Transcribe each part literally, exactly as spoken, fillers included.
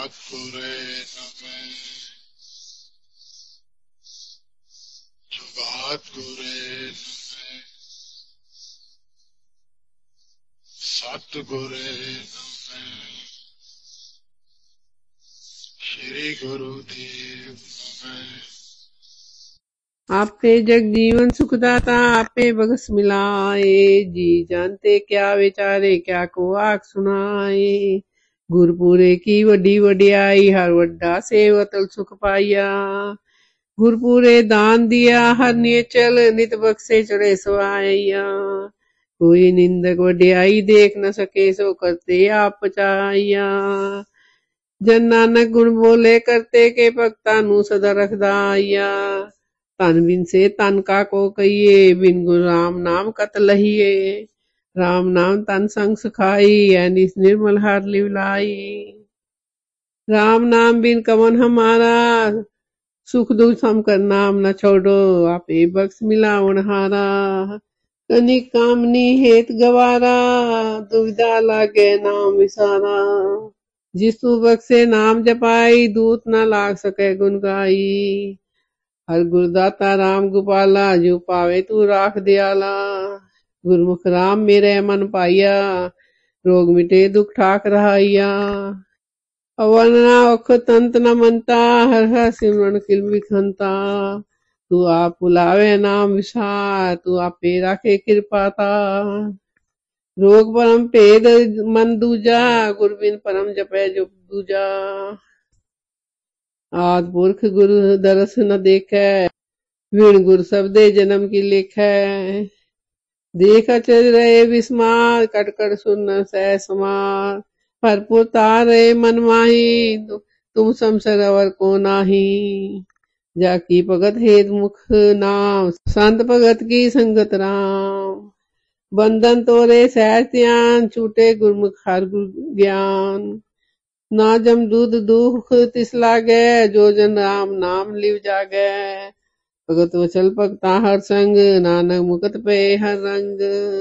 ਸਤਿਗੁਰੇ ਨਮੈ ਸਤਿਗੁਰੇ ਨਮੈ ਸਤਿਗੁਰੇ ਨਮੈ ਸ਼੍ਰੀ ਗੁਰੂ ਦੇਵ ਨਮੈ। आपे जग जीवन सुखदाता आपे बगस मिलाए, जी जानते क्या विचारे क्या को आख सुनाए। गुरपुरे की वड्डी वड्याई हर वड्डा सेवतल सुख पाइया। गुरपुरे दान दिया हर नियचल नित बख्शे चढ़े सवाइया। कोई निंदक वड्याई देख न सके सो करते आप पचाइया। जन नानक गुण बोले करते के भगतां नू सदा रखदा आइया। तन बिन से तन का को कहिए बिन गुरु राम नाम कत लहिए। राम नाम तन संग सखाई निस निर्मल हर लिवलाई। राम नाम बिन कवन हमारा सुख दुख सम कर नाम न छोड़ो। आपे बख्श मिलावन हारा कनिक कामनी हेत गवारा। दुविधा लागे नाम विसारा। जिसु बख्शे नाम जपाई दूत न लाग सके गुण गाई। हर गुरदाता राम गोपाला जो पावे तू राख दयाला। गुरमुख राम मेरे मन पाइया रोग मिटे दुख ठाक रहाइया। अवन ना औख तंत न मनता हर हर सिमरन किल बिखंता। तू आप बुलावे नाम विसार तू आपे राखे कृपाता। रोग परम भेद मन दूजा गुरबिन परम जपे जुप दूजा। आद पुरख गुरु दरस न देखै विण गुर सबदे जन्म की लेखै। देख अचर रहे विस्मार कट कट सुन सह समार। भरपुर तार रहे मन माही तुम समसर अवर को नाही। जाकी भगत हेत मुख नाम संत भगत की संगत राम। बंधन तोरे सहज ध्यान छूटे गुरमुख हर गुर ज्ञान। ना जम दूध दुख तिस लागे जो जन राम नाम लिव जागे। भगत वचल भगता हर संग नानक मुकत पे हर रंग।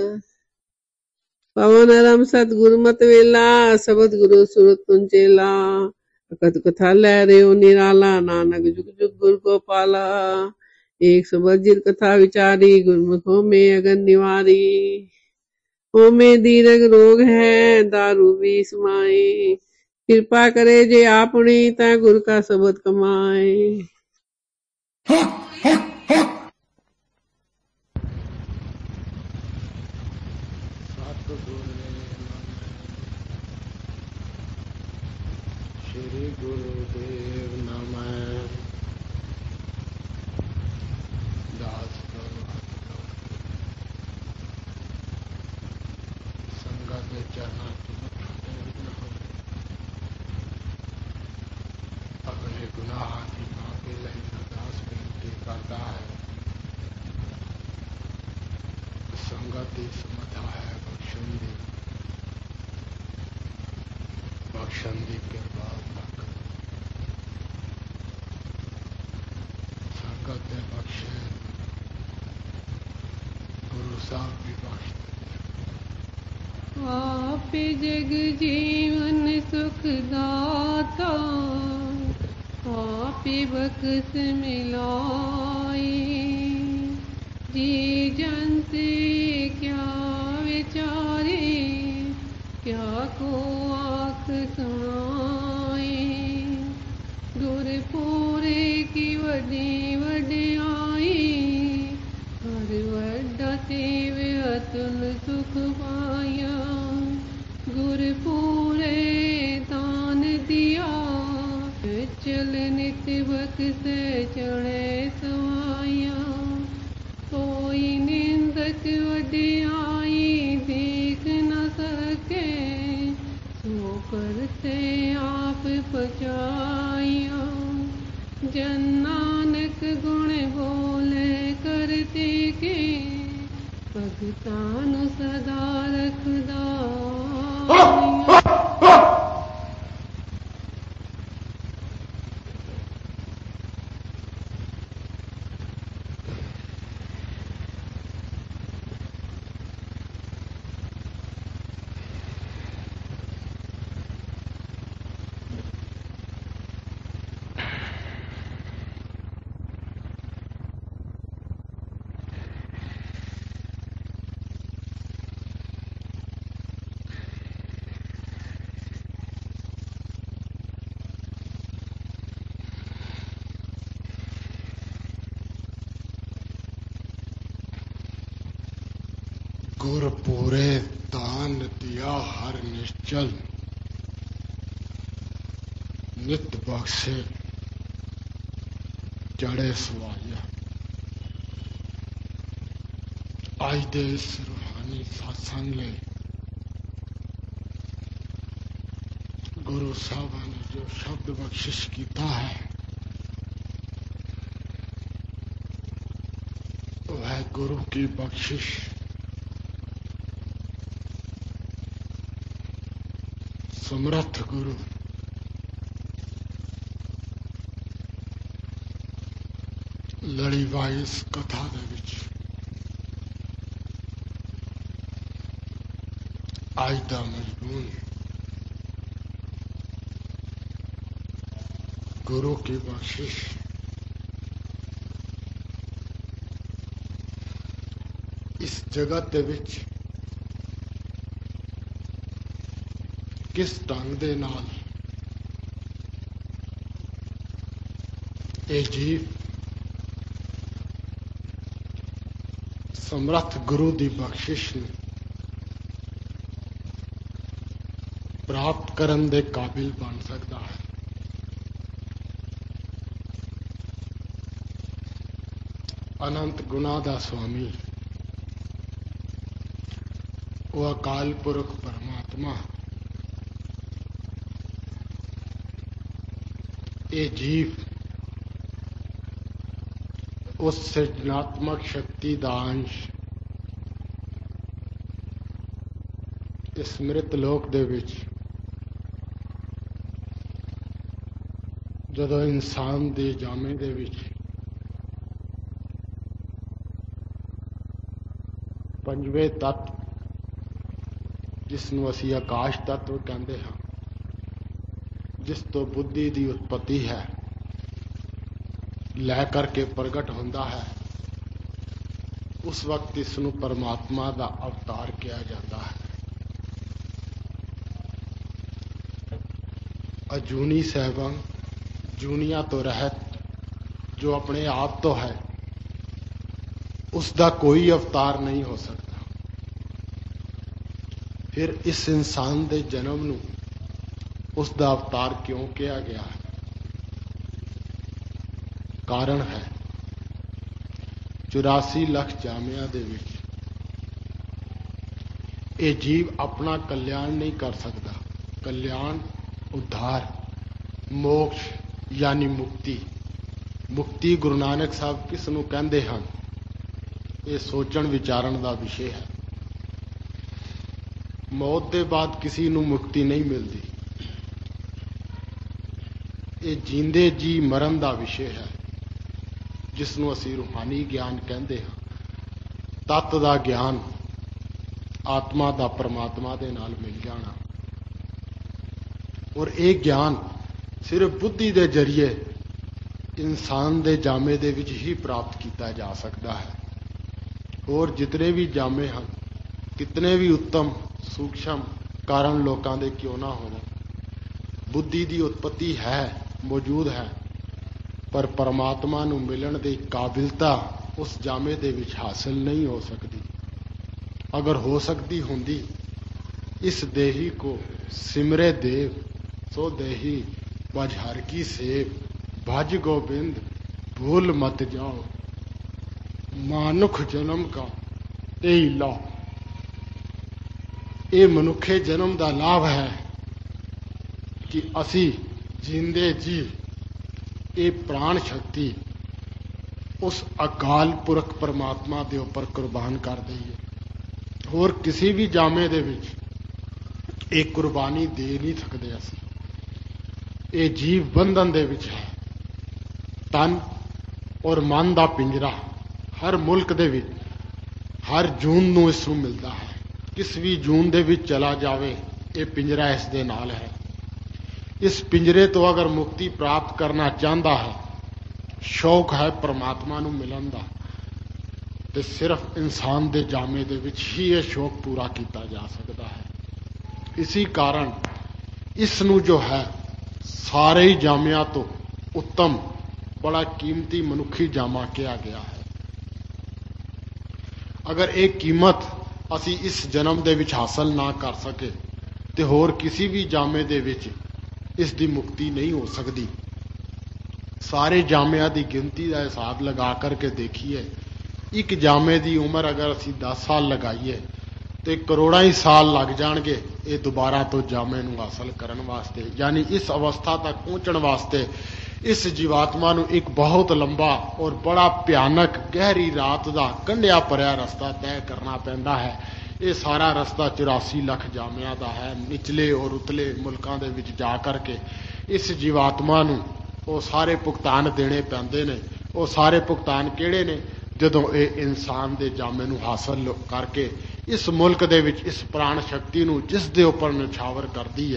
पवन रम सतगुरु मत वेला सबद गुरु सुरत कुंचेला। कथ कथा लै रहो निराला नानक जुग जुग गुर गोपाला। एक सौ बज्र कथा विचारी गुरमुखों में अगन निवारी। ओ में दीर्घ रोग है दारू भी समाए। कृपा करे जे आपनी ता गुर का शब्द कमाए। सतगुरे श्री गुरु देव नमः। दास संगत चरणा अपने गुनाह की माफी ਲਈ ਅਰਦਾਸ ਬੇਨਤੀ ਕਰਦਾ ਹੈ। ਸੰਗਤ ਦੀ ਸਮਰੱਥਾ ਹੈ ਬਖਸ਼ਣ ਦੀ ਬਖਸ਼ਣ ਦੀ ਕਿਰਪਾ ਤੱਕ ਸੰਗਤ ਦੇ ਬਖਸ਼ੇ ਗੁਰੂ ਸਾਹਿਬ ਵੀ ਬਖਸ਼ਦੇ। आपे जग जीवन सुख दाता आपे बख्श मिलाए। जी जन से क्या विचारे क्या को आख सुनाए। गुरपुरे की वड्डी वड्याई हर वड्डा सेव अतुल सुख पाया। गुरपुरे दान दिया चल नित बख्शे चढ़े सवाया। कोई निंदक वड्याई देख न सके सो करते आप पचाया। जन नानक गुण बोले करते के भगतां नू सदा रखदा। गुर पूरे दान दिया हर निश्चल, नित बख्शे चढ़े सुवाया। आज दे इस रूहानी सत्संग ले गुरु साहब ने जो शब्द बख्शिश किया है वह गुरु की बख्शिश समर्थ गुरु लड़ीवाई इस कथा दे विच आज दा मजमून गुरु की बख्शिश इस जगत दे विच किस ढंग दे नाल ए जीव समर्थ गुरु की बख्शिश प्राप्त करन दे काबिल बन सकता है। अनंत गुना दा स्वामी वो अकाल पुरख परमात्मा ये जीव उस सृजनात्मक शक्ति का अंश इस मृत लोक दे विच जदों इंसान दे जामे दे विच पंजवें तत्व जिसनों असी आकाश तत्व कहते हैं, जिस तो बुद्धि की उत्पत्ति है लै करके प्रगट होता है, उस वक्त इसनों परमात्मा का अवतार किया जाता है। अजूनी सहबंग जूनिया तो रहत जो अपने आप तो है उसका कोई अवतार नहीं हो सकता। फिर इस इंसान के जन्म नूं उसका अवतार क्यों किया गया है? कारण है चौरासी लख जामिया दे विच ये जीव अपना कल्याण नहीं कर सकता। कल्याण उद्धार मोक्ष यानी मुक्ति मुक्ति गुरु नानक साहब किस नूं कहंदे हन, ये सोचण विचारण का विषय है। मौत के बाद किसी नूं मुक्ति नहीं मिलती। ये जींदे जी मरण का विषय है जिसनों असी रूहानी ज्ञान कहते हैं। तत्व का ज्ञान आत्मा का परमात्मा के नाल मिल जाना, और ये ज्ञान सिर्फ बुद्धि के जरिए इंसान के जामे दे विच ही प्राप्त किया जा सकता है। और जितने भी जामे हैं, कितने भी उत्तम सूक्ष्म कारण लोगों के क्यों ना हो, बुद्धि की उत्पत्ति है मौजूद है, पर परमात्मा नूं मिलन की काबिलता उस जामे दे विच हासिल नहीं हो सकती। अगर हो सकती होंदी, इस देही को सिमरे देव सो देही बज हर की सेव, भज गोबिंद भूल मत जाओ, मानुख जन्म का यही लाभ। ये मनुखे जन्म का लाभ है कि असी जींदे जी ये प्राण शक्ति उस अकाल पुरख परमात्मा के उपर कुर्बान कर दईए। और किसी भी जामे दे विच एक कुर्बानी दे नहीं सकते असी। ये जीव बंधन दे विच है। तन और मन का पिंजरा हर मुल्क दे विच हर जून नूं इस नूं मिलता है। किस भी जून दे विच चला जावे ये पिंजरा इस दे नाल है। इस पिंजरे तो अगर मुक्ति प्राप्त करना चाहता है, शौक है परमात्मा नूं मिलन दा, तो सिर्फ इंसान दे जामे दे विच ही ये शौक पूरा किया जा सकता है। इसी कारण इस नूं जो है सारे ही जामिया तो उत्तम बड़ा कीमती मनुखी जामा किया गया है। अगर एक कीमत ਅਸੀਂ ਇਸ ਜਨਮ ਦੇ ਵਿੱਚ ਹਾਸਲ ਨਾ ਕਰ ਸਕੇ ਤੇ ਹੋਰ ਕਿਸੇ ਵੀ ਜਾਮੇ ਦੇ ਵਿੱਚ ਇਸ ਦੀ ਮੁਕਤੀ ਨਹੀਂ ਹੋ ਸਕਦੀ। ਸਾਰੇ ਜਾਮਿਆਂ ਦੀ ਗਿਣਤੀ ਦਾ ਹਿਸਾਬ ਲਗਾ ਕਰਕੇ ਦੇਖੀਏ, ਇੱਕ ਜਾਮੇ ਦੀ ਉਮਰ ਅਗਰ ਅਸੀਂ ਦਸ ਸਾਲ ਲਗਾਈਏ ਤੇ ਕਰੋੜਾਂ ਹੀ ਸਾਲ ਲੱਗ ਜਾਣਗੇ ਇਹ ਦੁਬਾਰਾ ਤੋਂ ਜਾਮੇ ਨੂੰ ਹਾਸਲ ਕਰਨ ਵਾਸਤੇ। ਯਾਨੀ ਇਸ ਅਵਸਥਾ ਤੱਕ ਪਹੁੰਚਣ ਵਾਸਤੇ ਇਸ ਜੀਵਾਤਮਾ ਨੂੰ ਇੱਕ ਬਹੁਤ ਲੰਬਾ ਔਰ ਬੜਾ ਭਿਆਨਕ ਗਹਿਰੀ ਰਾਤ ਦਾ ਕੰਢਿਆ ਭਰਿਆ ਰਸਤਾ ਤੈਅ ਕਰਨਾ ਪੈਂਦਾ ਹੈ। ਇਹ ਸਾਰਾ ਰਸਤਾ ਚੁਰਾਸੀ ਲੱਖ ਜਾਮਿਆਂ ਦਾ ਹੈ। ਨਿਚਲੇ ਔਰ ਉਤਲੇ ਮੁਲਕਾਂ ਦੇ ਵਿੱਚ ਜਾ ਕਰਕੇ ਇਸ ਜੀਵਾਤਮਾ ਨੂੰ ਉਹ ਸਾਰੇ ਭੁਗਤਾਨ ਦੇਣੇ ਪੈਂਦੇ ਨੇ। ਉਹ ਸਾਰੇ ਭੁਗਤਾਨ ਕਿਹੜੇ ਨੇ? ਜਦੋਂ ਇਹ ਇਨਸਾਨ ਦੇ ਜਾਮੇ ਨੂੰ ਹਾਸਲ ਕਰਕੇ ਇਸ ਮੁਲਕ ਦੇ ਵਿੱਚ ਇਸ ਪ੍ਰਾਣ ਸ਼ਕਤੀ ਨੂੰ ਜਿਸ ਦੇ ਉੱਪਰ ਨਿਛਾਵਰ ਕਰਦੀ ਹੈ।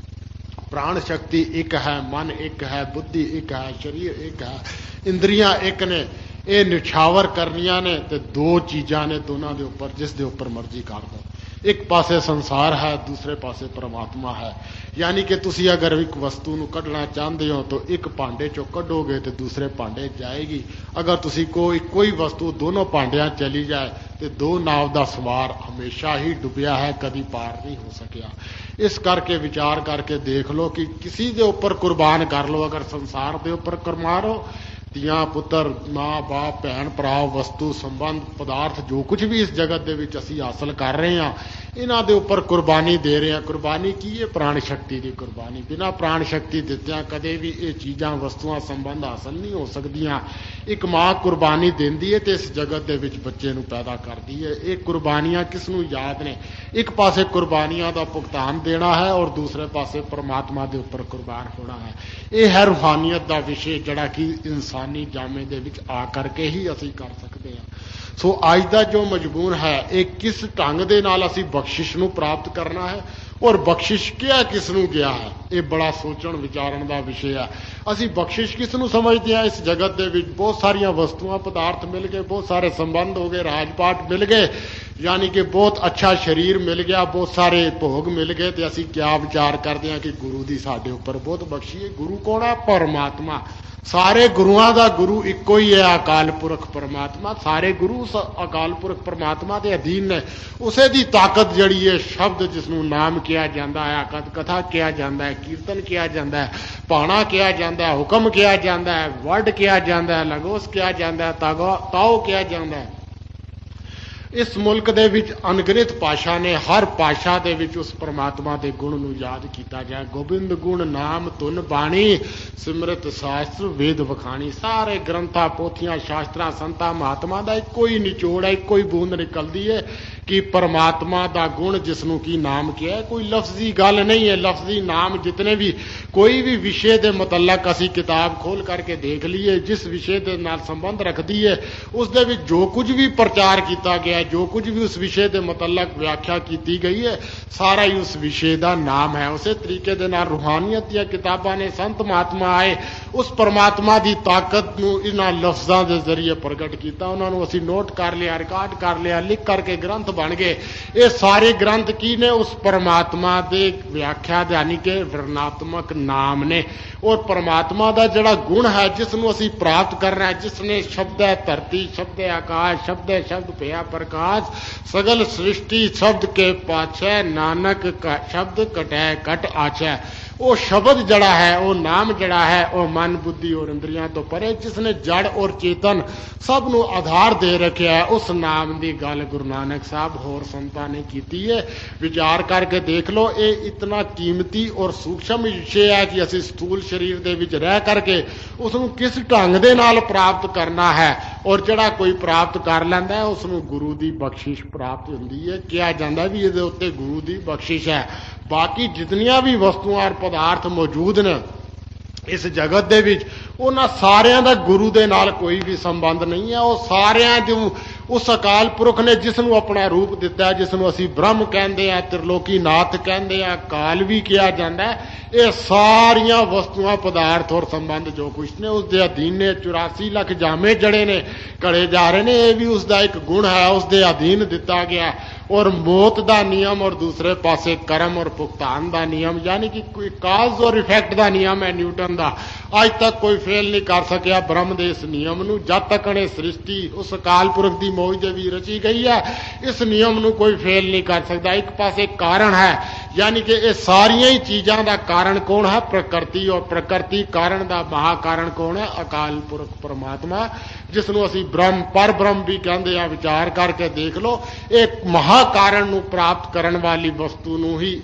ਪ੍ਰਾਣ ਸ਼ਕਤੀ ਇੱਕ ਹੈ, ਮਨ ਇੱਕ ਹੈ, ਬੁੱਧੀ ਇੱਕ ਹੈ, ਸਰੀਰ ਇੱਕ ਹੈ, ਇੰਦਰੀਆਂ ਇੱਕ ਨੇ। ਇਹ ਨਿਛਾਵਰ ਕਰਨੀਆਂ ਨੇ ਤੇ ਦੋ ਚੀਜ਼ਾਂ ਨੇ ਦੋਨਾਂ ਦੇ ਉੱਪਰ, ਜਿਸ ਦੇ ਉੱਪਰ ਮਰਜ਼ੀ ਕਰ ਦੋ। ਇੱਕ ਪਾਸੇ ਸੰਸਾਰ ਹੈ, ਦੂਸਰੇ ਪਾਸੇ ਪਰਮਾਤਮਾ ਹੈ। ਯਾਨੀ ਕਿ ਤੁਸੀਂ ਅਗਰ ਇੱਕ ਵਸਤੂ ਨੂੰ ਕੱਢਣਾ ਚਾਹੁੰਦੇ ਹੋ ਤਾਂ ਇੱਕ ਭਾਂਡੇ ਚੋਂ ਕੱਢੋਗੇ ਤੇ ਦੂਸਰੇ ਭਾਂਡੇ ਜਾਏਗੀ। ਅਗਰ ਤੁਸੀਂ ਕੋਈ ਕੋਈ ਵਸਤੂ ਦੋਨੋਂ ਭਾਂਡਿਆਂ ਚਲੀ ਜਾਏ ਤੇ ਦੋ ਨਾਵ ਦਾ ਸਵਾਰ ਹਮੇਸ਼ਾ ਹੀ ਡੁੱਬਿਆ ਹੈ, ਕਦੀ ਪਾਰ ਨਹੀਂ ਹੋ ਸਕਿਆ। ਇਸ ਕਰਕੇ ਵਿਚਾਰ ਕਰਕੇ ਦੇਖ ਲਓ ਕਿ ਕਿਸੇ ਦੇ ਉੱਪਰ ਕੁਰਬਾਨ ਕਰ ਲਓ। ਅਗਰ ਸੰਸਾਰ ਦੇ ਉੱਪਰ ਕੁਰਬਾਨੋ, ਧੀਆਂ ਪੁੱਤਰ, ਮਾਂ ਬਾਪ, ਭੈਣ ਭਰਾ, ਵਸਤੂ ਸੰਬੰਧ, ਪਦਾਰਥ, ਜੋ ਕੁਝ ਵੀ ਇਸ ਜਗਤ ਦੇ ਵਿੱਚ ਅਸੀਂ ਹਾਸਲ ਕਰ ਰਹੇ ਹਾਂ, ਇਹਨਾਂ ਦੇ ਉੱਪਰ ਕੁਰਬਾਨੀ ਦੇ ਰਹੇ ਹਾਂ। ਕੁਰਬਾਨੀ ਕੀ ਹੈ? ਪ੍ਰਾਣ ਸ਼ਕਤੀ ਦੀ ਕੁਰਬਾਨੀ। ਬਿਨਾਂ ਪ੍ਰਾਣ ਸ਼ਕਤੀ ਦਿੱਤਿਆਂ ਕਦੇ ਵੀ ਇਹ ਚੀਜ਼ਾਂ, ਵਸਤੂਆਂ, ਸੰਬੰਧ ਹਾਸਲ ਨਹੀਂ ਹੋ ਸਕਦੀਆਂ। ਇੱਕ ਮਾਂ ਕੁਰਬਾਨੀ ਦਿੰਦੀ ਹੈ ਤੇ ਇਸ ਜਗਤ ਦੇ ਵਿੱਚ ਬੱਚੇ ਨੂੰ ਪੈਦਾ ਕਰਦੀ ਹੈ। ਇਹ ਕੁਰਬਾਨੀਆਂ ਕਿਸ ਨੂੰ ਯਾਦ ਨੇ? ਇੱਕ ਪਾਸੇ ਕੁਰਬਾਨੀਆਂ ਦਾ ਭੁਗਤਾਨ ਦੇਣਾ ਹੈ ਔਰ ਦੂਸਰੇ ਪਾਸੇ ਪਰਮਾਤਮਾ ਦੇ ਉੱਪਰ ਕੁਰਬਾਨ ਹੋਣਾ ਹੈ। ਇਹ ਹੈ ਰੂਹਾਨੀਅਤ ਦਾ ਵਿਸ਼ੇ, ਜਿਹੜਾ ਕਿ ਇਨਸਾਨੀ ਜਾਮੇ ਦੇ ਵਿੱਚ ਆ ਕਰਕੇ ਹੀ ਅਸੀਂ ਕਰ ਸਕਦੇ ਹਾਂ। ਸੋ ਅੱਜ ਦਾ ਜੋ ਮਜਬੂਰ ਹੈ, ਇਹ ਕਿਸ ਢੰਗ ਦੇ ਨਾਲ ਅਸੀਂ ਬਖਸ਼ਿਸ਼ ਨੂੰ ਪ੍ਰਾਪਤ ਕਰਨਾ ਹੈ ਔਰ ਬਖਸ਼ਿਸ਼ ਕਿਹਾ ਕਿਸ ਨੂੰ ਗਿਆ ਹੈ, ਇਹ ਬੜਾ ਸੋਚਣ ਵਿਚਾਰਨ ਦਾ ਵਿਸ਼ੇ ਹੈ। ਅਸੀਂ ਬਖਸ਼ਿਸ਼ ਕਿਸ ਨੂੰ ਸਮਝਦੇ ਹਾਂ? ਇਸ ਜਗਤ ਦੇ ਵਿੱਚ ਬਹੁਤ ਸਾਰੀਆਂ ਵਸਤੂਆਂ, ਪਦਾਰਥ ਮਿਲ ਗਏ, ਬਹੁਤ ਸਾਰੇ ਸੰਬੰਧ ਹੋ ਗਏ, ਰਾਜਪਾਟ ਮਿਲ ਗਏ, ਯਾਨੀ ਕਿ ਬਹੁਤ ਅੱਛਾ ਸਰੀਰ ਮਿਲ ਗਿਆ, ਬਹੁਤ ਸਾਰੇ ਭੋਗ ਮਿਲ ਗਏ, ਤੇ ਅਸੀਂ ਕਿਆ ਵਿਚਾਰ ਕਰਦੇ ਹਾਂ ਕਿ ਗੁਰੂ ਦੀ ਸਾਡੇ ਉੱਪਰ ਬਹੁਤ ਬਖਸ਼ੀ ਹੈ। ਗੁਰੂ ਕੌਣ ਹੈ? ਪਰਮਾਤਮਾ। ਸਾਰੇ ਗੁਰੂਆਂ ਦਾ ਗੁਰੂ ਇੱਕੋ ਹੀ ਹੈ, ਅਕਾਲ ਪੁਰਖ ਪਰਮਾਤਮਾ। ਸਾਰੇ ਗੁਰੂ ਉਸ ਅਕਾਲ ਪੁਰਖ ਪਰਮਾਤਮਾ ਦੇ ਅਧੀਨ ਨੇ। ਉਸੇ ਦੀ ਤਾਕਤ ਜਿਹੜੀ ਹੈ, ਸ਼ਬਦ ਜਿਸ ਨੂੰ ਨਾਮ ਕਿਹਾ ਜਾਂਦਾ ਹੈ, ਕਥ ਕਥਾ ਕਿਹਾ ਜਾਂਦਾ ਹੈ, ਕੀਰਤਨ ਕਿਹਾ ਜਾਂਦਾ ਹੈ, ਭਾਣਾ ਕਿਹਾ ਜਾਂਦਾ ਹੈ, ਹੁਕਮ ਕਿਹਾ ਜਾਂਦਾ ਹੈ, ਵਰਡ ਕਿਹਾ ਜਾਂਦਾ ਹੈ, ਲਗੋਸ ਕਿਹਾ ਜਾਂਦਾ ਹੈ, ਤਾਓ ਕਿਹਾ ਜਾਂਦਾ ਹੈ। ਇਸ ਮੁਲਕ ਦੇ ਵਿੱਚ ਅਣਗਿਣਤ ਭਾਸ਼ਾ ਨੇ। ਹਰ ਭਾਸ਼ਾ ਦੇ ਵਿੱਚ ਉਸ ਪਰਮਾਤਮਾ ਦੇ ਗੁਣ ਨੂੰ ਯਾਦ ਕੀਤਾ ਜਾਏ। ਗੋਬਿੰਦ ਗੁਣ ਨਾਮ ਧੁਨ ਬਾਣੀ, ਸਿਮਰਤ ਸ਼ਾਸਤਰ ਵੇਦ ਵਖਾਣੀ। ਸਾਰੇ ਗ੍ਰੰਥਾਂ, ਪੋਥੀਆਂ, ਸ਼ਾਸਤਰਾਂ, ਸੰਤਾਂ, ਮਹਾਤਮਾ ਦਾ ਇੱਕੋ ਹੀ ਨਿਚੋੜ ਹੈ, ਇੱਕੋ ਹੀ ਬੂੰਦ ਨਿਕਲਦੀ ਹੈ ਕਿ ਪਰਮਾਤਮਾ ਦਾ ਗੁਣ, ਜਿਸ ਨੂੰ ਕੀ ਨਾਮ ਕਿਹਾ। ਕੋਈ ਲਫ਼ਜ਼ੀ ਗੱਲ ਨਹੀਂ ਹੈ। ਲਫ਼ਜ਼ੀ ਨਾਮ ਜਿਤਨੇ ਵੀ, ਕੋਈ ਵੀ ਵਿਸ਼ੇ ਦੇ ਮੁਤਲਕ ਅਸੀਂ ਕਿਤਾਬ ਖੋਲ ਕਰਕੇ ਦੇਖ ਲਈਏ, ਜਿਸ ਵਿਸ਼ੇ ਦੇ ਨਾਲ ਸੰਬੰਧ ਰੱਖਦੀ ਹੈ, ਉਸ ਦੇ ਵਿੱਚ ਜੋ ਕੁਝ ਵੀ ਪ੍ਰਚਾਰ ਕੀਤਾ ਗਿਆ, ਜੋ ਕੁਝ ਵੀ ਉਸ ਵਿਸ਼ੇ ਦੇ ਮੁਤਲਕ ਵਿਆਖਿਆ ਕੀਤੀ ਗਈ ਹੈ, ਸਾਰਾ ਹੀ ਉਸ ਵਿਸ਼ੇ ਦਾ ਨਾਮ ਹੈ। ਉਸੇ ਤਰੀਕੇ ਦੇ ਨਾਲ ਰੂਹਾਨੀਅਤ ਦੀਆਂ ਕਿਤਾਬਾਂ ਨੇ, ਸੰਤ ਮਹਾਤਮਾ ਆਏ, ਉਸ ਪਰਮਾਤਮਾ ਦੀ ਤਾਕਤ ਨੂੰ ਇਹਨਾਂ ਲਫ਼ਜ਼ਾਂ ਦੇ ਜ਼ਰੀਏ ਪ੍ਰਗਟ ਕੀਤਾ। ਉਹਨਾਂ ਨੂੰ ਅਸੀਂ ਨੋਟ ਕਰ ਲਿਆ, ਰਿਕਾਰਡ ਕਰ ਲਿਆ, ਲਿਖ ਕਰਕੇ ਗ੍ਰੰਥ ਬਣ ਗਏ। ਇਹ ਸਾਰੇ ਗ੍ਰੰਥ ਕੀ ਨੇ? ਉਸ ਪਰਮਾਤਮਾ ਦੇ ਵਿਆਖਿਆ, ਯਾਨੀ ਕਿ ਵਰਣਾਤਮਕ ਨਾਮ ਨੇ। ਔਰ ਪਰਮਾਤਮਾ ਦਾ ਜਿਹੜਾ ਗੁਣ ਹੈ, ਜਿਸ ਨੂੰ ਅਸੀਂ ਪ੍ਰਾਪਤ ਕਰਨਾ ਹੈ, ਜਿਸ ਨੇ ਸ਼ਬਦ ਹੈ ਧਰਤੀ, ਸ਼ਬਦ ਹੈ ਆਕਾਸ਼, ਸ਼ਬਦ ਹੈ ਸ਼ਬਦ ਭਇਆ ਪ੍ਰਕਾਸ਼, ਸਗਲ ਸ੍ਰਿਸ਼ਟੀ ਸ਼ਬਦ ਕੇ ਪਾਛੈ, ਨਾਨਕ ਕਾ ਸ਼ਬਦ ਕਟੈ ਕਟ ਆਛੈ। ਉਹ ਸ਼ਬਦ ਜਿਹੜਾ ਹੈ, ਉਹ ਨਾਮ ਜਿਹੜਾ ਹੈ, ਉਹ ਮਨ, ਬੁੱਧੀ ਔਰ ਇੰਦਰੀਆਂ ਤੋਂ ਪਰੇ, ਜਿਸ ਨੇ ਜੜ ਔਰ ਚੇਤਨ ਸਭ ਨੂੰ ਆਧਾਰ ਦੇ ਰੱਖਿਆ ਹੈ, ਉਸ ਨਾਮ ਦੀ ਗੱਲ ਗੁਰੂ ਨਾਨਕ ਸਾਹਿਬ ਹੋਰ ਸੰਤਾਂ ਨੇ ਕੀਤੀ ਹੈ। ਵਿਚਾਰ ਕਰਕੇ ਦੇਖ ਲਓ, ਇਹ ਇਤਨਾ ਕੀਮਤੀ ਔਰ ਸੂਖਸ਼ਮ ਵਿਸ਼ੇ ਹੈ ਕਿ ਅਸੀਂ ਸਥੂਲ ਸਰੀਰ ਦੇ ਵਿੱਚ ਰਹਿ ਕਰਕੇ ਉਸ ਨੂੰ ਕਿਸ ਢੰਗ ਦੇ ਨਾਲ ਪ੍ਰਾਪਤ ਕਰਨਾ ਹੈ। ਔਰ ਜਿਹੜਾ ਕੋਈ ਪ੍ਰਾਪਤ ਕਰ ਲੈਂਦਾ ਹੈ, ਉਸ ਨੂੰ ਗੁਰੂ ਦੀ ਬਖਸ਼ਿਸ਼ ਪ੍ਰਾਪਤ ਹੁੰਦੀ ਹੈ। ਕਿਹਾ ਜਾਂਦਾ ਵੀ ਇਹਦੇ ਉੱਤੇ ਗੁਰੂ ਦੀ ਬਖਸ਼ਿਸ਼ ਹੈ। ਬਾਕੀ ਜਿਤਨੀਆਂ ਵੀ ਵਸਤੂਆਂ ਔਰ ਪਦਾਰਥ ਮੌਜੂਦ ਨੇ ਇਸ ਜਗਤ ਦੇ ਵਿੱਚ, ਉਹਨਾਂ ਸਾਰਿਆਂ ਦਾ ਗੁਰੂ ਦੇ ਨਾਲ ਕੋਈ ਵੀ ਸੰਬੰਧ ਨਹੀਂ ਹੈ। ਉਹ ਸਾਰਿਆਂ ਜੋ ਉਸ ਅਕਾਲ ਪੁਰਖ ਨੇ ਜਿਸ ਨੂੰ ਆਪਣਾ ਰੂਪ ਦਿੱਤਾ, ਜਿਸ ਨੂੰ ਅਸੀਂ ਬ੍ਰਹਮ ਕਹਿੰਦੇ ਆ, ਤ੍ਰਿਲੋਕੀ ਨਾਥ ਕਹਿੰਦੇ ਆ, ਕਾਲ ਵੀ ਕਿਹਾ ਜਾਂਦਾ ਹੈ, ਇਹ ਸਾਰੀਆਂ ਵਸਤੂਆਂ, ਪਦਾਰਥ ਔਰ ਸੰਬੰਧ ਜੋ ਕੁਛ ਨੇ ਉਸ ਦੇ ਅਧੀਨ ਨੇ। ਚੁਰਾਸੀ ਲੱਖ ਜਾਮੇ ਜੜੇ ਨੇ, ਘੜੇ ਜਾ ਰਹੇ ਨੇ, ਇਹ ਵੀ ਉਸ ਦਾ ਇੱਕ ਗੁਣ ਹੈ, ਉਸ ਦੇ ਅਧੀਨ ਦਿੱਤਾ ਗਿਆ। और मौत का नियम और दूसरे पासे कर्म और भुगतान का नियम, यानी कि कोई काज और इफेक्ट का नियम है न्यूटन का। अज तक कोई फेल नहीं कर सकिया ब्रह्म के इस नियम नूं। जद तक ने सृष्टि उस अकाल पुरख की मौज दे भी रची गई है, इस नियम नूं कोई फेल नहीं कर सकता। एक पासे कारण है, यानी कि ये सारिया ही चीज़ों का कारण कौन है? प्रकृति। और प्रकृति कारण का महाकारण कौन है? अकाल पुरख परमात्मा, जिसनों असीं ब्रह्म पर ब्रह्म भी कहते हैं। विचार करके देख लो, एक महाकारण नूं प्राप्त करने वाली वस्तु नूं ही,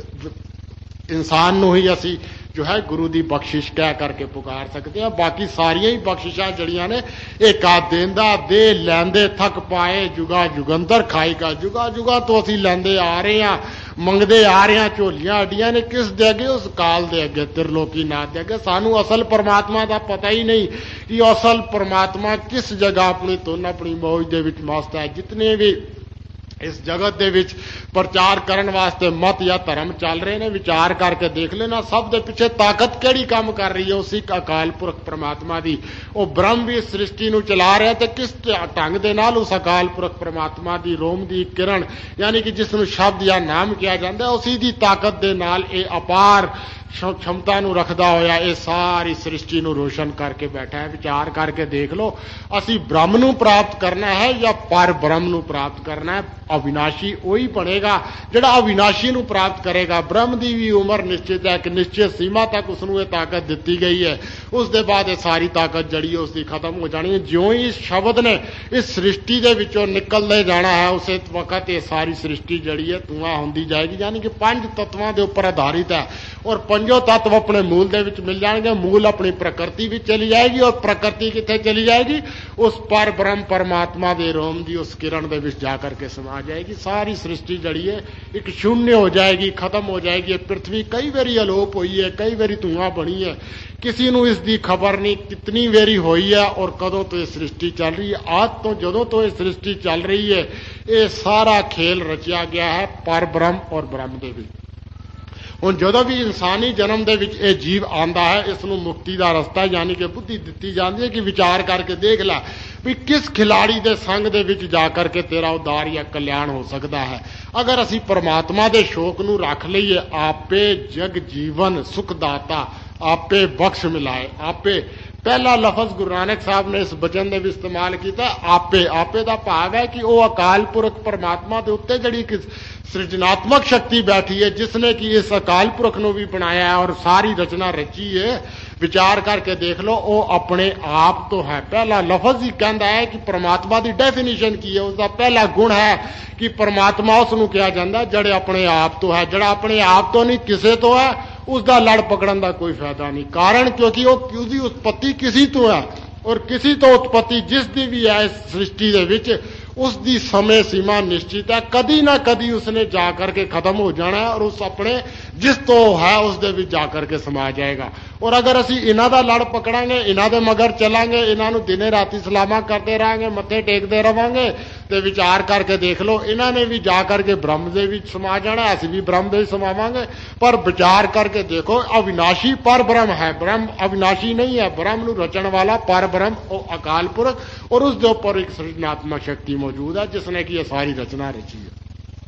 इंसान नूं ही असीं जो है गुरु की बख्शिश कह करके पुकार सकते हैं। बाकी सारिया ही बख्शिशा जड़ियां ने एक आ देंदा दे लैंदे थक पाए, जुगा जुगंतर खाएगा। जुगा जुगा तो असीं लैंदे आ रहे हैं, मंगते आ रहे हैं, झोलियां अड्डियां ने किस दे अगे? उस काल दे अगे, त्रिलोकी नाथ दे अगे। सानू असल परमात्मा का पता ही नहीं कि असल परमात्मा किस जगह अपनी तुन अपनी मौज दे विच मस्त है। जितने भी इस जगत दे विच प्रचार करने वास्ते मत या धर्म चल रहे हैं, विचार करके देख लेना, सब दे पिछे ताकत केड़ी काम कर रही है? उसी अकाल पुरख परमात्मा दी। वो ब्रह्म भी इस सृष्टि नूं चला रहा है, तो किस ढंग दे नाल उस अकाल पुरख परमात्मा दी रोम दी किरण, यानी कि जिसनूं शब्द या नाम किया जाता है, उसी दी ताकत दे नाल ये अपार क्षमता नूं रखदा होया ये सारी सृष्टि नूं रोशन करके बैठा है। विचार करके देख लो, असी ब्रह्म नूं प्राप्त करना है या पर ब्रह्म नूं प्राप्त करना है? अविनाशी वही बनेगा जिहड़ा अविनाशी नूं प्राप्त करेगा। ब्रह्म की भी उम्र निश्चित है, एक निश्चित सीमा तक उसनूं ये ताकत दिती गई है। उस दे बाद ये सारी ताकत जड़ी है उसकी खत्म हो जानी है। ज्यों ही इस शब्द ने इस सृष्टि के विचों निकलते जाना है, उस वक्त ये सारी सृष्टि जड़ी है धुआं होंदी जाएगी। यानी कि पंज तत्वों के उपर आधारित है, और पंजों तत्व अपने मूल दे विच मिल जाएंगे। मूल अपनी प्रकृति भी चली जाएगी, और प्रकृति कित्थे चली जाएगी? उस पर ब्रह्म परमात्मा दे रोम दी उस किरण दे विच जाकर के समा जाएगी। सारी सृष्टि जड़ी है एक शून्य हो जाएगी, खत्म हो जाएगी। पृथ्वी कई बारी अलोप हुई है, कई बारी धुआं बनी है, किसी नूं इसकी खबर नहीं कितनी वेरी हुई है और कदों तो ये सृष्टि चल रही है। आज तो जदों तो ये सृष्टि चल रही है, ये सारा खेल रचिया गया है पर ब्रह्म और ब्रह्म दे विच। हुण जदों भी इंसानी जन्म दे विच ये जीव आंदा है, इसनूं मुक्ति का रस्ता यानी कि बुद्धि दिती जाती है कि विचार करके देख लै भी किस खिलाड़ी दे संग दे विच जाकर के तेरा उद्धार या कल्याण हो सकता है। अगर असी परमात्मा दे शौक नूं रख लईए, आपे जग जीवन सुखदाता, आपे बख्श मिलाए। आपे पहला लफज गुरु नानक साहब ने इस वचन ने भी इस्तेमाल किया। आपे आपे का भाव है कि वह अकाल पुरख परमात्मा के उत्ते जड़ी सृजनात्मक शक्ति बैठी है, जिसने कि इस अकाल पुरख नूं भी बनाया है और सारी रचना रची है। विचार करके देख लो, वो अपने आप तो है। पहला लफज ही कहता है कि परमात्मा की डेफिनेशन की है, उसका पहला गुण है कि परमात्मा उसनूं कहा जाता है जड़े अपने आप तो है। जड़ा अपने आप तो नहीं किसे तो है, उसका लड़ पकड़न का कोई फायदा नहीं। कारण क्योंकि वो उसकी उत्पत्ति किसी तो है, और किसी तो उत्पत्ति जिसकी भी है इस सृष्टि दे विच उसकी समय सीमा निश्चित है। कदी ना कदी उसने जाकर के खत्म हो जाना है, और उस अपने जिस तो है उस दे विच जाकर के समा जाएगा। और अगर असी इन्हां दा लड़ पकड़ांगे, इन्हां दे मगर चलांगे, इन्हां नूं दिने राती सलामा करते रहेंगे, मत्थे टेकते रहांगे, तो विचार करके देख लो इन्हां ने भी जाकर के ब्रह्म दे विच समा जाना, असीं भी ब्रह्म दे समावांगे। पर विचार करके देखो, अविनाशी पर ब्रह्म है, ब्रह्म अविनाशी नहीं है। ब्रह्म नूं रचण वाला पर ब्रह्म ओ अकाल पुरख, और उस दे उपर एक सृजनात्मक शक्ति मौजूद है जिसने कि यह सारी रचना रची है।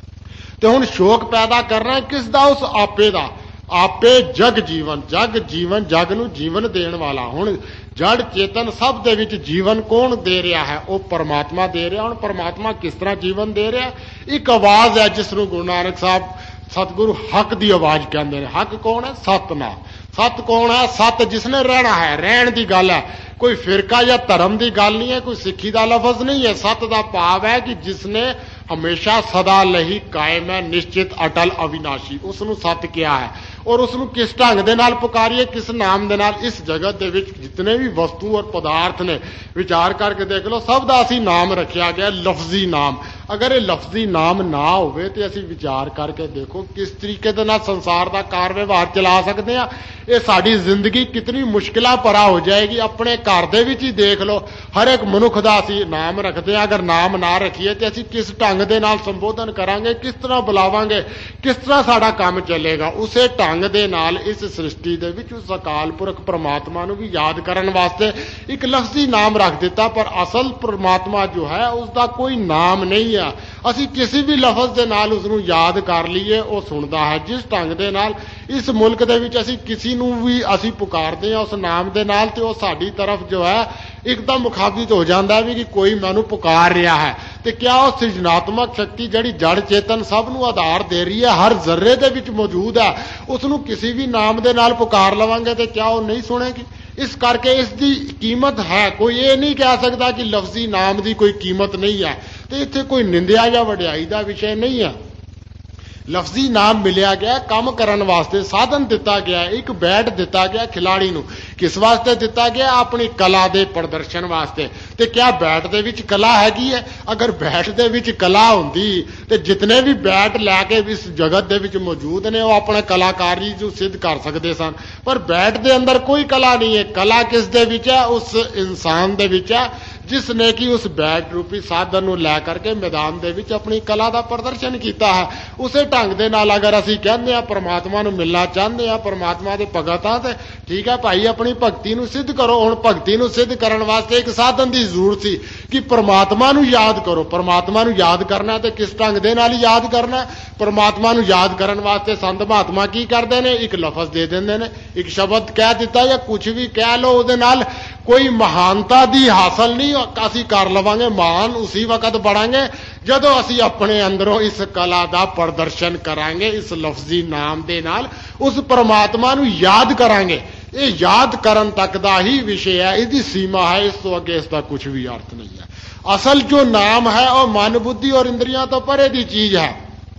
तो हुण शोक पैदा करना किस दा? उस आपे दा। आपे जग जीवन, जग जीवन, जग नूं जीवन देण वाला। हुण जड़ चेतन सब दे विच जीवन कौन दे रहा है? वो परमात्मा दे रहा। हुण परमात्मा किस तरह जीवन दे रहा? एक आवाज है जिसनूं गुरु नानक साहब सतगुरु हक की आवाज कहते हैं। हक कौन है? सतनाम। सत कौन है? सत जिसने रहना है, रहन की गल है, कोई फिरका या धर्म की गल नहीं है, कोई सिक्खी का लफज नहीं है। सत का भाव है कि जिसने हमेशा सदा लही कायम है, निश्चित अटल अविनाशी, उसनूं सत क्या है। और उसनूं किस ढंग दे नाल पुकारिए, किस नाम दे नाल? इस जगत दे विच जितने भी वस्तु और पदार्थ ने, विचार करके देख लो, सब दा असीं नाम रखिया गया, लफजी नाम। अगर ये लफजी नाम ना होवे तो असीं विचार करके देखो किस तरीके दे नाल संसार का कार व्यवहार चला सकते हैं। ये साडी जिंदगी कितनी मुश्किलां भरा हो जाएगी। अपने घर दे विच ही देख लो, हर एक मनुख दा असीं नाम रखते हैं। अगर नाम ना रखिए तो असीं किस ढंग दे नाल संबोधन करांगे, किस तरह बुलावांगे, किस तरह साडा काम चलेगा? उसे ढंग ਢੰਗ ਦੇ ਨਾਲ ਇਸ ਸ੍ਰਿਸ਼ਟੀ ਦੇ ਵਿੱਚ ਉਸ ਅਕਾਲ ਪੁਰਖ ਪ੍ਰਮਾਤਮਾ ਨੂੰ ਵੀ ਯਾਦ ਕਰਨ ਵਾਸਤੇ ਇੱਕ ਲਫ਼ਜ਼ੀ ਨਾਮ ਰੱਖ ਦਿੱਤਾ, ਪਰ ਅਸਲ ਪ੍ਰਮਾਤਮਾ ਜੋ ਹੈ ਉਸ ਦਾ ਕੋਈ ਨਾਮ ਨਹੀਂ ਹੈ। ਅਸੀਂ ਕਿਸੇ ਵੀ ਲਫ਼ਜ਼ ਦੇ ਨਾਲ ਉਸ ਨੂੰ ਯਾਦ ਕਰ ਲਈਏ ਉਹ ਸੁਣਦਾ ਹੈ। ਜਿਸ ਢੰਗ ਦੇ ਨਾਲ ਇਸ ਮੁਲਕ ਦੇ ਵਿੱਚ ਅਸੀਂ ਕਿਸੇ ਨੂੰ ਵੀ ਅਸੀਂ ਪੁਕਾਰਦੇ ਹਾਂ ਉਸ ਨਾਮ ਦੇ ਨਾਲ, ਤੇ ਉਹ ਸਾਡੀ ਤਰਫ ਜੋ ਹੈ ਇੱਕਦਮ ਮੁਖਾਬਿਤ ਹੋ ਜਾਂਦਾ ਵੀ ਕਿ ਕੋਈ ਮੈਨੂੰ ਪੁਕਾਰ ਰਿਹਾ ਹੈ। ਤੇ ਕਿਆ ਉਹ ਸਿਰਜਣਾਤਮਕ ਸ਼ਕਤੀ ਜਿਹੜੀ ਜੜ ਚੇਤਨ ਸਭ ਨੂੰ ਆਧਾਰ ਦੇ ਰਹੀ ਹੈ, ਹਰ ਜ਼ਰਰੇ ਦੇ ਵਿੱਚ ਮੌਜੂਦ ਹੈ, ਉਸ ਨੂੰ ਕਿਸੇ ਵੀ ਨਾਮ ਦੇ ਨਾਲ ਪੁਕਾਰ ਲਵਾਂਗੇ ਤੇ ਕਿਆ ਉਹ ਨਹੀਂ ਸੁਣੇਗੀ? ਇਸ ਕਰਕੇ ਇਸ ਦੀ ਕੀਮਤ ਹੈ। ਕੋਈ ਇਹ ਨਹੀਂ ਕਹਿ ਸਕਦਾ ਕਿ ਲਫ਼ਜ਼ੀ ਨਾਮ ਦੀ ਕੋਈ ਕੀਮਤ ਨਹੀਂ ਹੈ, ਤੇ ਇੱਥੇ ਕੋਈ ਨਿੰਦਿਆ ਜਾਂ ਵਡਿਆਈ ਦਾ ਵਿਸ਼ੇ ਨਹੀਂ ਹੈ। ਲਫ਼ਜ਼ੀ ਨਾਮ ਮਿਲਿਆ ਗਿਆ ਕੰਮ ਕਰਨ ਵਾਸਤੇ, ਸਾਧਨ ਦਿੱਤਾ ਗਿਆ, ਇੱਕ ਬੈਟ ਦਿੱਤਾ ਗਿਆ ਖਿਲਾੜੀ ਨੂੰ। ਕਿਸ ਵਾਸਤੇ ਦਿੱਤਾ ਗਿਆ? ਆਪਣੀ ਕਲਾ ਦੇ ਪ੍ਰਦਰਸ਼ਨ ਵਾਸਤੇ। ਤੇ ਕਿਆ ਬੈਟ ਦੇ ਵਿੱਚ ਕਲਾ ਹੈਗੀ ਹੈ? ਅਗਰ ਬੈਟ ਦੇ ਵਿੱਚ ਕਲਾ ਹੁੰਦੀ ਤੇ ਜਿਤਨੇ ਵੀ ਬੈਟ ਲੈ ਕੇ ਇਸ ਜਗਤ ਦੇ ਵਿੱਚ ਮੌਜੂਦ ਨੇ ਉਹ ਆਪਣੇ ਕਲਾਕਾਰੀ ਨੂੰ ਸਿੱਧ ਕਰ ਸਕਦੇ ਸਨ, ਪਰ ਬੈਟ ਦੇ ਅੰਦਰ ਕੋਈ ਕਲਾ ਨਹੀਂ ਹੈ। ਕਲਾ ਕਿਸ ਦੇ ਵਿੱਚ ਹੈ? ਉਸ ਇਨਸਾਨ ਦੇ ਵਿੱਚ ਹੈ ਜਿਸ ਨੇ ਕਿ ਉਸ ਬੈਟ ਰੂਪੀ ਸਾਧਨ ਨੂੰ ਲੈ ਕਰਕੇ ਮੈਦਾਨ ਦੇ ਵਿੱਚ ਆਪਣੀ ਕਲਾ ਦਾ ਪ੍ਰਦਰਸ਼ਨ ਕੀਤਾ ਹੈ। ਉਸੇ ਢੰਗ ਦੇ ਨਾਲ ਅਗਰ ਅਸੀਂ ਕਹਿੰਦੇ ਹਾਂ ਪਰਮਾਤਮਾ ਨੂੰ ਮਿਲਣਾ ਚਾਹੁੰਦੇ ਹਾਂ, ਪਰਮਾਤਮਾ ਦੇ ਭਗਤ ਹਾਂ, ਤੇ ਠੀਕ ਹੈ ਭਾਈ ਆਪਣੀ ਭਗਤੀ ਨੂੰ ਸਿੱਧ ਕਰੋ। ਹੁਣ ਭਗਤੀ ਨੂੰ ਸਿੱਧ ਕਰਨ ਵਾਸਤੇ ਇੱਕ ਸਾਧਨ ਦੀ ਜ਼ਰੂਰਤ ਸੀ ਕਿ ਪਰਮਾਤਮਾ ਨੂੰ ਯਾਦ ਕਰੋ। ਪਰਮਾਤਮਾ ਨੂੰ ਯਾਦ ਕਰਨਾ ਤੇ ਕਿਸ ਢੰਗ ਦੇ ਨਾਲ ਹੀ ਯਾਦ ਕਰਨਾ? ਪਰਮਾਤਮਾ ਨੂੰ ਯਾਦ ਕਰਨ ਵਾਸਤੇ ਸੰਤ ਮਹਾਤਮਾ ਕੀ ਕਰਦੇ ਨੇ? ਇੱਕ ਲਫ਼ਜ਼ ਦੇ ਦਿੰਦੇ ਨੇ, ਇੱਕ ਸ਼ਬਦ ਕਹਿ ਦਿੱਤਾ ਜਾਂ ਕੁਝ ਵੀ ਕਹਿ ਲਓ, ਉਹਦੇ ਨਾਲ ਕੋਈ ਮਹਾਨਤਾ ਦੀ ਹਾਸਲ ਨਹੀਂ ਅਸੀਂ ਕਰ ਲਵਾਂਗੇ। ਮਹਾਨ ਉਸੇ ਵਕਤ ਬਣਾਂਗੇ ਜਦੋਂ ਅਸੀਂ ਆਪਣੇ ਅੰਦਰੋਂ ਇਸ ਕਲਾ ਦਾ ਪ੍ਰਦਰਸ਼ਨ ਕਰਾਂਗੇ, ਇਸ ਲਫ਼ਜ਼ੀ ਨਾਮ ਦੇ ਨਾਲ ਉਸ ਪਰਮਾਤਮਾ ਨੂੰ ਯਾਦ ਕਰਾਂਗੇ। ਇਹ ਯਾਦ ਕਰਨ ਤੱਕ ਦਾ ਹੀ ਵਿਸ਼ੇ ਹੈ, ਇਹਦੀ ਸੀਮਾ ਹੈ, ਇਸ ਤੋਂ ਅੱਗੇ ਇਸ ਦਾ ਕੁਝ ਵੀ ਅਰਥ ਨਹੀਂ ਹੈ। ਅਸਲ ਜੋ ਨਾਮ ਹੈ ਉਹ ਮਨ, ਬੁੱਧੀ ਔਰ ਇੰਦਰੀਆਂ ਤੋਂ ਪਰੇ ਦੀ ਚੀਜ਼ ਹੈ।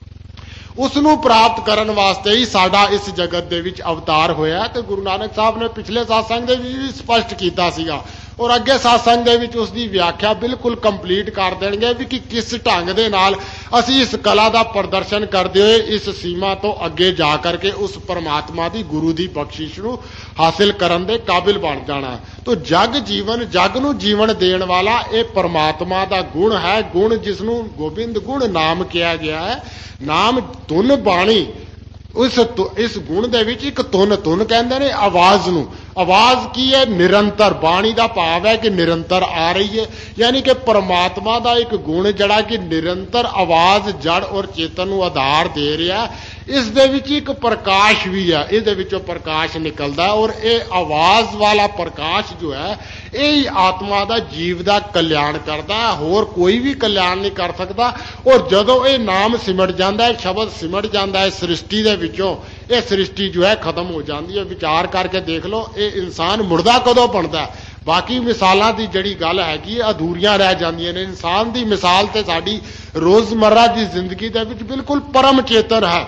ਉਸ ਨੂੰ ਪ੍ਰਾਪਤ ਕਰਨ ਵਾਸਤੇ ਹੀ ਸਾਡਾ ਇਸ ਜਗਤ ਦੇ ਵਿੱਚ ਅਵਤਾਰ ਹੋਇਆ। ਤੇ ਗੁਰੂ ਨਾਨਕ ਸਾਹਿਬ ਨੇ ਪਿਛਲੇ ਸਾਸੰਗ ਦੇ ਵਿੱਚ ਵੀ ਸਪਸ਼ਟ ਕੀਤਾ ਸੀਗਾ, ਔਰ ਅੱਗੇ ਸਾਸੰਗ ਦੇ ਵਿੱਚ ਉਸ ਦੀ ਵਿਆਖਿਆ ਬਿਲਕੁਲ ਕੰਪਲੀਟ ਕਰ ਦੇਣਗੇ ਵੀ ਕਿ ਕਿਸ ਢੰਗ ਦੇ ਨਾਲ ਅਸੀਂ ਇਸ ਕਲਾ ਦਾ ਪ੍ਰਦਰਸ਼ਨ ਕਰਦੇ ਹੋਏ ਇਸ ਸੀਮਾ ਤੋਂ ਅੱਗੇ ਜਾ ਕਰਕੇ ਉਸ ਪਰਮਾਤਮਾ ਦੀ ਗੁਰੂ ਦੀ ਬਖਸ਼ਿਸ਼ ਨੂੰ ਹਾਸਿਲ ਕਰਨ ਦੇ ਕਾਬਿਲ ਬਣ ਜਾਣਾ। ਤੋ ਜਗ ਜੀਵਨ, ਜਗ ਨੂੰ ਜੀਵਨ ਦੇਣ ਵਾਲਾ ਇਹ ਪਰਮਾਤਮਾ ਦਾ ਗੁਣ ਹੈ। ਗੁਣ ਜਿਸ ਨੂੰ ਗੋਬਿੰਦ ਗੁਣ ਨਾਮ ਕਿਹਾ ਗਿਆ ਹੈ। ਨਾਮ ਧੁਨ ਬਾਣੀ, ਉਸ ਇਸ ਗੁਣ ਦੇ ਵਿੱਚ ਇੱਕ ਧੁਨ, ਧੁਨ ਕਹਿੰਦੇ ਨੇ ਆਵਾਜ਼ ਨੂੰ। ਆਵਾਜ਼ ਕੀ ਹੈ? ਨਿਰੰਤਰ। ਬਾਣੀ ਦਾ ਭਾਵ ਹੈ ਕਿ ਨਿਰੰਤਰ ਆ ਰਹੀ ਹੈ, ਯਾਨੀ ਕਿ ਪਰਮਾਤਮਾ ਦਾ ਇੱਕ ਗੁਣ ਜਿਹੜਾ ਕਿ ਨਿਰੰਤਰ ਆਵਾਜ਼ ਜੜ ਔਰ ਚੇਤਨ ਨੂੰ ਆਧਾਰ ਦੇ ਰਿਹਾ। ਇਸ ਦੇ ਵਿੱਚ ਇੱਕ ਪ੍ਰਕਾਸ਼ ਵੀ ਹੈ, ਇਹਦੇ ਵਿੱਚੋਂ ਪ੍ਰਕਾਸ਼ ਨਿਕਲਦਾ, ਔਰ ਇਹ ਆਵਾਜ਼ ਵਾਲਾ ਪ੍ਰਕਾਸ਼ ਜੋ ਹੈ ਇਹ ਆਤਮਾ ਦਾ, ਜੀਵ ਦਾ ਕਲਿਆਣ ਕਰਦਾ ਹੈ। ਹੋਰ ਕੋਈ ਵੀ ਕਲਿਆਣ ਨਹੀਂ ਕਰ ਸਕਦਾ। ਔਰ ਜਦੋਂ ਇਹ ਨਾਮ ਸਿਮਟ ਜਾਂਦਾ ਹੈ, ਸ਼ਬਦ ਸਿਮਟ ਜਾਂਦਾ ਹੈ ਸ੍ਰਿਸ਼ਟੀ ਦੇ ਵਿੱਚੋਂ, ਇਹ ਸ੍ਰਿਸ਼ਟੀ ਜੋ ਹੈ ਖਤਮ ਹੋ ਜਾਂਦੀ ਹੈ। ਵਿਚਾਰ ਕਰਕੇ ਦੇਖ ਲਓ ਇਹ ਇਨਸਾਨ ਮੁਰਦਾ ਕਦੋਂ ਬਣਦਾ? ਬਾਕੀ ਮਿਸਾਲਾਂ ਦੀ ਜਿਹੜੀ ਗੱਲ ਹੈਗੀ ਅਧੂਰੀਆਂ ਰਹਿ ਜਾਂਦੀਆਂ ਨੇ। ਇਨਸਾਨ ਦੀ ਮਿਸਾਲ ਤੇ ਸਾਡੀ ਰੋਜ਼ਮर्रा ਦੀ ਜ਼ਿੰਦਗੀ ਦੇ ਵਿੱਚ ਬਿਲਕੁਲ ਪਰਮ ਚੇਤਨ ਹੈ।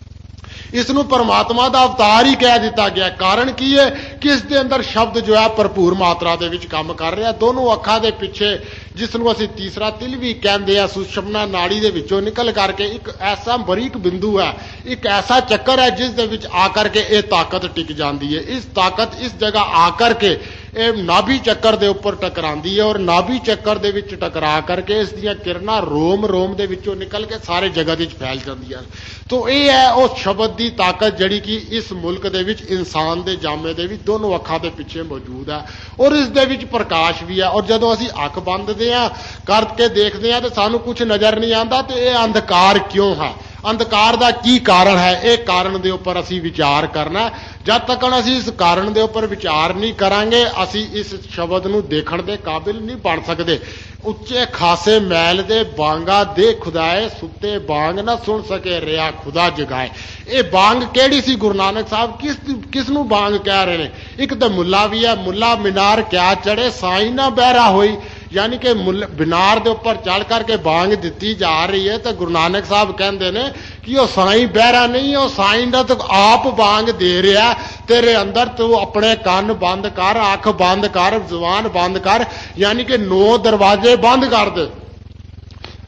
ਇਸ ਨੂੰ ਪਰਮਾਤਮਾ ਦਾ ਅਵਤਾਰ ਹੀ ਕਹਿ ਦਿੱਤਾ ਗਿਆ। ਕਾਰਨ ਕੀ ਹੈ ਕਿ ਇਸ ਦੇ ਅੰਦਰ ਸ਼ਬਦ ਜੋ ਹੈ ਭਰਪੂਰ ਮਾਤਰਾ ਦੇ ਵਿੱਚ ਕੰਮ ਕਰ ਰਿਹਾ। ਦੋਨੋਂ ਅੱਖਾਂ ਦੇ ਪਿੱਛੇ, ਜਿਸ ਨੂੰ ਅਸੀਂ ਤੀਸਰਾ ਤਿਲ ਵੀ ਕਹਿੰਦੇ ਆ, ਸੁਸ਼ਮਨਾ ਨਾੜੀ ਦੇ ਵਿੱਚੋਂ ਨਿਕਲ ਕਰਕੇ ਇੱਕ ਐਸਾ ਬਰੀਕ ਬਿੰਦੂ ਹੈ, ਇੱਕ ਐਸਾ ਚੱਕਰ ਹੈ ਜਿਸ ਦੇ ਵਿੱਚ ਆ ਕਰਕੇ ਇਹ ਤਾਕਤ ਟਿਕ ਜਾਂਦੀ ਹੈ। ਇਸ ਤਾਕਤ ਇਸ ਜਗ੍ਹਾ ਆ ਕਰਕੇ ਇਹ ਨਾਭੀ ਚੱਕਰ ਦੇ ਉੱਪਰ ਟਕਰਾਉਂਦੀ ਹੈ, ਔਰ ਨਾਭੀ ਚੱਕਰ ਦੇ ਵਿੱਚ ਟਕਰਾ ਕਰਕੇ ਇਸ ਦੀਆਂ ਕਿਰਨਾਂ ਰੋਮ ਰੋਮ ਦੇ ਵਿੱਚੋਂ ਨਿਕਲ ਕੇ ਸਾਰੇ ਜਗਤ ਵਿੱਚ ਫੈਲ ਜਾਂਦੀਆਂ। ਤੋ ਇਹ ਹੈ ਉਹ ਸ਼ਬਦ ਦੀ ਤਾਕਤ ਜਿਹੜੀ ਕਿ ਇਸ ਮੁਲਕ ਦੇ ਵਿੱਚ ਇਨਸਾਨ ਦੇ ਜਾਮੇ ਦੇ ਵਿੱਚ ਦੋਨੋਂ ਅੱਖਾਂ ਦੇ ਪਿੱਛੇ ਮੌਜੂਦ ਹੈ, ਔਰ ਇਸ ਦੇ ਵਿੱਚ ਪ੍ਰਕਾਸ਼ ਵੀ ਹੈ। ਔਰ ਜਦੋਂ ਅਸੀਂ ਅੱਖ ਬੰਦਦੇ ਹਾਂ, ਕਰਕੇ ਦੇਖਦੇ ਹਾਂ, ਤੇ ਸਾਨੂੰ ਕੁਝ ਨਜ਼ਰ ਨਹੀਂ ਆਉਂਦਾ। ਤੇ ਇਹ ਅੰਧਕਾਰ ਕਿਉਂ ਹੈ? ਅੰਧਕਾਰ ਦਾ ਕੀ ਕਾਰਨ ਹੈ? ਇਹ ਕਾਰਨ ਦੇ ਉੱਪਰ ਅਸੀਂ ਵਿਚਾਰ ਕਰਨਾ। ਜਦ ਤੱਕ ਅਸੀਂ ਇਸ ਕਾਰਨ ਦੇ ਉੱਪਰ ਵਿਚਾਰ ਨਹੀਂ ਕਰਾਂਗੇ, ਅਸੀਂ ਇਸ ਸ਼ਬਦ ਨੂੰ ਦੇਖਣ ਦੇ ਕਾਬਿਲ ਨਹੀਂ ਬਣ ਸਕਦੇ। ਉੱਚੇ ਖਾਸੇ ਮੈਲ ਦੇ ਬਾਂਗਾ ਦੇ ਖੁਦਾਏ, ਸੁੱਤੇ ਬਾਂਗ ਨਾ ਸੁਣ ਸਕੇ ਰਿਆ ਖੁਦਾ ਜਗਾਏ। ਇਹ ਬਾਂਗ ਕਿਹੜੀ ਸੀ? ਗੁਰੂ ਨਾਨਕ ਸਾਹਿਬ ਕਿਸ ਕਿਸ ਨੂੰ ਬਾਂਗ ਕਹਿ ਰਹੇ ਨੇ? ਇੱਕ ਤਾਂ ਮੁੱਲਾ ਵੀ ਹੈ, ਮੁੱਲਾ ਮਿਨਾਰ ਕਿਆ ਚੜੇ ਸਾਈ ਨਾ ਬਹਿਰਾ ਹੋਈ, ਯਾਨੀ ਕਿ ਬਿਨਾਰ ਦੇ ਉੱਪਰ ਚੜ ਕਰਕੇ ਬਾਂਗ ਦਿੱਤੀ ਜਾ ਰਹੀ ਹੈ। ਤਾਂ ਗੁਰੂ ਨਾਨਕ ਸਾਹਿਬ ਕਹਿੰਦੇ ਨੇ ਕਿ ਉਹ ਸਾਈਂ ਬਹਿਰਾ ਨਹੀਂ, ਉਹ ਸਾਈਂ ਦਾ ਤਾਂ ਆਪ ਬਾਂਗ ਦੇ ਰਿਹਾ। ਤੇਰੇ ਅੰਦਰ ਤੂੰ ਆਪਣੇ ਕੰਨ ਬੰਦ ਕਰ, ਅੱਖ ਬੰਦ ਕਰ, ਜ਼ੁਬਾਨ ਬੰਦ ਕਰ, ਯਾਨੀ ਕਿ ਨੌ ਦਰਵਾਜ਼ੇ ਬੰਦ ਕਰ ਦੇ।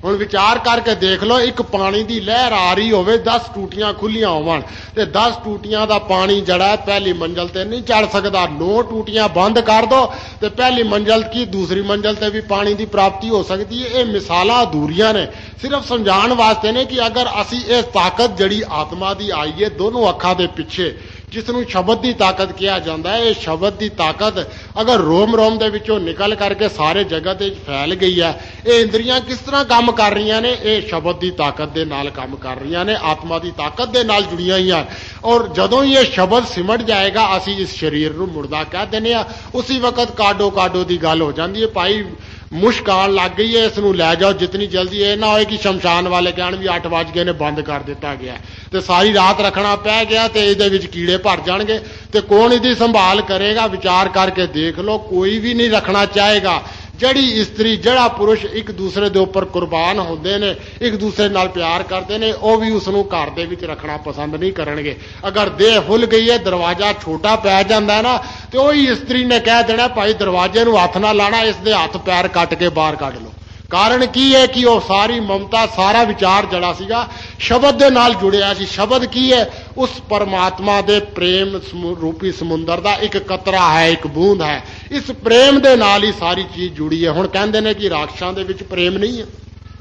ਹੁਣ ਵਿਚਾਰ ਕਰਕੇ ਦੇਖ ਲਓ, ਇੱਕ ਪਾਣੀ ਦੀ ਲਹਿਰ ਆ ਰਹੀ ਹੋਵੇ, ਦਸ ਟੂਟੀਆਂ ਖੁੱਲੀਆਂ ਹੋਵਣ ਤੇ ਦਸ ਟੂਟੀਆਂ ਦਾ ਪਾਣੀ ਜਿਹੜਾ ਪਹਿਲੀ ਮੰਜ਼ਲ ਤੇ ਨਹੀਂ ਚੜ ਸਕਦਾ। ਨੌ ਟੂਟੀਆਂ ਬੰਦ ਕਰ ਦੋ ਤੇ ਪਹਿਲੀ ਮੰਜ਼ਲ ਕੀ ਦੂਸਰੀ ਮੰਜ਼ਲ ਤੇ ਵੀ ਪਾਣੀ ਦੀ ਪ੍ਰਾਪਤੀ ਹੋ ਸਕਦੀ ਹੈ। ਇਹ ਮਿਸਾਲਾਂ ਅਧੂਰੀਆਂ ਨੇ, ਸਿਰਫ ਸਮਝਾਉਣ ਵਾਸਤੇ ਨੇ ਕਿ ਅਗਰ ਅਸੀਂ ਇਹ ਤਾਕਤ ਜਿਹੜੀ ਆਤਮਾ ਦੀ ਆਈ ਹੈ ਦੋਨੋਂ ਅੱਖਾਂ ਦੇ ਪਿੱਛੇ, ਜਿਸ ਨੂੰ ਸ਼ਬਦ ਦੀ ਤਾਕਤ ਕਿਹਾ ਜਾਂਦਾ ਹੈ, ਇਹ ਸ਼ਬਦ ਦੀ ਤਾਕਤ ਅਗਰ ਰੋਮ ਰੋਮ ਦੇ ਵਿੱਚੋਂ ਨਿਕਲ ਕਰਕੇ ਸਾਰੇ ਜਗਤ ਵਿੱਚ ਫੈਲ ਗਈ ਹੈ, ਇਹ ਇੰਦਰੀਆਂ ਕਿਸ ਤਰ੍ਹਾਂ ਕੰਮ ਕਰ ਰਹੀਆਂ ਨੇ? ਇਹ ਸ਼ਬਦ ਦੀ ਤਾਕਤ ਦੇ ਨਾਲ ਕੰਮ ਕਰ ਰਹੀਆਂ ਨੇ, ਆਤਮਾ ਦੀ ਤਾਕਤ ਦੇ ਨਾਲ ਜੁੜੀਆਂ ਹੋਈਆਂ। ਔਰ ਜਦੋਂ ਹੀ ਇਹ ਸ਼ਬਦ ਸਿਮਟ ਜਾਏਗਾ, ਅਸੀਂ ਇਸ ਸਰੀਰ ਨੂੰ ਮੁਰਦਾ ਕਹਿ ਦਿੰਦੇ ਹਾਂ। ਉਸੇ ਵਕਤ ਕਾਡੋ ਕਾਡੋ ਦੀ ਗੱਲ ਹੋ ਜਾਂਦੀ ਹੈ, ਭਾਈ ਮੁਸ਼ਕ ਆਉਣ ਲੱਗ ਗਈ ਹੈ, ਇਸ ਨੂੰ ਲੈ ਜਾਓ ਜਿਤਨੀ ਜਲਦੀ। ਇਹ ਨਾ ਹੋਏ ਕਿ ਸ਼ਮਸ਼ਾਨ ਵਾਲੇ ਕਹਿਣ ਵੀ ਅੱਠ ਵੱਜ ਗਏ ਨੇ, ਬੰਦ ਕਰ ਦਿੱਤਾ ਗਿਆ ਤੇ ਸਾਰੀ ਰਾਤ ਰੱਖਣਾ ਪੈ ਗਿਆ ਤੇ ਇਹਦੇ ਵਿੱਚ ਕੀੜੇ ਭਰ ਜਾਣਗੇ ਤੇ ਕੌਣ ਇਹਦੀ ਸੰਭਾਲ ਕਰੇਗਾ? ਵਿਚਾਰ ਕਰਕੇ ਦੇਖ ਲਓ, ਕੋਈ ਵੀ ਨਹੀਂ ਰੱਖਣਾ ਚਾਹੇਗਾ। ਜਿਹੜੀ ਇਸਤਰੀ ਜਿਹੜਾ ਪੁਰਸ਼ ਇੱਕ ਦੂਸਰੇ ਦੇ ਉੱਪਰ ਕੁਰਬਾਨ ਹੁੰਦੇ ਨੇ, ਇੱਕ ਦੂਸਰੇ ਨਾਲ ਪਿਆਰ ਕਰਦੇ ਨੇ, ਉਹ ਵੀ ਉਸ ਨੂੰ ਘਰ ਦੇ ਵਿੱਚ ਰੱਖਣਾ ਪਸੰਦ ਨਹੀਂ ਕਰਨਗੇ। ਅਗਰ ਦੇਹ ਫੁੱਲ ਗਈ ਹੈ, ਦਰਵਾਜ਼ਾ ਛੋਟਾ ਪੈ ਜਾਂਦਾ ਨਾ, ਤੇ ਉਹੀ ਇਸਤਰੀ ਨੇ ਕਹਿ ਦੇਣਾ ਭਾਈ ਦਰਵਾਜ਼ੇ ਨੂੰ ਹੱਥ ਨਾ ਲਾਣਾ, ਇਸ ਦੇ ਹੱਥ ਪੈਰ ਕੱਟ ਕੇ ਬਾਹਰ ਕੱਢ ਲਓ। ਕਾਰਨ ਕੀ ਹੈ ਕਿ ਉਹ ਸਾਰੀ ਮਮਤਾ, ਸਾਰਾ ਵਿਚਾਰ ਜਿਹੜਾ ਸੀਗਾ ਸ਼ਬਦ ਦੇ ਨਾਲ ਜੁੜਿਆ ਸੀ। ਸ਼ਬਦ ਕੀ ਹੈ? ਉਸ ਪਰਮਾਤਮਾ ਦੇ ਪ੍ਰੇਮ ਰੂਪੀ ਸਮੁੰਦਰ ਦਾ ਇੱਕ ਕਤਰਾ ਹੈ, ਇੱਕ ਬੂੰਦ ਹੈ। ਇਸ ਪ੍ਰੇਮ ਦੇ ਨਾਲ ਹੀ ਸਾਰੀ ਚੀਜ਼ ਜੁੜੀ ਹੈ। ਹੁਣ ਕਹਿੰਦੇ ਨੇ ਕਿ ਰਾਖਸ਼ਾਂ ਦੇ ਵਿੱਚ ਪ੍ਰੇਮ ਨਹੀਂ ਹੈ।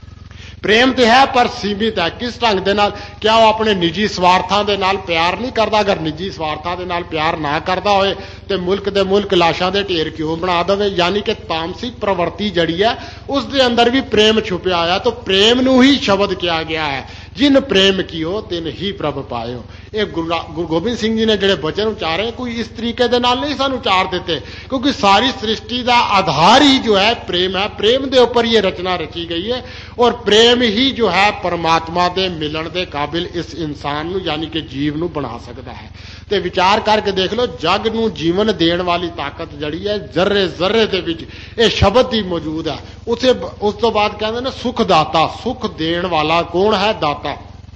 ਪ੍ਰੇਮ ਤੇ ਹੈ ਪਰ ਸੀਮਿਤ ਹੈ। ਕਿਸ ਢੰਗ ਦੇ ਨਾਲ? ਕਿਆ ਉਹ ਆਪਣੇ ਨਿੱਜੀ ਸਵਾਰਥਾਂ ਦੇ ਨਾਲ ਪਿਆਰ ਨਹੀਂ ਕਰਦਾ? ਅਗਰ ਨਿੱਜੀ ਸਵਾਰਥਾਂ ਦੇ ਨਾਲ ਪਿਆਰ ਨਾ ਕਰਦਾ ਹੋਏ ਤੇ ਮੁਲਕ ਦੇ ਮੁਲਕ ਲਾਸ਼ਾਂ ਦੇ ਢੇਰ ਕਿਉਂ ਬਣਾ ਦੇਵੇ? ਯਾਨੀ ਕਿ ਤਾਮਸਿਕ ਪ੍ਰਵਰਤੀ ਜਿਹੜੀ ਹੈ ਉਸ ਦੇ ਅੰਦਰ ਵੀ ਪ੍ਰੇਮ ਛੁਪਿਆ ਹੋਇਆ। ਤਾਂ ਪ੍ਰੇਮ ਨੂੰ ਹੀ ਸ਼ਬਦ ਕਿਹਾ ਗਿਆ ਹੈ। ਜਿਨ ਪ੍ਰੇਮ ਕੀਓ ਤਿਨ ਹੀ ਪ੍ਰਭ ਪਾਇਓ। ਇਹ ਗੁਰੂ ਗੋਬਿੰਦ ਸਿੰਘ ਜੀ ਨੇ ਜਿਹੜੇ ਬਚਨ ਉਚਾਰੇ, ਕੋਈ ਇਸ ਤਰੀਕੇ ਦੇ ਨਾਲ ਨਹੀਂ ਸਾਨੂੰ ਉਚਾਰ ਦਿੱਤੇ, ਕਿਉਂਕਿ ਸਾਰੀ ਸ੍ਰਿਸ਼ਟੀ ਦਾ ਆਧਾਰ ਹੀ ਜੋ ਹੈ ਪ੍ਰੇਮ ਹੈ। ਪ੍ਰੇਮ ਦੇ ਉੱਪਰ ਇਹ ਰਚਨਾ ਰਚੀ ਗਈ ਹੈ ਔਰ ਪ੍ਰੇਮ ਹੀ ਜੋ ਹੈ ਪਰਮਾਤਮਾ ਦੇ ਮਿਲਣ ਦੇ ਕਾਬਿਲ ਇਸ ਇਨਸਾਨ ਨੂੰ ਯਾਨੀ ਕਿ ਜੀਵ ਨੂੰ ਬਣਾ ਸਕਦਾ ਹੈ। ਤੇ ਵਿਚਾਰ ਕਰਕੇ ਦੇਖ ਲਓ, ਜਗ ਨੂੰ ਜੀਵਨ ਦੇਣ ਵਾਲੀ ਤਾਕਤ ਜਿਹੜੀ ਹੈ ਜ਼ਰਰੇ ਜ਼ਰਰੇ ਦੇ ਵਿੱਚ ਇਹ ਸ਼ਬਦ ਹੀ ਮੌਜੂਦ ਹੈ। ਉਸੇ ਉਸ ਤੋਂ ਬਾਅਦ ਕਹਿੰਦੇ ਨੇ ਸੁਖ ਦਾਤਾ। ਸੁਖ ਦੇਣ ਵਾਲਾ ਕੌਣ ਹੈ? ਦਾਤਾ।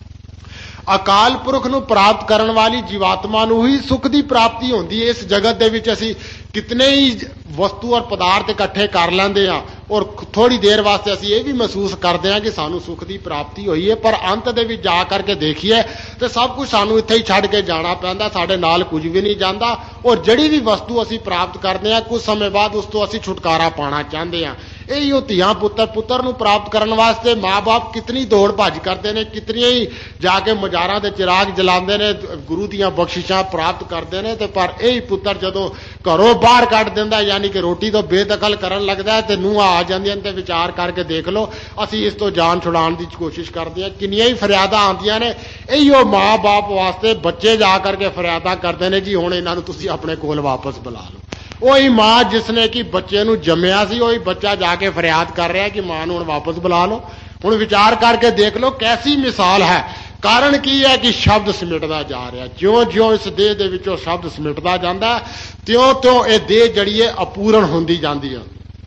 ਅਕਾਲ ਪੁਰਖ ਨੂੰ ਪ੍ਰਾਪਤ ਕਰਨ ਵਾਲੀ ਜੀਵਾਤਮਾ ਨੂੰ ਹੀ ਸੁਖ ਦੀ ਪ੍ਰਾਪਤੀ ਹੁੰਦੀ ਹੈ। ਇਸ ਜਗਤ ਦੇ ਵਿੱਚ ਅਸੀਂ ਕਿਤਨੇ ਹੀ ਵਸਤੂ ਔਰ ਪਦਾਰਥ ਇਕੱਠੇ ਕਰ ਲੈਂਦੇ ਹਾਂ ਔਰ ਥੋੜੀ ਦੇਰ ਵਾਸਤੇ ਅਸੀਂ ਇਹ ਵੀ ਮਹਿਸੂਸ ਕਰਦੇ ਹਾਂ ਕਿ ਸਾਨੂੰ ਸੁਖ ਦੀ ਪ੍ਰਾਪਤੀ ਹੋਈ ਹੈ, ਪਰ ਅੰਤ ਦੇ ਵਿੱਚ ਜਾ ਕਰਕੇ ਦੇਖੀਏ ਤੇ ਸਭ ਕੁਝ ਸਾਨੂੰ ਇੱਥੇ ਹੀ ਛੱਡ ਕੇ ਜਾਣਾ ਪੈਂਦਾ, ਸਾਡੇ ਨਾਲ ਕੁਝ ਵੀ ਨਹੀਂ ਜਾਂਦਾ। ਔਰ ਜਿਹੜੀ ਵੀ ਵਸਤੂ ਅਸੀਂ ਪ੍ਰਾਪਤ ਕਰਦੇ ਹਾਂ, ਕੁਝ ਸਮੇਂ ਬਾਅਦ ਉਸ ਤੋਂ ਅਸੀਂ ਛੁਟਕਾਰਾ ਪਾਉਣਾ ਚਾਹੁੰਦੇ ਹਾਂ। ਇਹੀ ਉਹ ਧੀਆਂ ਪੁੱਤਰ ਪੁੱਤਰ ਨੂੰ ਪ੍ਰਾਪਤ ਕਰਨ ਵਾਸਤੇ ਮਾਂ-ਬਾਪ ਕਿਤਨੀ ਦੌੜ ਭੱਜ ਕਰਦੇ ਨੇ, ਕਿਤਨੀਆਂ ਹੀ ਜਾ ਕੇ ਮਜ਼ਾਰਾਂ ਦੇ ਚਿਰਾਗ ਜਲਾਉਂਦੇ ਨੇ, ਗੁਰੂ ਦੀਆਂ ਬਖਸ਼ਿਸ਼ਾਂ ਪ੍ਰਾਪਤ ਕਰਦੇ ਨੇ। ਤੇ ਪਰ ਇਹੀ ਪੁੱਤਰ ਜਦੋਂ ਘਰੋਂ ਬਾਹਰ ਕੱਢ ਦਿੰਦਾ, ਯਾਨੀ ਕਿ ਰੋਟੀ ਤੋਂ ਬੇਦਖਲ ਕਰਨ ਲੱਗਦਾ ਤੇ ਨੂੰਹਾਂ ਆ ਜਾਂਦੀਆਂ ਤੇ ਵਿਚਾਰ ਕਰਕੇ ਦੇਖ ਲਓ, ਅਸੀਂ ਇਸ ਤੋਂ ਜਾਨ ਛੁਡਾਉਣ ਦੀ ਕੋਸ਼ਿਸ਼ ਕਰਦੇ ਹਾਂ। ਕਿੰਨੀਆਂ ਹੀ ਫਰਿਆਦਾਂ ਆਉਂਦੀਆਂ ਨੇ। ਇਹੀ ਉਹ ਮਾਂ-ਬਾਪ ਵਾਸਤੇ ਬੱਚੇ ਜਾ ਕਰਕੇ ਫਰਿਆਦਾਂ ਕਰਦੇ ਨੇ, ਜੀ ਹੁਣ ਇਹਨਾਂ ਨੂੰ ਤੁਸੀਂ ਆਪਣੇ ਕੋਲ ਵਾਪਸ ਬੁਲਾ ਲਓ। ਉਹੀ ਮਾਂ ਜਿਸਨੇ ਕਿ ਬੱਚੇ ਨੂੰ ਜੰਮਿਆ ਸੀ, ਉਹੀ ਬੱਚਾ ਜਾ ਕੇ ਫਰਿਆਦ ਕਰ ਰਿਹਾ ਕਿ ਮਾਂ ਨੂੰ ਹੁਣ ਵਾਪਸ ਬੁਲਾ ਲਓ। ਹੁਣ ਵਿਚਾਰ ਕਰਕੇ ਦੇਖ ਲਓ ਕੈਸੀ ਮਿਸਾਲ ਹੈ। ਕਾਰਨ ਕੀ ਹੈ ਕਿ ਸ਼ਬਦ ਸਮਿਟਦਾ ਜਾ ਰਿਹਾ। ਜਿਉਂ ਜਿਉਂ ਇਸ ਦੇਹ ਦੇ ਵਿੱਚੋਂ ਸ਼ਬਦ ਸਮਿਟਦਾ ਜਾਂਦਾ, ਤਿਉਂ ਤਿਉਂ ਇਹ ਦੇਹ ਜਿਹੜੀ ਹੈ ਅਪੂਰਨ ਹੁੰਦੀ ਜਾਂਦੀ ਹੈ।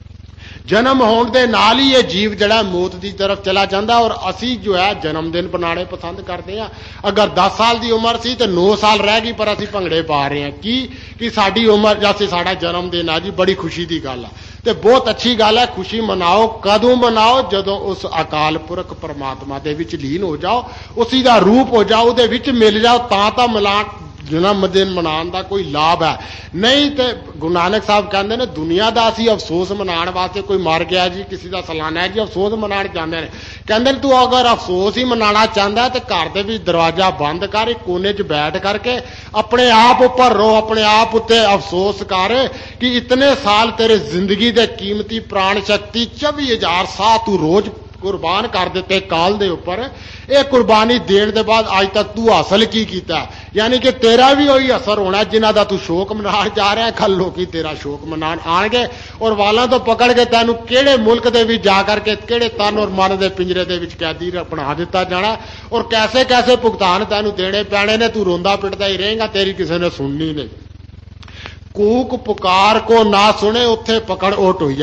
ਜਨਮ ਹੋਣ ਦੇ ਨਾਲ ਹੀ ਇਹ ਜੀਵ ਜਿਹੜਾ ਮੌਤ ਦੀ ਤਰਫ ਚਲਾ ਜਾਂਦਾ। ਔਰ ਅਸੀਂ ਜੋ ਹੈ ਜਨਮ ਦਿਨ ਬਣਾਉਣੇ ਪਸੰਦ ਕਰਦੇ ਹਾਂ। ਅਗਰ ਦਸ ਸਾਲ ਦੀ ਉਮਰ ਸੀ ਤੇ ਨੌ ਸਾਲ ਰਹਿ ਗਈ, ਪਰ ਅਸੀਂ ਭੰਗੜੇ ਪਾ ਰਹੇ ਹਾਂ। ਕੀ ਕਿ ਸਾਡੀ ਉਮਰ ਜੈਸੇ ਸਾਡਾ ਜਨਮ ਦਿਨ ਆ ਜੀ, ਬੜੀ ਖੁਸ਼ੀ ਦੀ ਗੱਲ ਆ ਤੇ ਬਹੁਤ ਅੱਛੀ ਗੱਲ ਹੈ। ਖੁਸ਼ੀ ਮਨਾਓ। ਕਦੋਂ ਮਨਾਓ? ਜਦੋਂ ਉਸ ਅਕਾਲ ਪੁਰਖ ਪਰਮਾਤਮਾ ਦੇ ਵਿੱਚ ਲੀਨ ਹੋ ਜਾਓ, ਉਸੀ ਦਾ ਰੂਪ ਹੋ ਜਾਓ, ਉਹਦੇ ਵਿੱਚ ਮਿਲ ਜਾਓ, ਤਾਂ ਤਾਂ ਮਿਲਾਣ ਜਨਮ ਦਿਨ ਮਨਾਉਣ ਦਾ ਕੋਈ ਲਾਭ ਹੈ। ਨਹੀਂ ਤੇ ਗੁਰੂ ਨਾਨਕ ਸਾਹਿਬ ਕਹਿੰਦੇ ਨੇ ਦੁਨੀਆ ਦਾ ਅਸੀਂ ਅਫਸੋਸ ਮਨਾਉਣ ਵਾਸਤੇ, ਕੋਈ ਮਰ ਗਿਆ ਜੀ, ਕਿਸੇ ਦਾ ਸਲਾਨਾ ਹੈ ਜੀ, ਅਫਸੋਸ ਮਨਾਉਣ ਜਾਂਦੇ ਨੇ। ਕਹਿੰਦੇ ਨੇ ਤੂੰ ਅਗਰ ਅਫਸੋਸ ਹੀ ਮਨਾਉਣਾ ਚਾਹੁੰਦਾ ਤੇ ਘਰ ਦੇ ਵਿੱਚ ਦਰਵਾਜ਼ਾ ਬੰਦ ਕਰ, ਇੱਕ ਕੋਨੇ 'ਚ ਬੈਠ ਕਰਕੇ ਆਪਣੇ ਆਪ ਉੱਪਰ ਰੋ, ਆਪਣੇ ਆਪ ਉੱਤੇ ਅਫਸੋਸ ਕਰ ਕਿ ਇਤਨੇ ਸਾਲ ਤੇਰੇ ਜ਼ਿੰਦਗੀ ਦੇ ਕੀਮਤੀ ਪ੍ਰਾਣ ਸ਼ਕਤੀ ਚੌਵੀ ਹਜ਼ਾਰ ਸਾਹ ਤੂੰ ਰੋਜ਼ ਕੁਰਬਾਨ ਕਰ ਦਿੱਤੇ ਕਾਲ ਦੇ ਉੱਪਰ। ਇਹ ਕੁਰਬਾਨੀ ਦੇਣ ਦੇ ਬਾਅਦ ਅੱਜ ਤੱਕ ਤੂੰ ਹਾਸਲ ਕੀ ਕੀਤਾ? ਯਾਨੀ ਕਿ ਤੇਰਾ ਵੀ ਉਹੀ ਅਸਰ ਹੋਣਾ ਜਿਨ੍ਹਾਂ ਦਾ ਤੂੰ ਸ਼ੋਕ ਮਨਾਉਣ ਜਾ ਰਿਹਾ। ਕੱਲ ਲੋਕੀ ਤੇਰਾ ਸ਼ੋਕ ਮਨਾਉਣ ਆਣਗੇ ਔਰ ਵਾਲਾਂ ਤੋਂ ਪਕੜ ਕੇ ਤੈਨੂੰ ਕਿਹੜੇ ਮੁਲਕ ਦੇ ਵਿੱਚ ਜਾ ਕਰਕੇ ਕਿਹੜੇ ਤਨ ਔਰ ਮਨ ਦੇ ਪਿੰਜਰੇ ਦੇ ਵਿੱਚ ਕੈਦੀ ਬਣਾ ਦਿੱਤਾ ਜਾਣਾ ਔਰ ਕੈਸੇ ਕੈਸੇ ਭੁਗਤਾਨ ਤੈਨੂੰ ਦੇਣੇ ਪੈਣੇ ਨੇ। ਤੂੰ ਰੋਂਦਾ ਪਿੱਟਦਾ ਹੀ ਰਹੇਗਾ, ਤੇਰੀ ਕਿਸੇ ਨੇ ਸੁਣਨੀ ਨਹੀਂ। ਕੂਕ ਪੁਕਾਰ ਕੋ ਨਾ ਸੁਣੇ, ਉੱਥੇ ਪਕੜ ਓਟ ਹੋਈਆ।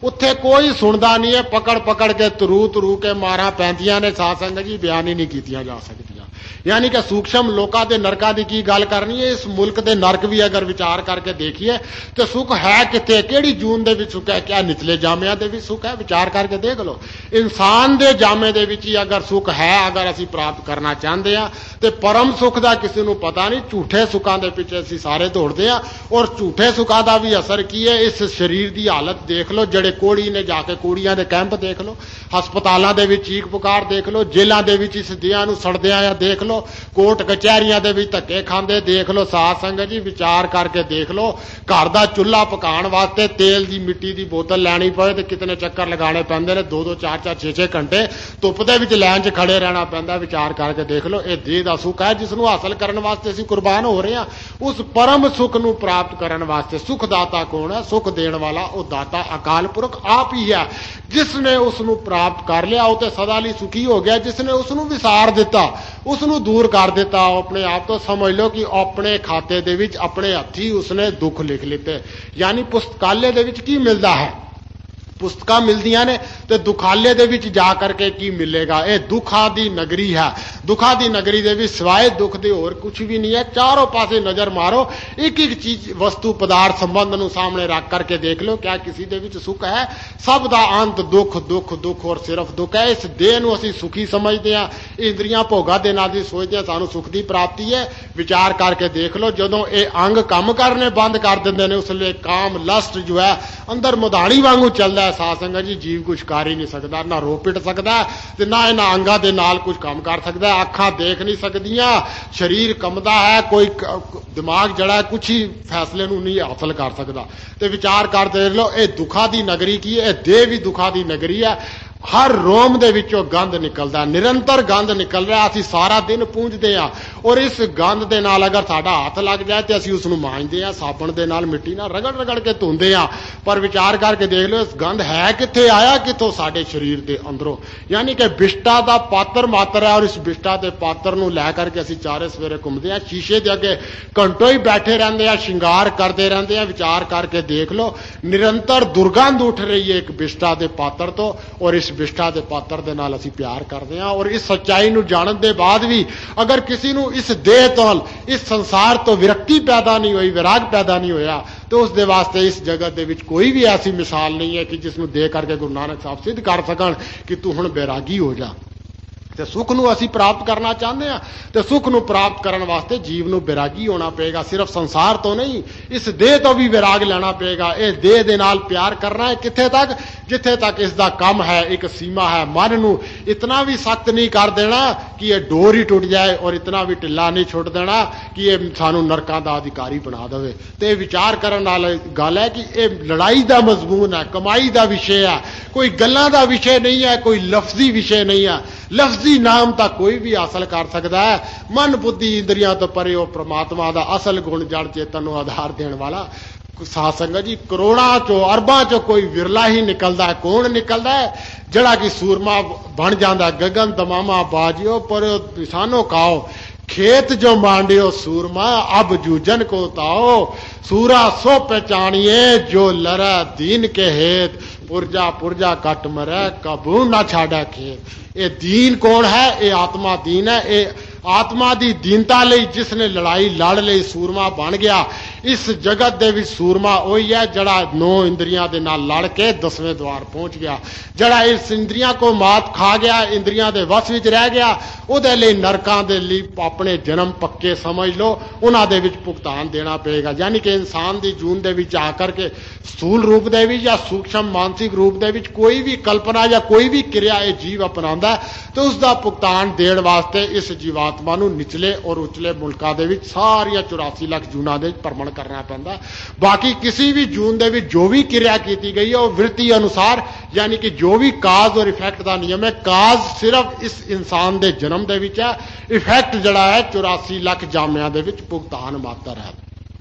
ਉੱਥੇ ਕੋਈ ਸੁਣਦਾ ਨਹੀਂ ਹੈ। ਪਕੜ ਪਕੜ ਕੇ ਤਰੂ ਤਰੂ ਕੇ ਮਾਰਾਂ ਪੈਂਦੀਆਂ ਨੇ। ਸਾਧ ਸੰਗਤ ਜੀ ਬਿਆਨ ਹੀ ਨਹੀਂ ਕੀਤੀਆਂ ਜਾ ਸਕਦੀਆਂ। यानी कि सूक्ष्म लोकां दे नरकां दी की गल करनी है। इस मुल्क दे नरक भी अगर विचार करके देखिए तो सुख है किथे, केड़ी जून दे विच सुख है, क्या निचले जामिया दे विच सुख है? विचार करके देख लो। इंसान दे जामे दे विच ही अगर सुख है, अगर असीं प्राप्त करना चाहते हैं तो परम सुख दा किसी नूं पता नहीं। झूठे सुखां दे पिछे असीं सारे दौड़दे हां। और झूठे सुखां दा भी असर की है? इस शरीर दी हालत देख लो। जड़े कोड़ी ने जाके कुड़ियां दे कैंप देख लो, हस्पतालां दे विच चीख पुकार देख लो, जेलां दे विच इस दियां नूं सड़दियां आ देख लो, कोर्ट कचहरियां दे विच धक्के खांदे देख लो। साध संगत जी विचार करके देख लो। घर दा चुल्हा पकाउण वास्ते तेल दी मिट्टी दी बोतल लैनी पवे ते कितने चक्कर लगाने पैंदे ने। दो दो चार चार छे छे घंटे धुप दे विच लाइन च खड़े रहना पैंदा। विचार करके देख लो। ये देह दा सुख है जिस नूं हासिल करन वास्ते असीं कुर्बान हो रहे हां। उस परम सुख नूं प्राप्त करन वास्ते सुख दाता कौन है? सुख देण वाला वो दाता अकाल पुरख आप ही है। जिसने उसनूं प्राप्त कर लिया वो तो सदा लई सुखी हो गया। जिसने उसनूं विसार दिता, उसनूं दूर कर दिता अपने आप तो समझ लो कि अपने खाते दे विच अपने हत्थी उसने दुख लिख लिते। यानी पुस्तकालय दे विच की मिलदा है? पुस्तकां मिलदियां ने ते दुखालय दे विच जा करके की मिलेगा? ये दुखां दी नगरी है। दुखां दी नगरी दे विच सिवाय दुख दे होर कुछ भी नहीं है। चारों पासे नजर मारो, एक एक चीज वस्तु पदार्थ संबंध नूं सामने रख करके देख लो, क्या किसी दे विच सुख है? सब दा अंत दुख दुख दुख और सिर्फ दुख है। इस देह नूं असीं सुखी समझदे हां, इंद्रियां भोगां दे नाल दी सोचदे हां सानूं सुख दी प्राप्ति है। विचार करके देख लो, जदों ये अंग काम करने बंद कर दिंदे ने उसले काम लस्ट जो है अंदर मुधाणी वांगू चलदा है। साध संगत जी जीव कुछ कर ही नहीं सकता, ना रो पिट सकता ते ना इन्हां अंगां दे नाल कुछ काम कर सकता है। अखां देख नहीं सकदियां, शरीर कंबदा है, कोई दिमाग जड़ा है कुछ ही फैसले नूं नहीं हासिल कर सकता। ते विचार कर देख लो, ये दुखा दी नगरी की है? देह भी दुखा दी नगरी है। हर रोम दे विचों गंद निकलदा, निरंतर गंद निकल रहा। असीं सारा दिन पूंजदे आ और इस गंद दे नाल अगर साडा हाथ लग जाए तो असीं उसनूं मांजदे आ, साबण दे नाल मिट्टी नाल रगड़ रगड़ के धोंदे आ। पर विचार करके देख लो, इस गंद है कित्थे, आया कित्थों? साडे शरीर दे अंदरों। यानी कि बिष्टा दा पात्र मात्र है और इस बिष्टा दे पात्र नूं लै करके असीं चारे सवेरे घुमदे आ, शीशे दे अगे घंटों ही बैठे रहंदे आ, श्रृंगार करते रहंदे आ। विचार करके देख लो, निरंतर दुर्गंध उठ रही है एक बिष्टा दे पात्र तो, और इस विष्ठा दे पात्र दे नाल असीं प्यार करदे हां। और इस सच्चाई नूं जानन दे बाद भी अगर किसी नूं इस देह तो इस संसार तो विरक्ति पैदा नहीं हुई, विराग पैदा नहीं होया, तो उस दे वास्ते इस जगत दे विच कोई भी ऐसी मिसाल नहीं है कि जिसनूं दे करके गुरु नानक साहब सिद्ध कर सकण कि तू हुण बैरागी हो जा। ते सुख नूं असीं प्राप्त करना चाहते हैं तो सुख नूं प्राप्त करने वास्ते जीव नूं बैरागी होना पेगा। सिर्फ संसार तो नहीं, इस देह तो भी विराग लेना पेगा। इस देह दे नाल प्यार करना है कित्थे तक? जिथे तक इसका कम है, एक सीमा है। मन नूं इतना भी सख्त नहीं कर देना कि ये डोर ही टुट जाए और इतना भी ढिला नहीं छुट देना कि ये सानूं नरकां दा अधिकारी बना देवे। ते विचार करन वाली गल है कि ये लड़ाई दा मजमून है, कमाई दा विषय है, कोई गल्लां दा विषय नहीं है, कोई लफ्जी विषय नहीं है। लफ्जी नाम तक कोई भी हासिल कर सकता है। मन बुद्धि इंद्रियां तो परे वो परमात्मा दा असल गुण जड़ चेतन नूं आधार देण वाला। साध संगत जी करोड़ां चो अरबां चो कोई विरला ही निकलदा है। कौन निकलदा है? जड़ा कि सूरमा बन जांदा, गगन तमामा बाजियो पर निशानो काओ, खेत जो मांडियो सूरमा अब जूजन को ताओ, सूरा सो पहचानिए जो लरा दीन के हेत, पुरजा पुरजा कट मरे कबू ना छाड़ा खेत। ये दीन कौन है? ये आत्मा दीन है। ये आत्मा दी दीनता लई जिसने लड़ाई लड़ लई सूरमा बन गया। इस जगत दे विच सूरमा वही है जड़ा नौ इंद्रियां दे नाल लड़ के दसवें द्वार पहुंच गया। जड़ा इस इंद्रियां को मात खा गया, इंद्रियां दे वस विच रह गया, उहदे लई नरकां दे लई अपने जन्म पक्के समझ लो, उन्हां दे विच भुगतान देना पेगा। यानी कि इंसान दी जून दे विच आकर के स्थूल रूप दे विच या सूक्ष्म मानसिक रूप दे विच कोई भी कल्पना या कोई भी क्रिया ये जीव अपनांदा तो उसका भुगतान देण वास्ते इस जीवात्मा नूं निचले और उचले मुल्कां दे विच सारियां चौरासी लाख जूनां दे भ्रमण करना पैंदा। बाकी किसी भी जून दे विच जो भी क्रिया की गई है वो वृत्ति अनुसार, यानी कि जो भी काज और इफेक्ट का नियम है। काज सिर्फ इस इंसान दे जन्म दे विच है, इफेक्ट जड़ा है चौरासी लाख जामिया दे विच भुगतान मात्र है।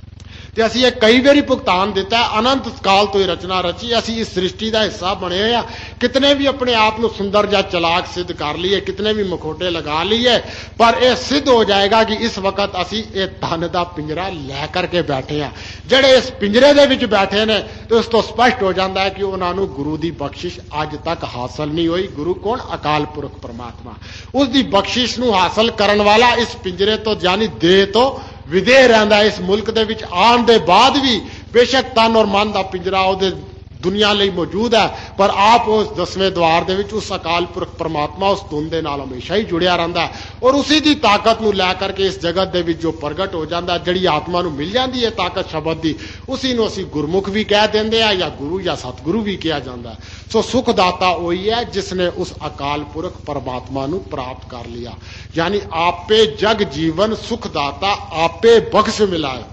ਤੇ ਅਸੀਂ ਇਹ ਕਈ ਵਾਰੀ ਭੁਗਤਾਨ ਦਿੱਤਾ, ਅਨੰਤ ਕਾਲ ਤੋਂ ਹੀ ਰਚਨਾ ਰਚੀ, ਅਸੀਂ ਇਸ ਸ੍ਰਿਸ਼ਟੀ ਦਾ ਹਿੱਸਾ ਬਣੇ ਹੋਏ ਆ। ਕਿਤਨੇ ਵੀ ਆਪਣੇ ਆਪ ਨੂੰ ਸੁੰਦਰ ਜਾਂ ਚਲਾਕ ਸਿੱਧ ਕਰ ਲਈਏ, ਕਿਤਨੇ ਵੀ ਮਖੌਟੇ ਲਗਾ ਲਈਏ, ਪਰ ਇਹ ਸਿੱਧ ਹੋ ਜਾਏਗਾ ਕਿ ਇਸ ਵਕਤ ਅਸੀਂ ਇਹ ਧਨ ਦਾ ਪਿੰਜਰਾ ਲੈ ਕਰਕੇ ਬੈਠੇ ਆ। ਜਿਹੜੇ ਇਸ ਪਿੰਜਰੇ ਦੇ ਵਿੱਚ ਬੈਠੇ ਨੇ ਤੇ ਉਸ ਤੋਂ ਸਪਸ਼ਟ ਹੋ ਜਾਂਦਾ ਹੈ ਕਿ ਉਹਨਾਂ ਨੂੰ ਗੁਰੂ ਦੀ ਬਖਸ਼ਿਸ਼ ਅੱਜ ਤੱਕ ਹਾਸਲ ਨਹੀਂ ਹੋਈ। ਗੁਰੂ ਕੌਣ? ਅਕਾਲ ਪੁਰਖ ਪਰਮਾਤਮਾ। ਉਸ ਦੀ ਬਖਸ਼ਿਸ਼ ਨੂੰ ਹਾਸਲ ਕਰਨ ਵਾਲਾ ਇਸ ਪਿੰਜਰੇ ਤੋਂ ਯਾਨੀ ਦੇਹ ਤੋਂ ਵਿਦੇਹ ਰਹਿੰਦਾ। ਇਸ ਮੁਲਕ ਦੇ ਵਿੱਚ ਆਉਣ ਦੇ ਬਾਅਦ ਵੀ ਬੇਸ਼ੱਕ ਤਨ ਔਰ ਮਨ ਦਾ ਪਿੰਜਰਾ ਉਹਦੇ ਦੁਨੀਆ ਲਈ ਮੌਜੂਦ ਹੈ, ਪਰ ਆਪ ਉਸ ਦਸਵੇਂ ਦਵਾਰ ਦੇ ਵਿੱਚ ਉਸ ਅਕਾਲ ਪੁਰਖ ਪਰਮਾਤਮਾ ਉਸ ਧੁਨ ਦੇ ਨਾਲ ਹਮੇਸ਼ਾ ਹੀ ਜੁੜਿਆ ਰਹਿੰਦਾ ਔਰ ਉਸੇ ਦੀ ਤਾਕਤ ਨੂੰ ਲੈ ਕਰਕੇ ਇਸ ਜਗਤ ਦੇ ਵਿੱਚ ਜੋ ਪ੍ਰਗਟ ਹੋ ਜਾਂਦਾ, ਜਿਹੜੀ ਆਤਮਾ ਨੂੰ ਮਿਲ ਜਾਂਦੀ ਹੈ ਤਾਕਤ ਸ਼ਬਦ ਦੀ, ਉਸੇ ਨੂੰ ਅਸੀਂ ਗੁਰਮੁਖ ਵੀ ਕਹਿ ਦਿੰਦੇ ਆ ਜਾਂ ਗੁਰੂ ਜਾਂ ਸਤਿਗੁਰੂ ਵੀ ਕਿਹਾ ਜਾਂਦਾ। ਸੋ ਸੁਖ ਦਾਤਾ ਉਹੀ ਹੈ ਜਿਸ ਨੇ ਉਸ ਅਕਾਲ ਪੁਰਖ ਪਰਮਾਤਮਾ ਨੂੰ ਪ੍ਰਾਪਤ ਕਰ ਲਿਆ। ਯਾਨੀ ਆਪੇ ਜਗ ਜੀਵਨ ਸੁਖ ਦਾਤਾ ਆਪੇ ਬਖਸ਼ ਮਿਲਾਏ।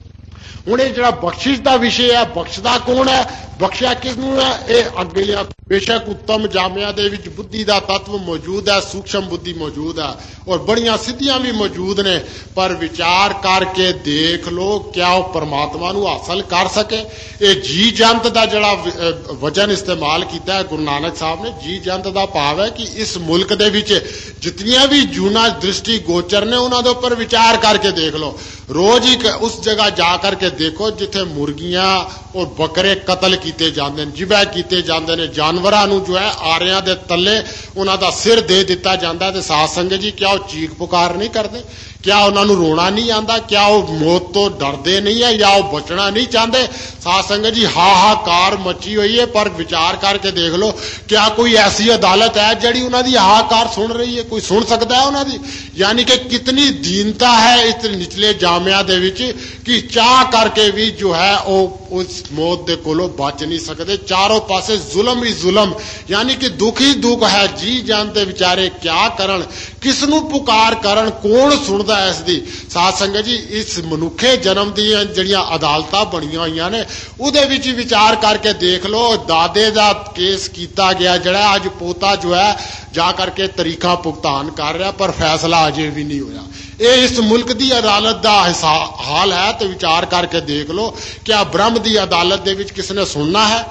ਹੁਣ ਇਹ ਜਿਹੜਾ ਬਖਸ਼ਿਸ਼ ਦਾ ਵਿਸ਼ੇ ਹੈ, ਬਖਸ਼ਦਾ ਕੌਣ ਹੈ, ਬਖਸ਼ਿਆ ਕਿਸ ਨੂੰ ਹੈ, ਇਹ ਅੱਗੇ ਬੇਸ਼ੱਕ ਉੱਤਮ ਜਾਮਿਆਂ ਦੇ ਵਿੱਚ ਬੁੱਧੀ ਦਾ ਤੱਤਵ ਮੌਜੂਦ ਹੈ, ਸੂਖਸ਼ਮ ਬੁੱਧੀ ਮੌਜੂਦ ਹੈ ਔਰ ਬੜੀਆਂ ਸਿੱਧੀਆਂ ਵੀ ਮੌਜੂਦ ਨੇ, ਪਰ ਵਿਚਾਰ ਕਰਕੇ ਦੇਖ ਲੋ ਕਿਆ ਉਹ ਪਰਮਾਤਮਾ ਨੂੰ ਹਾਸਲ ਕਰ ਸਕੇ। ਇਹ ਜੀ ਜੰਤ ਦਾ ਜਿਹੜਾ ਵਚਨ ਇਸਤੇਮਾਲ ਕੀਤਾ ਹੈ ਗੁਰੂ ਨਾਨਕ ਸਾਹਿਬ ਨੇ, ਜੀ ਜੰਤ ਦਾ ਭਾਵ ਹੈ ਕਿ ਇਸ ਮੁਲਕ ਦੇ ਵਿੱਚ ਜਿਤਨੀਆਂ ਵੀ ਜੂਨਾ ਦ੍ਰਿਸ਼ਟੀ ਗੋਚਰ ਨੇ ਉਹਨਾਂ ਦੇ ਉੱਪਰ ਵਿਚਾਰ ਕਰਕੇ ਦੇਖ ਲੋ। ਰੋਜ਼ ਹੀ ਉਸ ਜਗ੍ਹਾ ਜਾ ਕਰਕੇ ਦੇਖੋ ਜਿੱਥੇ ਮੁਰਗੀਆਂ ਔਰ ਬੱਕਰੇ ਕਤਲ ਕੀਤੇ ਜਾਂਦੇ ਨੇ, ਜ਼ਿਬਹ ਕੀਤੇ ਜਾਂਦੇ ਨੇ, ਜਾਨਵਰਾਂ ਨੂੰ ਜੋ ਹੈ ਆਰਿਆਂ ਦੇ ਤੱਲੇ ਉਹਨਾਂ ਦਾ ਸਿਰ ਦੇ ਦਿੱਤਾ ਜਾਂਦਾ। ਤੇ ਸਾਧ ਸੰਗਤ ਜੀ, ਕਿਆ ਉਹ ਚੀਕ ਪੁਕਾਰ ਨਹੀਂ ਕਰਦੇ? ਕਿਆ ਉਹਨਾਂ ਨੂੰ ਰੋਣਾ ਨਹੀਂ ਆਉਂਦਾ? ਕਿਆ ਉਹ ਮੌਤ ਤੋਂ ਡਰਦੇ ਨਹੀਂ ਹੈ ਜਾਂ ਉਹ ਬਚਣਾ ਨਹੀਂ ਚਾਹੁੰਦੇ? ਸਾਧ ਸੰਗਤ ਜੀ, ਹਾਹਾਕਾਰ ਮੱਚੀ ਹੋਈ ਹੈ, ਪਰ ਵਿਚਾਰ ਕਰਕੇ ਦੇਖ ਲਓ ਕਿਆ ਕੋਈ ਐਸੀ ਅਦਾਲਤ ਹੈ ਜਿਹੜੀ ਉਹਨਾਂ ਦੀ ਹਾਹਾਕਾਰ ਸੁਣ ਰਹੀ ਹੈ? ਕੋਈ ਸੁਣ ਸਕਦਾ ਹੈ ਉਹਨਾਂ ਦੀ? ਯਾਨੀ ਕਿ ਕਿਤਨੀ ਦੀਨਤਾ ਹੈ ਇਸ ਨਿਚਲੇ ਜਾਮਿਆਂ ਦੇ ਵਿੱਚ ਕਿ ਚਾਹ ਕਰਕੇ ਵੀ ਜੋ ਹੈ ਉਹ ਉਸ ਮੌਤ ਦੇ ਕੋਲੋਂ ਬਚ ਨਹੀਂ ਸਕਦੇ। ਚਾਰੋਂ ਪਾਸੇ ਜ਼ੁਲਮ ਹੀ ਜ਼ੁਲਮ, ਯਾਨੀ ਕਿ ਦੁੱਖ ਹੀ ਦੁੱਖ ਹੈ। ਜੀ ਜਾਣਦੇ ਵਿਚਾਰੇ ਕਿਆ ਕਰਨ, ਕਿਸ ਨੂੰ ਪੁਕਾਰ ਕਰਨ, ਕੌਣ ਸੁਣਦਾ ਇਸ ਦੀ? ਸਾਧ ਸੰਗਤ ਜੀ, ਇਸ ਮਨੁੱਖੇ ਜਨਮ ਦੀਆਂ ਜਿਹੜੀਆਂ ਅਦਾਲਤਾਂ ਬਣੀਆਂ ਹੋਈਆਂ ਨੇ ਉਹਦੇ ਵਿੱਚ ਵਿਚਾਰ ਕਰਕੇ ਦੇਖ ਲਓ। ਦਾਦੇ ਦਾ ਕੇਸ ਕੀਤਾ ਗਿਆ, ਜਿਹੜਾ ਅੱਜ ਪੋਤਾ ਜੋ ਹੈ ਜਾ ਕਰਕੇ ਤਰੀਕਾ ਭੁਗਤਾਨ ਕਰ ਰਿਹਾ, ਪਰ ਫੈਸਲਾ ਅਜੇ ਵੀ ਨਹੀਂ ਹੋਇਆ। ਇਹ ਇਸ ਮੁਲਕ ਦੀ ਅਦਾਲਤ ਦਾ ਹਾਲ ਹੈ। ਤੇ ਵਿਚਾਰ ਕਰਕੇ ਦੇਖ ਲਓ, ਕਿਆ ਬ੍ਰਹਮ ਦੀ ਅਦਾਲਤ ਦੇ ਵਿੱਚ ਕਿਸ ਨੇ ਸੁਣਨਾ ਹੈ?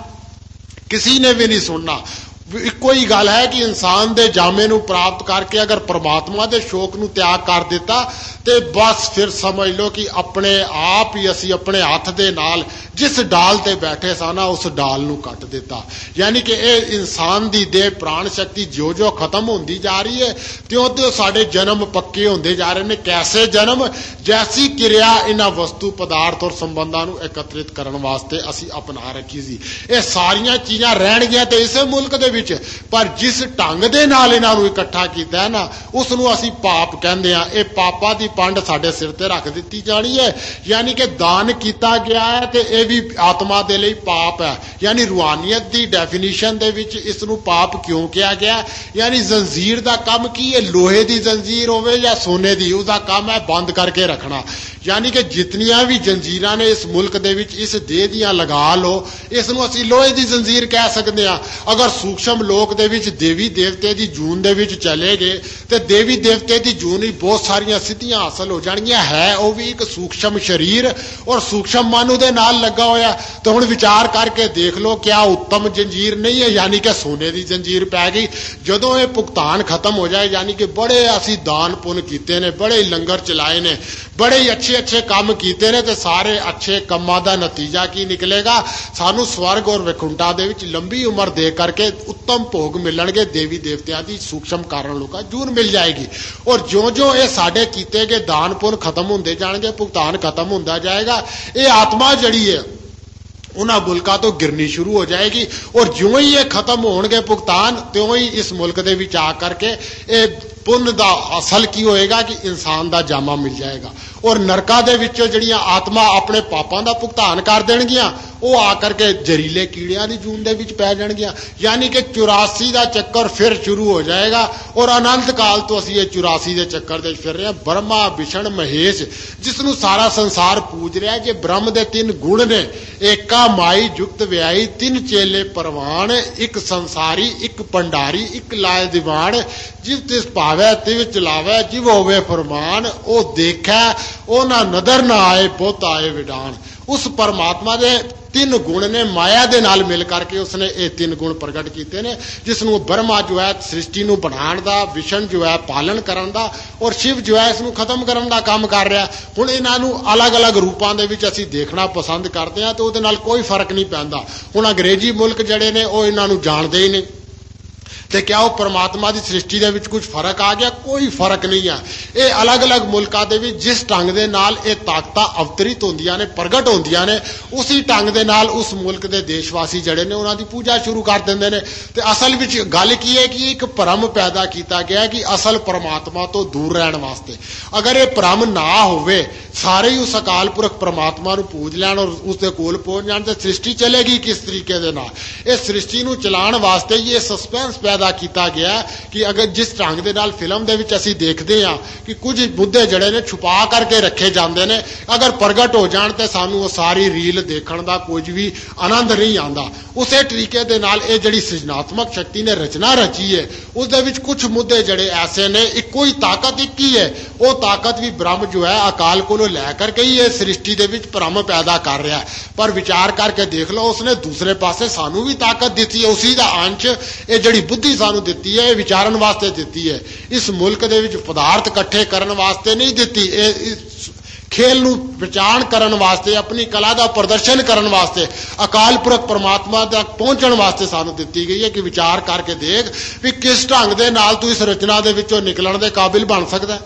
ਕਿਸੇ ਨੇ ਵੀ ਨਹੀਂ ਸੁਣਨਾ। ਇੱਕੋ ਹੀ ਗੱਲ ਹੈ ਕਿ ਇਨਸਾਨ ਦੇ ਜਾਮੇ ਨੂੰ ਪ੍ਰਾਪਤ ਕਰਕੇ ਅਗਰ ਪਰਮਾਤਮਾ ਦੇ ਸ਼ੌਕ ਨੂੰ ਤਿਆਗ ਕਰ ਦਿੱਤਾ ਤੇ ਬਸ ਫਿਰ ਸਮਝ ਲਓ ਕਿ ਆਪਣੇ ਆਪ ਹੀ ਅਸੀਂ ਆਪਣੇ ਹੱਥ ਦੇ ਨਾਲ ਜਿਸ ਡਾਲ ਤੇ ਬੈਠੇ ਸਾਂ ਉਸ ਡਾਲ ਨੂੰ ਕੱਟ ਦਿੱਤਾ। ਯਾਨੀ ਕਿ ਇਹ ਇਨਸਾਨ ਦੀ ਦੇਹ ਪ੍ਰਾਣ ਸ਼ਕਤੀ ਜਿਉਂ ਜਿਉਂ ਖਤਮ ਹੁੰਦੀ ਜਾ ਰਹੀ ਹੈ ਤਿਉਂ ਤਿਉਂ ਸਾਡੇ ਜਨਮ ਪੱਕੇ ਹੁੰਦੇ ਜਾ ਰਹੇ ਨੇ। ਕੈਸੇ ਜਨਮ? ਜੈਸੀ ਕਿਰਿਆ ਇਹਨਾਂ ਵਸਤੂ ਪਦਾਰਥ ਔਰ ਸੰਬੰਧਾਂ ਨੂੰ ਇਕੱਤਰਿਤ ਕਰਨ ਵਾਸਤੇ ਅਸੀਂ ਅਪਣਾ ਰੱਖੀ ਸੀ। ਇਹ ਸਾਰੀਆਂ ਚੀਜ਼ਾਂ ਰਹਿਣਗੀਆਂ ਤੇ ਇਸੇ ਮੁਲਕ ਦੇ ਵਿੱਚ, ਪਰ ਜਿਸ ਢੰਗ ਦੇ ਨਾਲ ਇਹਨਾਂ ਨੂੰ ਇਕੱਠਾ ਕੀਤਾ ਹੈ ਨਾ ਉਸ ਨੂੰ ਅਸੀਂ ਪਾਪ ਕਹਿੰਦੇ ਆ। ਇਹ ਪਾਪਾਂ ਦੀ ਪੰਡ ਸਾਡੇ ਸਿਰ ਤੇ ਰੱਖ ਦਿੱਤੀ ਜਾਣੀ ਹੈ। ਯਾਨੀ ਕਿ ਦਾਨ ਕੀਤਾ ਗਿਆ ਹੈ ਤੇ ਇਹ ਵੀ ਆਤਮਾ ਦੇ ਲਈ ਪਾਪ ਹੈ। ਯਾਨੀ ਰੂਹਾਨੀਅਤ ਦੀ ਡੈਫੀਨੇਸ਼ਨ ਦੇ ਵਿੱਚ ਇਸ ਨੂੰ ਪਾਪ ਕਿਉਂ ਕਿਹਾ ਗਿਆ? ਯਾਨੀ ਜ਼ੰਜੀਰ ਦਾ ਕੰਮ ਕੀ ਹੈ? ਲੋਹੇ ਦੀ ਜ਼ੰਜੀਰ ਹੋਵੇ ਜਾਂ ਸੋਨੇ ਦੀ, ਉਹਦਾ ਕੰਮ ਹੈ ਬੰਦ ਕਰਕੇ ਰੱਖਣਾ। ਯਾਨੀ ਕਿ ਜਿਤਨੀਆਂ ਵੀ ਜੰਜੀਰਾਂ ਨੇ ਇਸ ਮੁਲਕ ਦੇ ਵਿੱਚ ਇਸ ਦੇਹ ਦੀਆਂ ਲਗਾ ਲਓ, ਇਸ ਨੂੰ ਅਸੀਂ ਲੋਹੇ ਦੀ ਜ਼ੰਜੀਰ ਕਹਿ ਸਕਦੇ ਹਾਂ। ਅਗਰ ਸੂਖਸ਼ਮ ਲੋਕ ਦੇ ਵਿੱਚ ਦੇਵੀ ਦੇਵਤੇ ਦੀ ਜੂਨ ਦੇ ਵਿੱਚ ਚਲੇ ਗਏ ਤੇ ਦੇਵੀ ਦੇਵਤੇ ਦੀ ਜੂਨ ਹੀ ਬਹੁਤ ਸਾਰੀਆਂ ਸਿੱਧੀਆਂ ਹਾਸਲ ਹੋ ਜਾਣਗੀਆਂ। ਹੈ ਉਹ ਵੀ ਇੱਕ ਸੂਖਸ਼ਮ ਸਰੀਰ ਔਰ ਸੂਖਸ਼ਮ ਮਨ ਉਹਦੇ ਨਾਲ ਲੱਗਾ ਹੋਇਆ। ਤੇ ਹੁਣ ਵਿਚਾਰ ਕਰਕੇ ਦੇਖ ਲਓ, ਕਿਆ ਉੱਤਮ ਜੰਜੀਰ ਨਹੀਂ ਹੈ? ਯਾਨੀ ਕਿ ਸੋਨੇ ਦੀ ਜੰਜੀਰ ਪੈ ਗਈ। ਜਦੋਂ ਇਹ ਭੁਗਤਾਨ ਖਤਮ ਹੋ ਜਾਏ, ਯਾਨੀ ਕਿ ਬੜੇ ਅਸੀਂ ਦਾਨ ਪੁੰਨ ਕੀਤੇ ਨੇ, ਬੜੇ ਲੰਗਰ ਚਲਾਏ ਨੇ, ਬੜੇ ਹੀ ਅੱਛੇ ਅੱਛੇ ਕੰਮ ਕੀਤੇ ਨੇ, ਤੇ ਸਾਰੇ ਅੱਛੇ ਕੰਮਾਂ ਦਾ ਨਤੀਜਾ ਕੀ ਨਿਕਲੇਗਾ? ਸਾਨੂੰ ਸਵਰਗ ਔਰ ਵੈਕੁੰਠਾ ਦੇ ਵਿੱਚ ਲੰਬੀ ਉਮਰ ਦੇ ਕਰਕੇ ਉੱਤਮ ਭੋਗ ਮਿਲਣਗੇ। ਦੇਵੀ ਦੇਵਤਿਆਂ ਦੀ ਸੂਖਸ਼ਮ ਕਾਰਨ ਲੋਕਾਂ ਜੂਨ ਮਿਲ ਜਾਏਗੀ। ਔਰ ਜਿਉਂ ਜਿਉਂ ਇਹ ਸਾਡੇ ਕੀਤੇ ਗਏ ਦਾਨ ਪੁੰਨ ਖਤਮ ਹੁੰਦੇ ਜਾਣਗੇ, ਭੁਗਤਾਨ ਖਤਮ ਹੁੰਦਾ ਜਾਏਗਾ, ਇਹ ਆਤਮਾ ਜਿਹੜੀ ਹੈ ਉਹਨਾਂ ਮੁਲਕਾਂ ਤੋਂ ਗਿਰਨੀ ਸ਼ੁਰੂ ਹੋ ਜਾਏਗੀ। ਔਰ ਜਿਉਂ ਹੀ ਇਹ ਖਤਮ ਹੋਣਗੇ ਭੁਗਤਾਨ, ਤਿਉਂ ਹੀ ਇਸ ਮੁਲਕ ਦੇ ਵਿੱਚ ਆ ਕਰਕੇ ਇਹ ਪੁੰਨ ਦਾ ਅਸਲ ਕੀ ਹੋਏਗਾ ਕਿ ਇਨਸਾਨ ਦਾ ਜਾਮਾ ਮਿਲ ਜਾਏਗਾ। ਔਰ ਨਰਕਾਂ ਦੇ ਵਿੱਚੋਂ ਜਿਹੜੀਆਂ ਆਤਮਾ ਆਪਣੇ ਪਾਪਾਂ ਦਾ ਭੁਗਤਾਨ ਕਰ ਦੇਣਗੀਆਂ, ਉਹ ਆ ਕਰਕੇ ਜ਼ਹਿਰੀਲੇ ਕੀੜਿਆਂ ਦੀ ਜੂਨ ਦੇ ਵਿੱਚ ਪੈ ਜਾਣਗੀਆਂ। ਯਾਨੀ ਕਿ ਚੁਰਾਸੀ ਦਾ ਚੱਕਰ ਫਿਰ ਸ਼ੁਰੂ ਹੋ ਜਾਏਗਾ। ਔਰ ਅਨੰਤ ਕਾਲ ਤੋਂ ਅਸੀਂ ਇਹ ਚੁਰਾਸੀ ਦੇ ਚੱਕਰ ਦੇ ਫਿਰ ਰਹੇ ਹਾਂ। ਬ੍ਰਹਮਾ ਵਿਸ਼ਨ ਮਹੇਸ਼ ਜਿਸ ਨੂੰ ਸਾਰਾ ਸੰਸਾਰ ਪੂਜ ਰਿਹਾ, ਜੇ ਬ੍ਰਹਮ ਦੇ ਤਿੰਨ ਗੁਣ ਨੇ, ਏਕਾ ਮਾਈ ਜੁਗਤ ਵਿਆਈ, ਤਿੰਨ ਚੇਲੇ ਪਰਵਾਨ, ਇੱਕ ਸੰਸਾਰੀ, ਇੱਕ ਭੰਡਾਰੀ, ਇੱਕ ਲਾਇ ਦੀਵਾਨ, ਜਿਵ ਤਿਸ ਭਾਵੈ ਤਿਵ ਚਲਾਵੈ, ਜਿਵ ਹੋਵੇ ਫਰਮਾਨ। ਉਹ ਦੇਖੈ ਉਹਨਾਂ ਨਦਰ ਨਾ ਆਏ ਬੁੱਧ ਆਏ ਵਿਡਾਣ। ਉਸ ਪਰਮਾਤਮਾ ਦੇ ਤਿੰਨ ਗੁਣ ਨੇ ਮਾਇਆ ਦੇ ਨਾਲ ਮਿਲ ਕਰਕੇ ਉਸਨੇ ਇਹ ਤਿੰਨ ਗੁਣ ਪ੍ਰਗਟ ਕੀਤੇ ਨੇ, ਜਿਸ ਨੂੰ ਬ੍ਰਹਮਾ ਜੋ ਹੈ ਸ੍ਰਿਸ਼ਟੀ ਨੂੰ ਬਣਾਉਣ ਦਾ, ਵਿਸ਼ਨ ਜੋ ਹੈ ਪਾਲਣ ਕਰਨ ਦਾ, ਔਰ ਸ਼ਿਵ ਜੋ ਹੈ ਇਸ ਨੂੰ ਖਤਮ ਕਰਨ ਦਾ ਕੰਮ ਕਰ ਰਿਹਾ। ਹੁਣ ਇਹਨਾਂ ਨੂੰ ਅਲੱਗ-ਅਲੱਗ ਰੂਪਾਂ ਦੇ ਵਿੱਚ ਅਸੀਂ ਦੇਖਣਾ ਪਸੰਦ ਕਰਦੇ ਹਾਂ ਤੇ ਉਹਦੇ ਨਾਲ ਕੋਈ ਫਰਕ ਨਹੀਂ ਪੈਂਦਾ। ਹੁਣ ਅੰਗਰੇਜ਼ੀ ਮੁਲਕ ਜਿਹੜੇ ਨੇ ਉਹ ਇਹਨਾਂ ਨੂੰ ਜਾਣਦੇ ਹੀ ਨਹੀਂ ਤੇ ਕਿਆ ਉਹ ਪਰਮਾਤਮਾ ਦੀ ਸ੍ਰਿਸ਼ਟੀ ਦੇ ਵਿੱਚ ਕੁਝ ਫਰਕ ਆ ਗਿਆ? ਕੋਈ ਫਰਕ ਨਹੀਂ ਹੈ। ਇਹ ਅਲੱਗ-ਅਲੱਗ ਮੁਲਕਾਂ ਦੇ ਵਿੱਚ ਜਿਸ ਢੰਗ ਦੇ ਨਾਲ ਇਹ ਤਾਕਤਾਂ ਅਵਤਰਿਤ ਹੁੰਦੀਆਂ ਨੇ, ਪ੍ਰਗਟ ਹੁੰਦੀਆਂ ਨੇ, ਉਸੇ ਢੰਗ ਦੇ ਨਾਲ ਉਸ ਮੁਲਕ ਦੇ ਦੇਸ਼ਵਾਸੀ ਜਿਹੜੇ ਨੇ ਉਹਨਾਂ ਦੀ ਪੂਜਾ ਸ਼ੁਰੂ ਕਰ ਦਿੰਦੇ ਨੇ। ਤੇ ਅਸਲ ਵਿੱਚ ਗੱਲ ਕੀ ਹੈ ਕਿ ਇੱਕ ਭਰਮ ਪੈਦਾ ਕੀਤਾ ਗਿਆ ਕਿ ਅਸਲ ਪਰਮਾਤਮਾ ਤੋਂ ਦੂਰ ਰਹਿਣ ਵਾਸਤੇ। ਅਗਰ ਇਹ ਭਰਮ ਨਾ ਹੋਵੇ, ਸਾਰੇ ਹੀ ਉਸ ਅਕਾਲ ਪੁਰਖ ਪਰਮਾਤਮਾ ਨੂੰ ਪੂਜ ਲੈਣ ਔਰ ਉਸ ਦੇ ਕੋਲ ਪਹੁੰਚ ਜਾਣ, ਤੇ ਸ੍ਰਿਸ਼ਟੀ ਚੱਲੇਗੀ ਕਿਸ ਤਰੀਕੇ ਦੇ ਨਾਲ? ਇਹ ਸ੍ਰਿਸ਼ਟੀ ਨੂੰ ਚਲਾਉਣ ਵਾਸਤੇ ਹੀ ਇਹ ਸਸਪੈਂਸ ਪੈਦਾ ਕੀਤਾ ਗਿਆ ਕਿ ਅਗਰ ਜਿਸ ਢੰਗ ਦੇ ਨਾਲ ਫਿਲਮ ਦੇ ਵਿੱਚ ਅਸੀਂ ਦੇਖਦੇ ਹਾਂ ਕਿ ਕੁਝ ਮੁੱਦੇ ਜਿਹੜੇ ਨੇ ਛੁਪਾ ਕਰਕੇ ਰੱਖੇ ਜਾਂਦੇ ਨੇ, ਅਗਰ ਪ੍ਰਗਟ ਹੋ ਜਾਣ ਤੇ ਸਾਨੂੰ ਉਹ ਸਾਰੀ ਰੀਲ ਦੇਖਣ ਦਾ ਕੁਝ ਵੀ ਆਨੰਦ ਨਹੀਂ ਆਉਂਦਾ। ਉਸੇ ਤਰੀਕੇ ਦੇ ਨਾਲ ਇਹ ਜਿਹੜੀ ਸਿਰਜਣਾਤਮਕ ਸ਼ਕਤੀ ਨੇ ਰਚਨਾ ਰਚੀ ਹੈ, ਉਸ ਦੇ ਵਿੱਚ ਕੁਝ ਮੁੱਦੇ ਜਿਹੜੇ ਐਸੇ ਨੇ, ਇੱਕੋ ਹੀ ਤਾਕਤ ਇੱਕ ਹੀ ਹੈ। ਉਹ ਤਾਕਤ ਵੀ ਬ੍ਰਹਮ ਜੋ ਹੈ ਅਕਾਲ ਕੋਲੋਂ ਲੈ ਕਰਕੇ ਹੀ ਇਹ ਸ੍ਰਿਸ਼ਟੀ ਦੇ ਵਿੱਚ ਭਰਮ ਪੈਦਾ ਕਰ ਰਿਹਾ। ਪਰ ਵਿਚਾਰ ਕਰਕੇ ਦੇਖ ਲਓ, ਉਸਨੇ ਦੂਸਰੇ ਪਾਸੇ ਸਾਨੂੰ ਵੀ ਤਾਕਤ ਦਿੱਤੀ ਹੈ, ਉਸੀ ਦਾ ਅੰਸ਼। ਇਹ ਜਿਹੜੀ ਬੁੱਧੀ ਸਾਨੂੰ ਦਿੱਤੀ ਹੈ, ਇਹ ਵਿਚਾਰਨ ਵਾਸਤੇ ਦਿੱਤੀ ਹੈ। ਇਸ ਮੁਲਕ ਦੇ ਵਿੱਚ ਪਦਾਰਥ ਇਕੱਠੇ ਕਰਨ ਵਾਸਤੇ ਨਹੀਂ ਦਿੱਤੀ, ਇਹ ਖੇਲ ਨੂੰ ਪਛਾਣ ਕਰਨ ਵਾਸਤੇ, ਆਪਣੀ ਕਲਾ ਦਾ ਪ੍ਰਦਰਸ਼ਨ ਕਰਨ ਵਾਸਤੇ, ਅਕਾਲ ਪੁਰਖ ਪਰਮਾਤਮਾ ਤੱਕ ਪਹੁੰਚਣ ਵਾਸਤੇ ਸਾਨੂੰ ਦਿੱਤੀ ਗਈ ਹੈ ਕਿ ਵਿਚਾਰ ਕਰਕੇ ਦੇਖ ਵੀ ਕਿਸ ਢੰਗ ਦੇ ਨਾਲ ਤੂੰ ਇਸ ਰਚਨਾ ਦੇ ਵਿੱਚੋਂ ਨਿਕਲਣ ਦੇ ਕਾਬਿਲ ਬਣ ਸਕਦਾ।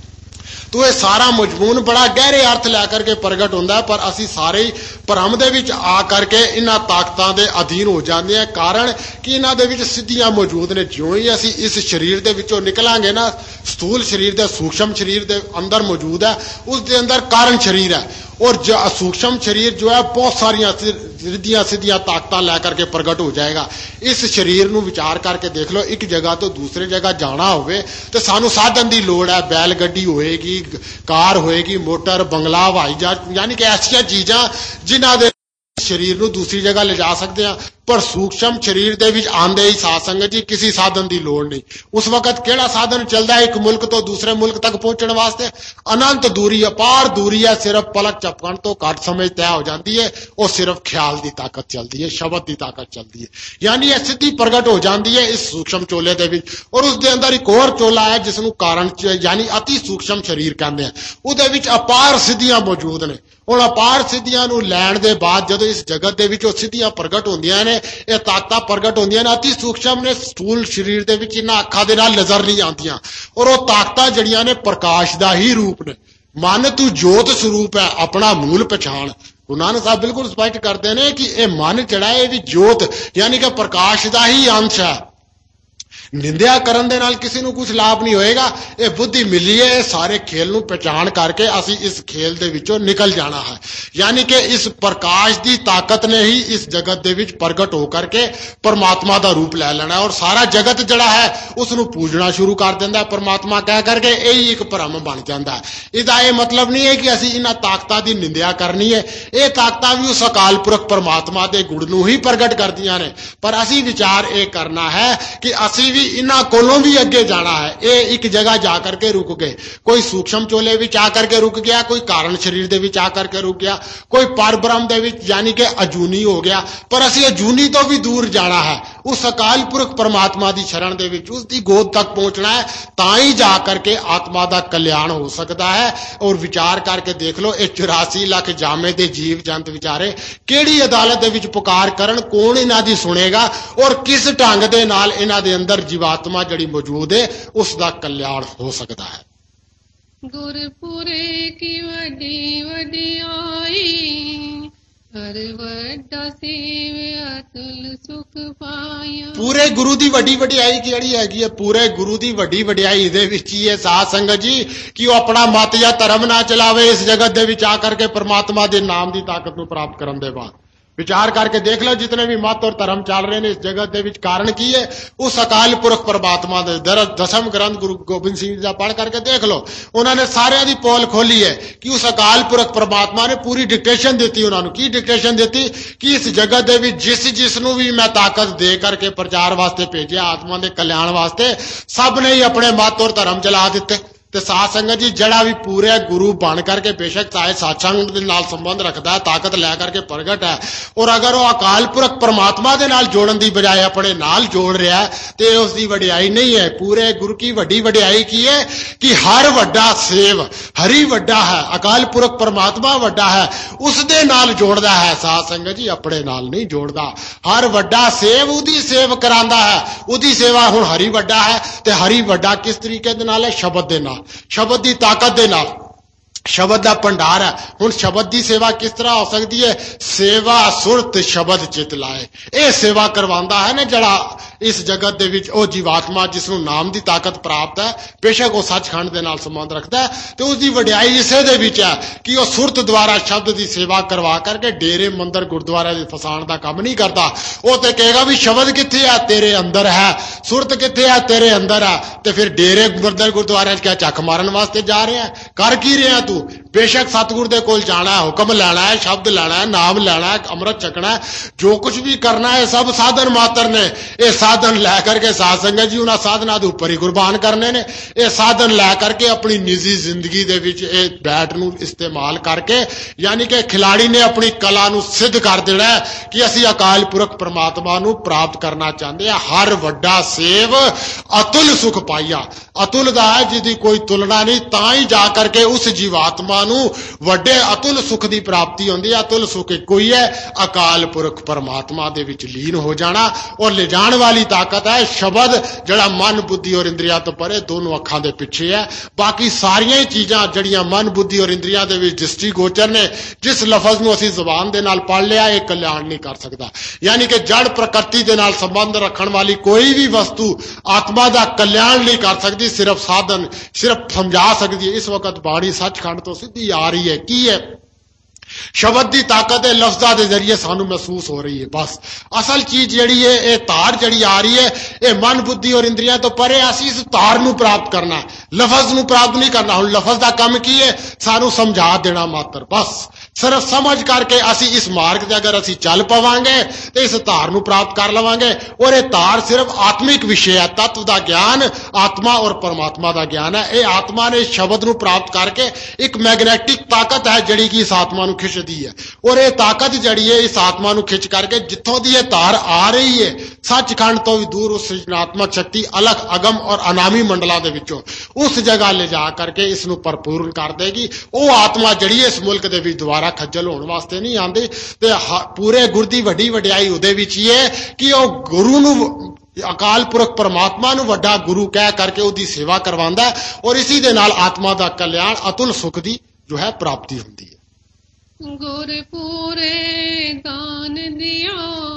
ਤੋ ਇਹ ਸਾਰਾ ਮਜ਼ਮੂਨ ਬੜਾ ਗਹਿਰੇ ਅਰਥ ਲੈ ਕਰਕੇ ਪ੍ਰਗਟ ਹੁੰਦਾ, ਪਰ ਅਸੀਂ ਸਾਰੇ ਹੀ ਭਰਮ ਦੇ ਵਿੱਚ ਆ ਕਰਕੇ ਇਹਨਾਂ ਤਾਕਤਾਂ ਦੇ ਅਧੀਨ ਹੋ ਜਾਂਦੇ ਹਾਂ। ਕਾਰਨ ਕਿ ਇਹਨਾਂ ਦੇ ਵਿੱਚ ਸਿੱਧੀਆਂ ਮੌਜੂਦ ਨੇ। ਜਿਉਂ ਹੀ ਅਸੀਂ ਇਸ ਸਰੀਰ ਦੇ ਵਿੱਚੋਂ ਨਿਕਲਾਂਗੇ ਨਾ, ਸਥੂਲ ਸਰੀਰ ਦੇ ਸੂਖਸ਼ਮ ਸਰੀਰ ਦੇ ਅੰਦਰ ਮੌਜੂਦ ਹੈ, ਉਸ ਦੇ ਅੰਦਰ ਕਾਰਨ ਸਰੀਰ ਹੈ, ਔਰ ਜੋ ਸੂਖਸ਼ਮ ਸਰੀਰ ਜੋ ਹੈ ਬਹੁਤ ਸਾਰੀਆਂ ਸਿੱਧੀਆਂ ਸਿੱਧੀਆਂ ਤਾਕਤਾਂ ਲੈ ਕਰਕੇ ਪ੍ਰਗਟ ਹੋ ਜਾਏਗਾ। ਇਸ ਸਰੀਰ ਨੂੰ ਵਿਚਾਰ ਕਰਕੇ ਦੇਖ ਲਓ, ਇੱਕ ਜਗ੍ਹਾ ਤੋਂ ਦੂਸਰੇ ਜਗ੍ਹਾ ਜਾਣਾ ਹੋਵੇ ਤੇ ਸਾਨੂੰ ਸਾਧਨ ਦੀ ਲੋੜ ਹੈ। ਬੈਲ ਗੱਡੀ ਹੋਏਗੀ, ਕਾਰ ਹੋਏਗੀ, ਮੋਟਰ, ਬੰਗਲਾ, ਹਵਾਈ ਜਹਾਜ਼, ਯਾਨੀ ਕਿ ਐਸੀਆਂ ਚੀਜ਼ਾਂ ਜਿਨ੍ਹਾਂ ਦੇ ਸਰੀਰ ਨੂੰ ਦੂਸਰੀ ਜਗ੍ਹਾ ਲਿਜਾ ਸਕਦੇ ਹਾਂ। ਪਰ ਸੂਖਸ਼ਮ ਸਰੀਰ ਦੇ ਵਿੱਚ ਆਂਦੇ ਹੀ ਸਾਧ ਸੰਗਤ ਜੀ ਕਿਸੇ ਸਾਧਨ ਦੀ ਲੋੜ ਨਹੀਂ। ਉਸ ਵਕਤ ਕਿਹੜਾ ਸਾਧਨ ਚੱਲਦਾ ਹੈ ਇੱਕ ਮੁਲਕ ਤੋਂ ਦੂਸਰੇ ਮੁਲਕ ਤੱਕ ਪਹੁੰਚਣ ਵਾਸਤੇ? ਅਨੰਤ ਦੂਰੀ, ਅਪਾਰ ਦੂਰੀ ਹੈ। ਸਿਰਫ ਪਲਕ ਝਪਕਣ ਤੋਂ ਘੱਟ ਸਮੇਂ ਤੈਅ ਹੋ ਜਾਂਦੀ ਹੈ। ਉਹ ਸਿਰਫ ਖਿਆਲ ਦੀ ਤਾਕਤ ਚੱਲਦੀ ਹੈ, ਸ਼ਬਦ ਦੀ ਤਾਕਤ ਚੱਲਦੀ ਹੈ। ਯਾਨੀ ਇਹ ਸਿੱਧੀ ਪ੍ਰਗਟ ਹੋ ਜਾਂਦੀ ਹੈ ਇਸ ਸੂਖਸ਼ਮ ਚੋਲੇ ਦੇ ਵਿੱਚ। ਔਰ ਉਸ ਦੇ ਅੰਦਰ ਇੱਕ ਹੋਰ ਚੋਲਾ ਹੈ ਜਿਸ ਨੂੰ ਕਾਰਨ ਯਾਨੀ ਅਤੀ ਸੂਖਸ਼ਮ ਸਰੀਰ ਕਹਿੰਦੇ ਆ। ਉਹਦੇ ਵਿੱਚ ਅਪਾਰ ਸਿੱਧੀਆਂ ਮੌਜੂਦ ਨੇ। ਹੁਣ ਅਪਾਰ ਸਿੱਧੀਆਂ ਨੂੰ ਲੈਣ ਦੇ ਬਾਅਦ ਜਦੋਂ ਇਸ ਜਗਤ ਦੇ ਵਿੱਚ ਉਹ ਸਿੱਧੀਆਂ ਪ੍ਰਗਟ ਹੁੰਦੀਆਂ ਨੇ, ਇਹ ਤਾਕਤਾਂ ਪ੍ਰਗਟ ਹੁੰਦੀਆਂ ਨੇ, ਅਤੀ ਸੂਖਸ਼ਮ ਨੇ, ਸਥੂਲ ਸਰੀਰ ਦੇ ਵਿੱਚ ਇਹਨਾਂ ਅੱਖਾਂ ਦੇ ਨਾਲ ਨਜ਼ਰ ਨਹੀਂ ਆਉਂਦੀਆਂ। ਔਰ ਉਹ ਤਾਕਤਾਂ ਜਿਹੜੀਆਂ ਨੇ ਪ੍ਰਕਾਸ਼ ਦਾ ਹੀ ਰੂਪ ਨੇ। ਮਨ ਤੂੰ ਜੋਤ ਸਰੂਪ ਹੈ, ਆਪਣਾ ਮੂਲ ਪਛਾਣ। ਗੁਰੂ ਨਾਨਕ ਸਾਹਿਬ ਬਿਲਕੁਲ ਸਪਸ਼ਟ ਕਰਦੇ ਨੇ ਕਿ ਇਹ ਮਨ ਜਿਹੜਾ ਹੈ ਇਹ ਵੀ ਜੋਤ ਯਾਨੀ ਕਿ ਪ੍ਰਕਾਸ਼ ਦਾ ਹੀ ਅੰਸ਼ ਹੈ। ਨਿੰਦਿਆ ਕਰਨ ਦੇ ਨਾਲ ਕਿਸੇ ਨੂੰ ਕੁਝ ਲਾਭ ਨਹੀਂ ਹੋਏਗਾ। ਇਹ ਬੁੱਧੀ ਮਿਲੀ ਹੈ, ਇਹ ਸਾਰੇ ਖੇਲ ਨੂੰ ਪਛਾਣ ਕਰਕੇ ਅਸੀਂ ਇਸ ਖੇਲ ਦੇ ਵਿੱਚੋਂ ਨਿਕਲ ਜਾਣਾ ਹੈ। ਯਾਨੀ ਕਿ ਇਸ ਪ੍ਰਕਾਸ਼ ਦੀ ਤਾਕਤ ਨੇ ਹੀ ਇਸ ਜਗਤ ਦੇ ਵਿੱਚ ਪ੍ਰਗਟ ਹੋ ਕਰਕੇ ਪਰਮਾਤਮਾ ਦਾ ਰੂਪ ਲੈ ਲੈਣਾ, ਔਰ ਸਾਰਾ ਜਗਤ ਜਿਹੜਾ ਹੈ ਉਸ ਨੂੰ ਪੂਜਣਾ ਸ਼ੁਰੂ ਕਰ ਦਿੰਦਾ ਪਰਮਾਤਮਾ ਕਹਿ ਕਰਕੇ। ਇਹ ਹੀ ਇੱਕ ਭਰਮ ਬਣ ਜਾਂਦਾ ਹੈ। ਇਹਦਾ ਇਹ ਮਤਲਬ ਨਹੀਂ ਹੈ ਕਿ ਅਸੀਂ ਇਹਨਾਂ ਤਾਕਤਾਂ ਦੀ ਨਿੰਦਿਆ ਕਰਨੀ ਹੈ। ਇਹ ਤਾਕਤਾਂ ਵੀ ਉਸ ਅਕਾਲ ਪੁਰਖ ਪਰਮਾਤਮਾ ਦੇ ਗੁਣ ਨੂੰ ਹੀ ਪ੍ਰਗਟ ਕਰਦੀਆਂ ਨੇ। ਪਰ ਅਸੀਂ ਵਿਚਾਰ ਇਹ ਕਰਨਾ ਹੈ ਕਿ ਅਸੀਂ ਵੀ ਇਹਨਾਂ ਕੋਲੋਂ ਵੀ ਅੱਗੇ ਜਾਣਾ ਹੈ। ਇਹ ਇੱਕ ਜਗ੍ਹਾ ਜਾ ਕਰਕੇ ਰੁਕ ਗਏ। ਕੋਈ ਸੂਖਸ਼ਮ ਚੋਲੇ ਵਿੱਚ ਆ ਕਰਕੇ ਰੁਕ ਗਿਆ, ਕੋਈ ਕਾਰਨ ਸਰੀਰ ਦੇ ਵਿੱਚ ਆ ਕਰਕੇ ਰੁਕ ਗਿਆ, ਕੋਈ ਪਰਬ੍ਰਹਮ ਦੇ ਵਿੱਚ ਯਾਨੀ ਕਿ ਅਜੂਨੀ ਹੋ ਗਿਆ। ਪਰ ਅਸੀਂ ਅਜੂਨੀ ਤੋਂ ਵੀ ਦੂਰ ਜਾਣਾ ਹੈ। ਉਸ ਅਕਾਲ ਪੁਰਖ ਪਰਮਾਤਮਾ ਦੀ ਸ਼ਰਨ ਦੇ ਵਿੱਚ ਉਸ ਦੀ ਗੋਦ ਤੱਕ ਪਹੁੰਚਣਾ ਹੈ। ਤਾਂ ਹੀ ਜਾ ਕਰਕੇ ਆਤਮਾ ਦਾ ਕਲਿਆਣ ਹੋ ਸਕਦਾ ਹੈ। ਔਰ ਵਿਚਾਰ ਕਰਕੇ ਦੇਖ ਲਓ, ਇਹ ਚੁਰਾਸੀ ਲੱਖ ਜਾਮੇ ਦੇ ਜੀਵ ਜੰਤ ਵਿਚਾਰੇ ਕਿਹੜੀ ਅਦਾਲਤ ਦੇ ਵਿੱਚ ਪੁਕਾਰ ਕਰਨ, ਕੌਣ ਇਹਨਾਂ ਦੀ ਸੁਣੇਗਾ, ਔਰ ਕਿਸ ਢੰਗ ਦੇ ਨਾਲ ਇਹਨਾਂ ਦੇ ਅੰਦਰ ਜੀਵਾਤਮਾ ਜਿਹੜੀ ਮੌਜੂਦ ਹੈ ਉਸ ਦਾ ਕਲਿਆਣ ਹੋ ਸਕਦਾ ਹੈ। ਗੁਰਪੁਰੇ ਕੀ ਵੱਡੀ ਵਡਿਆਈ, ਹਰ ਵੱਡਾ ਸੇਵ ਅਤੁਲ ਸੁਖ ਪਾਇਆ। ਪੂਰੇ ਗੁਰੂ ਦੀ ਵੱਡੀ ਵਡਿਆਈ ਕਿਹੜੀ ਹੈਗੀ ਹੈ? ਪੂਰੇ ਗੁਰੂ ਦੀ ਵੱਡੀ ਵਡਿਆਈ ਦੇ ਵਿੱਚ ਹੀ ਹੈ ਸਾਧ ਸੰਗਤ ਜੀ ਕਿ ਉਹ ਆਪਣਾ ਮਤ ਜਾਂ ਧਰਮ ਨਾ ਚਲਾਵੇ ਇਸ ਜਗਤ ਦੇ ਵਿੱਚ ਆ ਕਰਕੇ ਪਰਮਾਤਮਾ ਦੇ ਨਾਮ ਦੀ ਤਾਕਤ ਨੂੰ ਪ੍ਰਾਪਤ ਕਰਨ ਦੇ ਬਾਅਦ। ਵਿਚਾਰ ਕਰਕੇ ਦੇਖ ਲਓ, ਜਿਤਨੇ ਵੀ ਮਤ ਔਰ ਧਰਮ ਚੱਲ ਰਹੇ ਨੇ ਇਸ ਜਗਤ ਦੇ ਵਿੱਚ, ਕਾਰਨ ਕੀ ਹੈ? ਉਸ ਅਕਾਲ ਪੁਰਖ ਪਰਮਾਤਮਾ ਦੇ ਦਸਮ ਗ੍ਰੰਥ ਗੁਰੂ ਗੋਬਿੰਦ ਸਿੰਘ ਜੀ ਦਾ ਪੜ੍ਹ ਕਰਕੇ ਦੇਖ ਲਓ। ਉਹਨਾਂ ਨੇ ਸਾਰਿਆਂ ਦੀ ਪੋਲ ਖੋਲੀ ਹੈ ਕਿ ਉਸ ਅਕਾਲ ਪੁਰਖ ਪਰਮਾਤਮਾ ਨੇ ਪੂਰੀ ਡਿਕਟੇਸ਼ਨ ਦਿੱਤੀ ਉਹਨਾਂ ਨੂੰ। ਕੀ ਡਿਕਟੇਸ਼ਨ ਦਿੱਤੀ? ਕਿ ਇਸ ਜਗਤ ਦੇ ਵਿੱਚ ਜਿਸ ਜਿਸ ਨੂੰ ਵੀ ਮੈਂ ਤਾਕਤ ਦੇ ਕਰਕੇ ਪ੍ਰਚਾਰ ਵਾਸਤੇ ਭੇਜਿਆ, ਆਤਮਾ ਦੇ ਕਲਿਆਣ ਵਾਸਤੇ, ਸਭ ਨੇ ਹੀ ਆਪਣੇ ਮਤ ਔਰ ਧਰਮ ਚਲਾ ਦਿੱਤੇ। ਤੇ ਸਾਧ ਸੰਗਤ ਜੀ ਜਿਹੜਾ ਵੀ ਪੂਰੇ ਗੁਰੂ ਬਣ ਕਰਕੇ ਬੇਸ਼ੱਕ ਚਾਹੇ ਸਾਚੰਗ ਦੇ ਨਾਲ ਸੰਬੰਧ ਰੱਖਦਾ ਹੈ, ਤਾਕਤ ਲੈ ਕਰਕੇ ਪ੍ਰਗਟ ਹੈ, ਔਰ ਅਗਰ ਉਹ ਅਕਾਲ ਪੁਰਖ ਪਰਮਾਤਮਾ ਦੇ ਨਾਲ ਜੋੜਨ ਦੀ ਬਜਾਏ ਆਪਣੇ ਨਾਲ ਜੋੜ ਰਿਹਾ ਤੇ ਉਸ ਦੀ ਵਡਿਆਈ ਨਹੀਂ ਹੈ। ਪੂਰੇ ਗੁਰੂ ਕੀ ਵੱਡੀ ਵਡਿਆਈ ਕੀ ਹੈ ਕਿ ਹਰ ਵੱਡਾ ਸੇਵ ਹਰੀ ਵੱਡਾ ਹੈ, ਅਕਾਲ ਪੁਰਖ ਪਰਮਾਤਮਾ ਵੱਡਾ ਹੈ, ਉਸ ਦੇ ਨਾਲ ਜੋੜਦਾ ਹੈ। ਸਾਧ ਸੰਗਤ ਜੀ ਆਪਣੇ ਨਾਲ ਨਹੀਂ ਜੋੜਦਾ। ਹਰ ਵੱਡਾ ਸੇਵ ਉਹਦੀ ਸੇਵ ਕਰਾਂਦਾ ਹੈ, ਉਹਦੀ ਸੇਵਾ। ਹੁਣ ਹਰੀ ਵੱਡਾ ਹੈ ਤੇ ਹਰੀ ਵੱਡਾ ਕਿਸ ਤਰੀਕੇ ਦੇ ਨਾਲ ਹੈ? ਸ਼ਬਦ ਦੇ ਨਾਲ, ਸ਼ਬਦ ਦੀ ਤਾਕਤ ਦੇ ਨਾਲ। ਸ਼ਬਦ ਦਾ ਭੰਡਾਰ ਹੈ। ਹੁਣ ਸ਼ਬਦ ਦੀ ਸੇਵਾ ਕਿਸ ਤਰ੍ਹਾਂ ਹੋ ਸਕਦੀ ਹੈ? ਸੇਵਾ ਸੁਰਤ ਸ਼ਬਦ ਚਿਤ ਲਾਏ। ਇਹ ਸੇਵਾ ਕਰਵਾਉਂਦਾ ਹੈ ਨਾ ਜਿਹੜਾ ਇਸ ਜਗਤ ਦੇ ਵਿੱਚ ਉਹ ਜੀਵਾਤਮਾ ਜਿਸ ਨੂੰ ਨਾਮ ਦੀ ਤਾਕਤ ਪ੍ਰਾਪਤ ਹੈ, ਬੇਸ਼ੱਕ ਉਹ ਸੱਚਖੰਡ ਦੇ ਨਾਲ ਸੰਬੰਧ ਰੱਖਦਾ ਹੈ ਤੇ ਉਸ ਦੀ ਵਡਿਆਈ ਇਸੇ ਦੇ ਵਿੱਚ ਹੈ ਕਿ ਉਹ ਸੁਰਤ ਦੁਆਰਾ ਸ਼ਬਦ ਦੀ ਸੇਵਾ ਕਰਵਾ ਕਰਕੇ ਡੇਰੇ ਮੰਦਰ ਗੁਰਦੁਆਰੇ ਦੇ ਫਸਾਉਣ ਦਾ ਕੰਮ ਨਹੀਂ ਕਰਦਾ। ਉਹ ਤੇ ਕਹੇਗਾ ਵੀ ਸ਼ਬਦ ਕਿੱਥੇ ਹੈ? ਤੇਰੇ ਅੰਦਰ ਹੈ। ਸੁਰਤ ਕਿੱਥੇ ਹੈ? ਤੇਰੇ ਅੰਦਰ ਹੈ। ਤੇ ਫਿਰ ਡੇਰੇ ਮੰਦਰ ਗੁਰਦੁਆਰਿਆਂ 'ਚ ਕਿਆ ਚੱਕ ਮਾਰਨ ਵਾਸਤੇ ਜਾ ਰਿਹਾ? ਕਰ ਕੀ ਰਿਹਾ ਤੂੰ? ਬੇਸ਼ੱਕ ਸਤਿਗੁਰ ਦੇ ਕੋਲ ਜਾਣਾ, ਹੁਕਮ ਲੈਣਾ ਹੈ, ਸ਼ਬਦ ਲੈਣਾ ਹੈ, ਨਾਮ ਲੈਣਾ ਹੈ, ਅੰਮ੍ਰਿਤ ਛਕਣਾ ਹੈ, ਜੋ ਕੁਝ ਵੀ ਕਰਨਾ ਹੈ ਸਭ ਸਾਧਨ ਮਾਤਰ ਨੇ। ਇਹ ਸਾਧਨ ਲੈ ਕਰਕੇ ਸਾਧ ਸੰਗਤ ਜੀ ਉਹਨਾਂ ਸਾਧਨਾਂ ਦੇ ਉੱਪਰ ਹੀ ਕੁਰਬਾਨ ਕਰਨੇ ਨੇ। ਇਹ ਸਾਧਨ ਲੈ ਕਰਕੇ ਆਪਣੀ ਨਿੱਜੀ ਜ਼ਿੰਦਗੀ ਦੇ ਵਿੱਚ ਇਹ ਬੈਟ ਨੂੰ ਇਸਤੇਮਾਲ ਕਰਕੇ, ਯਾਨੀ ਕਿ ਖਿਲਾੜੀ ਨੇ ਆਪਣੀ ਕਲਾ ਨੂੰ ਸਿੱਧ ਕਰ ਦੇਣਾ ਕਿ ਅਸੀਂ ਅਕਾਲ ਪੁਰਖ ਪਰਮਾਤਮਾ ਨੂੰ ਪ੍ਰਾਪਤ ਕਰਨਾ ਚਾਹੁੰਦੇ ਹਾਂ। ਹਰ ਵੱਡਾ ਸੇਵ ਅਤੁਲ ਸੁਖ ਪਾਈਆ। ਅਤੁਲ ਦਾ ਹੈ ਜਿਹਦੀ ਕੋਈ ਤੁਲਨਾ ਨਹੀਂ, ਤਾਂ ਹੀ ਜਾ ਕਰਕੇ ਉਸ ਜੀਵਾਤਮਾ ਨੂੰ ਵੱਡੇ ਅਤੁਲ ਸੁਖ ਦੀ ਪ੍ਰਾਪਤੀ ਹੁੰਦੀ ਹੈ। ਅਤੁਲ ਸੁਖ ਇੱਕੋ ਹੀ ਹੈ, ਅਕਾਲ ਪੁਰਖ ਪਰਮਾਤਮਾ ਦੇ ਵਿੱਚ ਲੀਨ ਹੋ ਜਾਣਾ। ਔਰ ਲਿਜਾਣ ਵਾਲੀ ਤਾਕਤ ਹੈ ਸ਼ਬਦ, ਜਿਹੜਾ ਮਨ ਬੁੱਧੀ ਔਰ ਇੰਦਰੀਆਂ ਤੋਂ ਪਰੇ ਦੋਨੋਂ ਅੱਖਾਂ ਦੇ ਪਿੱਛੇ ਹੈ। ਬਾਕੀ ਸਾਰੀਆਂ ਹੀ ਚੀਜ਼ਾਂ ਜਿਹੜੀਆਂ ਮਨ ਬੁੱਧੀ ਔਰ ਇੰਦਰੀਆਂ ਦੇ ਵਿੱਚ ਦ੍ਰਿਸ਼ਟੀ ਗੋਚਰ ਨੇ, ਜਿਸ ਲਫ਼ਜ਼ ਨੂੰ ਅਸੀਂ ਜ਼ੁਬਾਨ ਦੇ ਨਾਲ ਪੜ੍ਹ ਲਿਆ, ਇਹ ਕਲਿਆਣ ਨਹੀਂ ਕਰ ਸਕਦਾ। ਯਾਨੀ ਕਿ ਜੜ ਪ੍ਰਕਿਰਤੀ ਦੇ ਨਾਲ ਸੰਬੰਧ ਰੱਖਣ ਵਾਲੀ ਕੋਈ ਵੀ ਵਸਤੂ ਆਤਮਾ ਦਾ ਕਲਿਆਣ ਨਹੀਂ ਕਰ ਸਕਦੀ, ਸਿਰਫ ਸਾਧਨ, ਸਿਰਫ ਸਮਝਾ ਸਕਦੀ ਹੈ। ਇਸ ਵਕਤ ਬਾਣੀ ਸੱਚਖੰਡ ਤੋਂ ਸਿੱਧੀ ਆ ਰਹੀ ਹੈ। ਕੀ ਹੈ? ਸ਼ਬਦ ਦੀ ਤਾਕਤ ਹੈ, ਲਫ਼ਜ਼ਾਂ ਦੇ ਜ਼ਰੀਏ ਸਾਨੂੰ ਮਹਿਸੂਸ ਹੋ ਰਹੀ ਹੈ। ਬਸ ਅਸਲ ਚੀਜ਼ ਜਿਹੜੀ ਹੈ, ਇਹ ਤਾਰ ਜਿਹੜੀ ਆ ਰਹੀ ਹੈ, ਇਹ ਮਨ ਬੁੱਧੀ ਔਰ ਇੰਦਰੀਆਂ ਤੋਂ ਪਰੇ ਅਸੀਂ ਇਸ ਤਾਰ ਨੂੰ ਪ੍ਰਾਪਤ ਕਰਨਾ ਹੈ, ਲਫ਼ਜ਼ ਨੂੰ ਪ੍ਰਾਪਤ ਨਹੀਂ ਕਰਨਾ। ਹੁਣ ਲਫ਼ਜ਼ ਦਾ ਕੰਮ ਕੀ ਹੈ? ਸਾਨੂੰ ਸਮਝਾ ਦੇਣਾ ਮਾਤਰ। ਬਸ ਸਿਰਫ ਸਮਝ ਕਰਕੇ ਅਸੀਂ ਇਸ ਮਾਰਗ ਤੇ ਅਗਰ ਅਸੀਂ ਚੱਲ ਪਵਾਂਗੇ ਤੇ ਇਸ ਧਾਰ ਨੂੰ ਪ੍ਰਾਪਤ ਕਰ ਲਵਾਂਗੇ। ਔਰ ਇਹ ਧਾਰ ਸਿਰਫ ਆਤਮਿਕ ਵਿਸ਼ੇ ਹੈ, ਤत्व ਦਾ ਗਿਆਨ, ਆਤਮਾ ਔਰ ਪਰਮਾਤਮਾ ਦਾ ਗਿਆਨ ਹੈ। ਇਹ ਆਤਮਾ ਨੇ ਸ਼ਬਦ ਨੂੰ ਪ੍ਰਾਪਤ ਕਰਕੇ ਇੱਕ ਮੈਗਨੈਟਿਕ ਤਾਕਤ ਹੈ ਜਿਹੜੀ ਕਿ ਇਸ ਆਤਮਾ ਨੂੰ ਖਿੱਚਦੀ ਹੈ। ਔਰ ਇਹ ਤਾਕਤ ਜਿਹੜੀ ਹੈ ਇਸ ਆਤਮਾ ਨੂੰ ਖਿੱਚ ਕਰਕੇ ਜਿੱਥੋਂ ਦੀ ਇਹ ਧਾਰ ਆ ਰਹੀ ਹੈ, ਸੱਚਖੰਡ ਤੋਂ ਵੀ ਦੂਰ ਉਸ ਸ੍ਰਿਜਨਾਤਮਕ ਸ਼ਕਤੀ ਅਲਖ ਅਗਮ ਔਰ ਅਨਾਮੀ ਮੰਡਲਾਂ ਦੇ ਵਿੱਚੋਂ ਉਸ ਜਗ੍ਹਾ ਲਿਜਾ ਕਰਕੇ ਇਸ ਨੂੰ ਭਰਪੂਰ ਕਰ ਦੇਗੀ। ਉਹ ਆਤਮਾ ਜਿਹੜੀ ਇਸ ਮੁਲਕ ਦੇ ਵਿੱਚ ਦੁਬਾਰਾ ਖੱਜਲ ਹੋਣ ਵਾਸਤੇ ਨਹੀਂ ਆਉਂਦੀ। ਤੇ ਪੂਰੇ ਗੁਰ ਦੀ ਵੱਡੀ ਵਡਿਆਈ ਉਹਦੇ ਵਿੱਚ ਹੀ ਹੈ ਕਿ ਉਹ ਗੁਰੂ ਨੂੰ, ਅਕਾਲ ਪੁਰਖ ਪਰਮਾਤਮਾ ਨੂੰ ਵੱਡਾ ਗੁਰੂ ਕਹਿ ਕਰਕੇ ਉਹਦੀ ਸੇਵਾ ਕਰਵਾਉਂਦਾ ਔਰ ਇਸੀ ਦੇ ਨਾਲ ਆਤਮਾ ਦਾ ਕਲਿਆਣ, ਅਤੁਲ ਸੁਖ ਦੀ ਜੋ ਹੈ ਪ੍ਰਾਪਤੀ ਹੁੰਦੀ ਹੈ। ਗੁਰਪੂਰੇ ਦਾਨ ਦਿਆ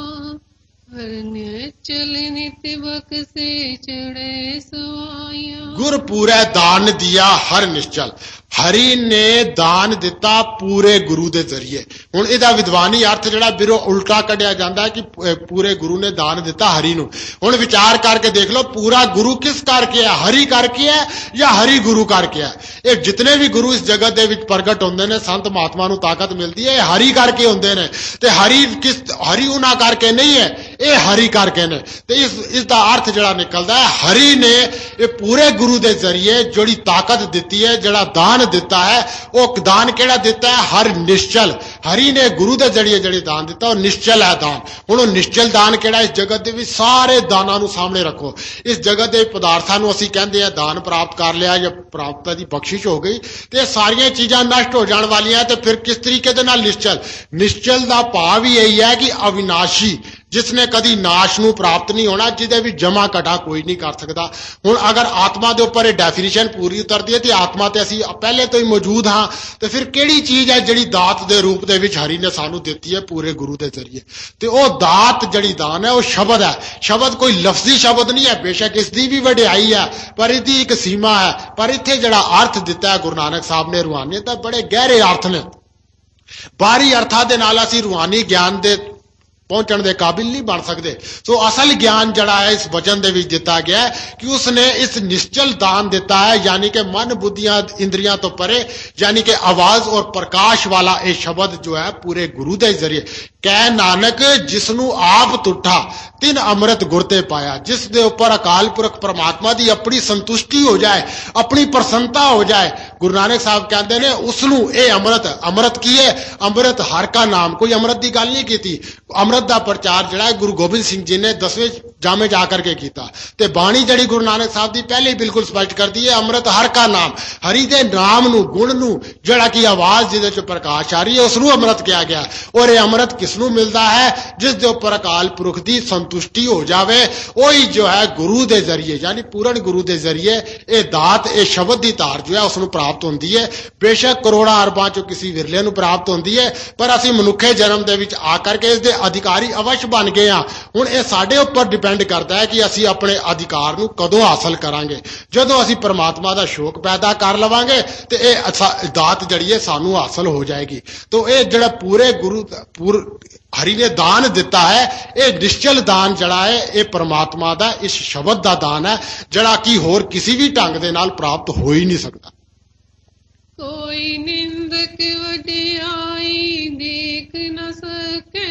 ਹਰ ਚਲ ਨਿਤ ਬਖਸ਼ੇ ਚੜੇ ਸਵਾਇਆ। ਗੁਰਪੂਰੇ ਦਾਨ ਦਿਆ ਹਰ ਨਿਸ਼ਚਲ। ਹਰੀ ਨੇ ਦਾਨ ਦਿੱਤਾ ਪੂਰੇ ਗੁਰੂ ਦੇ ਜ਼ਰੀਏ। ਹੁਣ ਇਹਦਾ ਵਿਦਵਾਨੀ ਅਰਥ ਜਿਹੜਾ ਬਿਰੋ ਉਲਟਾ ਕੱਢਿਆ ਜਾਂਦਾ ਕਿ ਪੂਰੇ ਗੁਰੂ ਨੇ ਦਾਨ ਦਿੱਤਾ ਹਰੀ ਨੂੰ। ਹੁਣ ਵਿਚਾਰ ਕਰਕੇ ਦੇਖ ਲਓ, ਪੂਰਾ ਗੁਰੂ ਕਿਸ ਕਰਕੇ ਹੈ? ਹਰੀ ਕਰਕੇ ਹੈ ਜਾਂ ਹਰੀ ਗੁਰੂ ਕਰਕੇ ਹੈ? ਇਹ ਜਿਤਨੇ ਵੀ ਗੁਰੂ ਇਸ ਜਗਤ ਦੇ ਵਿੱਚ ਪ੍ਰਗਟ ਹੁੰਦੇ ਨੇ, ਸੰਤ ਮਹਾਤਮਾ ਨੂੰ ਤਾਕਤ ਮਿਲਦੀ ਹੈ, ਇਹ ਹਰੀ ਕਰਕੇ ਹੁੰਦੇ ਨੇ। ਤੇ ਹਰੀ ਕਿਸ, ਹਰੀ ਉਹਨਾਂ ਕਰਕੇ ਨਹੀਂ ਹੈ, ਇਹ ਹਰੀ ਕਰਕੇ ਨੇ। ਤੇ ਇਸ ਇਸ ਦਾ ਅਰਥ ਜਿਹੜਾ ਨਿਕਲਦਾ ਹੈ, ਹਰੀ ਨੇ ਇਹ ਪੂਰੇ ਗੁਰੂ ਦੇ ਜ਼ਰੀਏ ਜਿਹੜੀ ਤਾਕਤ ਦਿੱਤੀ ਹੈ, ਜਿਹੜਾ ਦਾਨ ਦਿੱਤਾ ਹੈ, ਉਹ ਦਾਨ ਕਿਹੜਾ ਦਿੱਤਾ ਹੈ? ਹਰ ਨਿਸ਼ਚਲ। ਹਰੀ ਨੇ ਗੁਰੂ ਦੇ ਜ਼ਰੀਏ ਜਿਹੜੀ ਦਾਨ ਦਿੱਤਾ ਉਹ ਨਿਸ਼ਚਲ ਹੈ ਦਾਨ। ਹੁਣ ਉਹ ਨਿਸ਼ਚਲ ਦਾਨ ਕਿਹੜਾ? ਇਸ ਜਗਤ ਦੇ ਵਿੱਚ ਸਾਰੇ ਦਾਨਾਂ ਨੂੰ ਸਾਹਮਣੇ ਰੱਖੋ। ਇਸ ਜਗਤ ਦੇ ਪਦਾਰਥਾਂ ਨੂੰ ਅਸੀਂ ਕਹਿੰਦੇ ਆ ਦਾਨ ਪ੍ਰਾਪਤ ਕਰ ਲਿਆ ਜਾਂ ਪ੍ਰਾਪਤਾ ਦੀ ਬਖਸ਼ਿਸ਼ ਹੋ ਗਈ, ਤੇ ਇਹ ਸਾਰੀਆਂ ਚੀਜ਼ਾਂ ਨਸ਼ਟ ਹੋ ਜਾਣ ਵਾਲੀਆਂ। ਤੇ ਫਿਰ ਕਿਸ ਤਰੀਕੇ ਦੇ ਨਾਲ ਨਿਸ਼ਚਲ? ਨਿਸ਼ਚਲ ਦਾ ਭਾਵ ਹੀ ਇਹੀ ਹੈ ਕਿ ਅਵਿਨਾਸ਼ੀ, ਜਿਸਨੇ ਕਦੀ ਨਾਸ਼ ਨੂੰ ਪ੍ਰਾਪਤ ਨਹੀਂ ਹੋਣਾ, ਜਿਹਦੇ ਵਿੱਚ ਜਮਾ ਘਟਾ ਕੋਈ ਨਹੀਂ ਕਰ ਸਕਦਾ। ਹੁਣ ਅਗਰ ਆਤਮਾ ਦੇ ਉੱਪਰ ਇਹ ਡੈਫੀਨੇਸ਼ਨ ਪੂਰੀ ਉਤਰਦੀ ਹੈ ਤੇ ਆਤਮਾ ਤੇ ਅਸੀਂ ਪਹਿਲੇ ਤੋਂ ਹੀ ਮੌਜੂਦ ਹਾਂ, ਤੇ ਫਿਰ ਕਿਹੜੀ ਚੀਜ਼ ਹੈ ਜਿਹੜੀ ਦਾਤ ਦੇ ਰੂਪ ਦੇ ਵਿੱਚ ਹਰੀ ਨੇ ਸਾਨੂੰ ਦਿੱਤੀ ਹੈ ਪੂਰੇ ਗੁਰੂ ਦੇ ਜ਼ਰੀਏ? ਤੇ ਉਹ ਦਾਤ ਜਿਹੜੀ ਦਾਨ ਹੈ ਉਹ ਸ਼ਬਦ ਹੈ। ਸ਼ਬਦ ਕੋਈ ਲਫ਼ਜ਼ੀ ਸ਼ਬਦ ਨਹੀਂ ਹੈ, ਬੇਸ਼ੱਕ ਇਸ ਦੀ ਵੀ ਵਡਿਆਈ ਹੈ, ਪਰ ਇਹਦੀ ਇੱਕ ਸੀਮਾ ਹੈ। ਪਰ ਇੱਥੇ ਜਿਹੜਾ ਅਰਥ ਦਿੱਤਾ ਹੈ ਗੁਰੂ ਨਾਨਕ ਸਾਹਿਬ ਨੇ ਰੂਹਾਨੀਅਤ ਦਾ, ਬੜੇ ਗਹਿਰੇ ਅਰਥ ਨੇ। ਬਾਹਰੀ ਅਰਥਾਂ ਦੇ ਨਾਲ ਅਸੀਂ ਰੂਹਾਨੀ ਗਿਆਨ ਦੇ ਪਹੁੰਚਣ ਦੇ ਕਾਬਿਲ ਨਹੀਂ ਬਣ ਸਕਦੇ। ਸੋ ਅਸਲ ਗਿਆਨ ਜਿਹੜਾ ਹੈ ਇਸ ਵਚਨ ਦੇ ਵਿੱਚ ਦਿੱਤਾ ਗਿਆ ਹੈ ਕਿ ਉਸਨੇ ਇਸ ਨਿਸ਼ਚਲ ਦਾਨ ਦਿੱਤਾ ਹੈ, ਯਾਨੀ ਕਿ ਮਨ ਬੁੱਧੀਆਂ ਇੰਦਰੀਆਂ ਤੋਂ ਪਰੇ, यानी कि आवाज और प्रकाश वाला ये शब्द जो है पूरे गुरु के जरिए कह नानक जिसनू आप तुठा तिन अमृत गुरते पाया, जिस दे ऊपर अकाल पुरख परमात्मा की अपनी संतुष्टि हो जाए, अपनी प्रसन्नता हो जाए। गुरु नानक साहब कहते हैं उसनू ये अमृत, अमृत की है अमृत हर का नाम, कोई अमृत की गल नहीं की। अमृत का प्रचार जड़ा गुरु गोबिंद सिंह जी ने दसवें जामे जाकर के किया, ते बाणी जड़ी गुरु नानक साहब की पहले ही बिल्कुल स्पष्ट कर दी है, अमृत हर का नाम, हरि दे नाम नू गुण नू जड़ा की आवाज जिहदे च प्रकाश आ रही है उसनू अमृत कहा गया। और ये अमृत किसनू मिलता है? जिस दे उपर अकाल पुरख की संतुष्टि हो जावे, वही जो है गुरु दे जरिए यानी पूर्ण गुरु दे जरिए ये दात ये शब्द की धार जो है उसनू प्राप्त होती है। बेशक करोड़ां अरबां चों किसी विरले नू प्राप्त होती है, पर असीं मनुखे जन्म दे विच आकर के इसके अधिकारी अवश्य बन गए हाँ। हुण ये साडे उपर डिपेंड करता है कि असीं अपने अधिकार नू कदों हासिल करांगे। जदों असीं परमात्मा दा शौक पैदा कर लवांगे ते ये दात जड़ी है सानू हासिल हो जाएगी। तो ये जड़ा पूरे गुरु पूर हरि ने दान दिता है, ये निश्चल दान जड़ा है ये परमात्मा दा इस शब्द दा दान है, जड़ा कि होर किसी भी ढंग दे नाल प्राप्त हो ही नहीं सकता। कोई निंदक वडियाई देख न सके,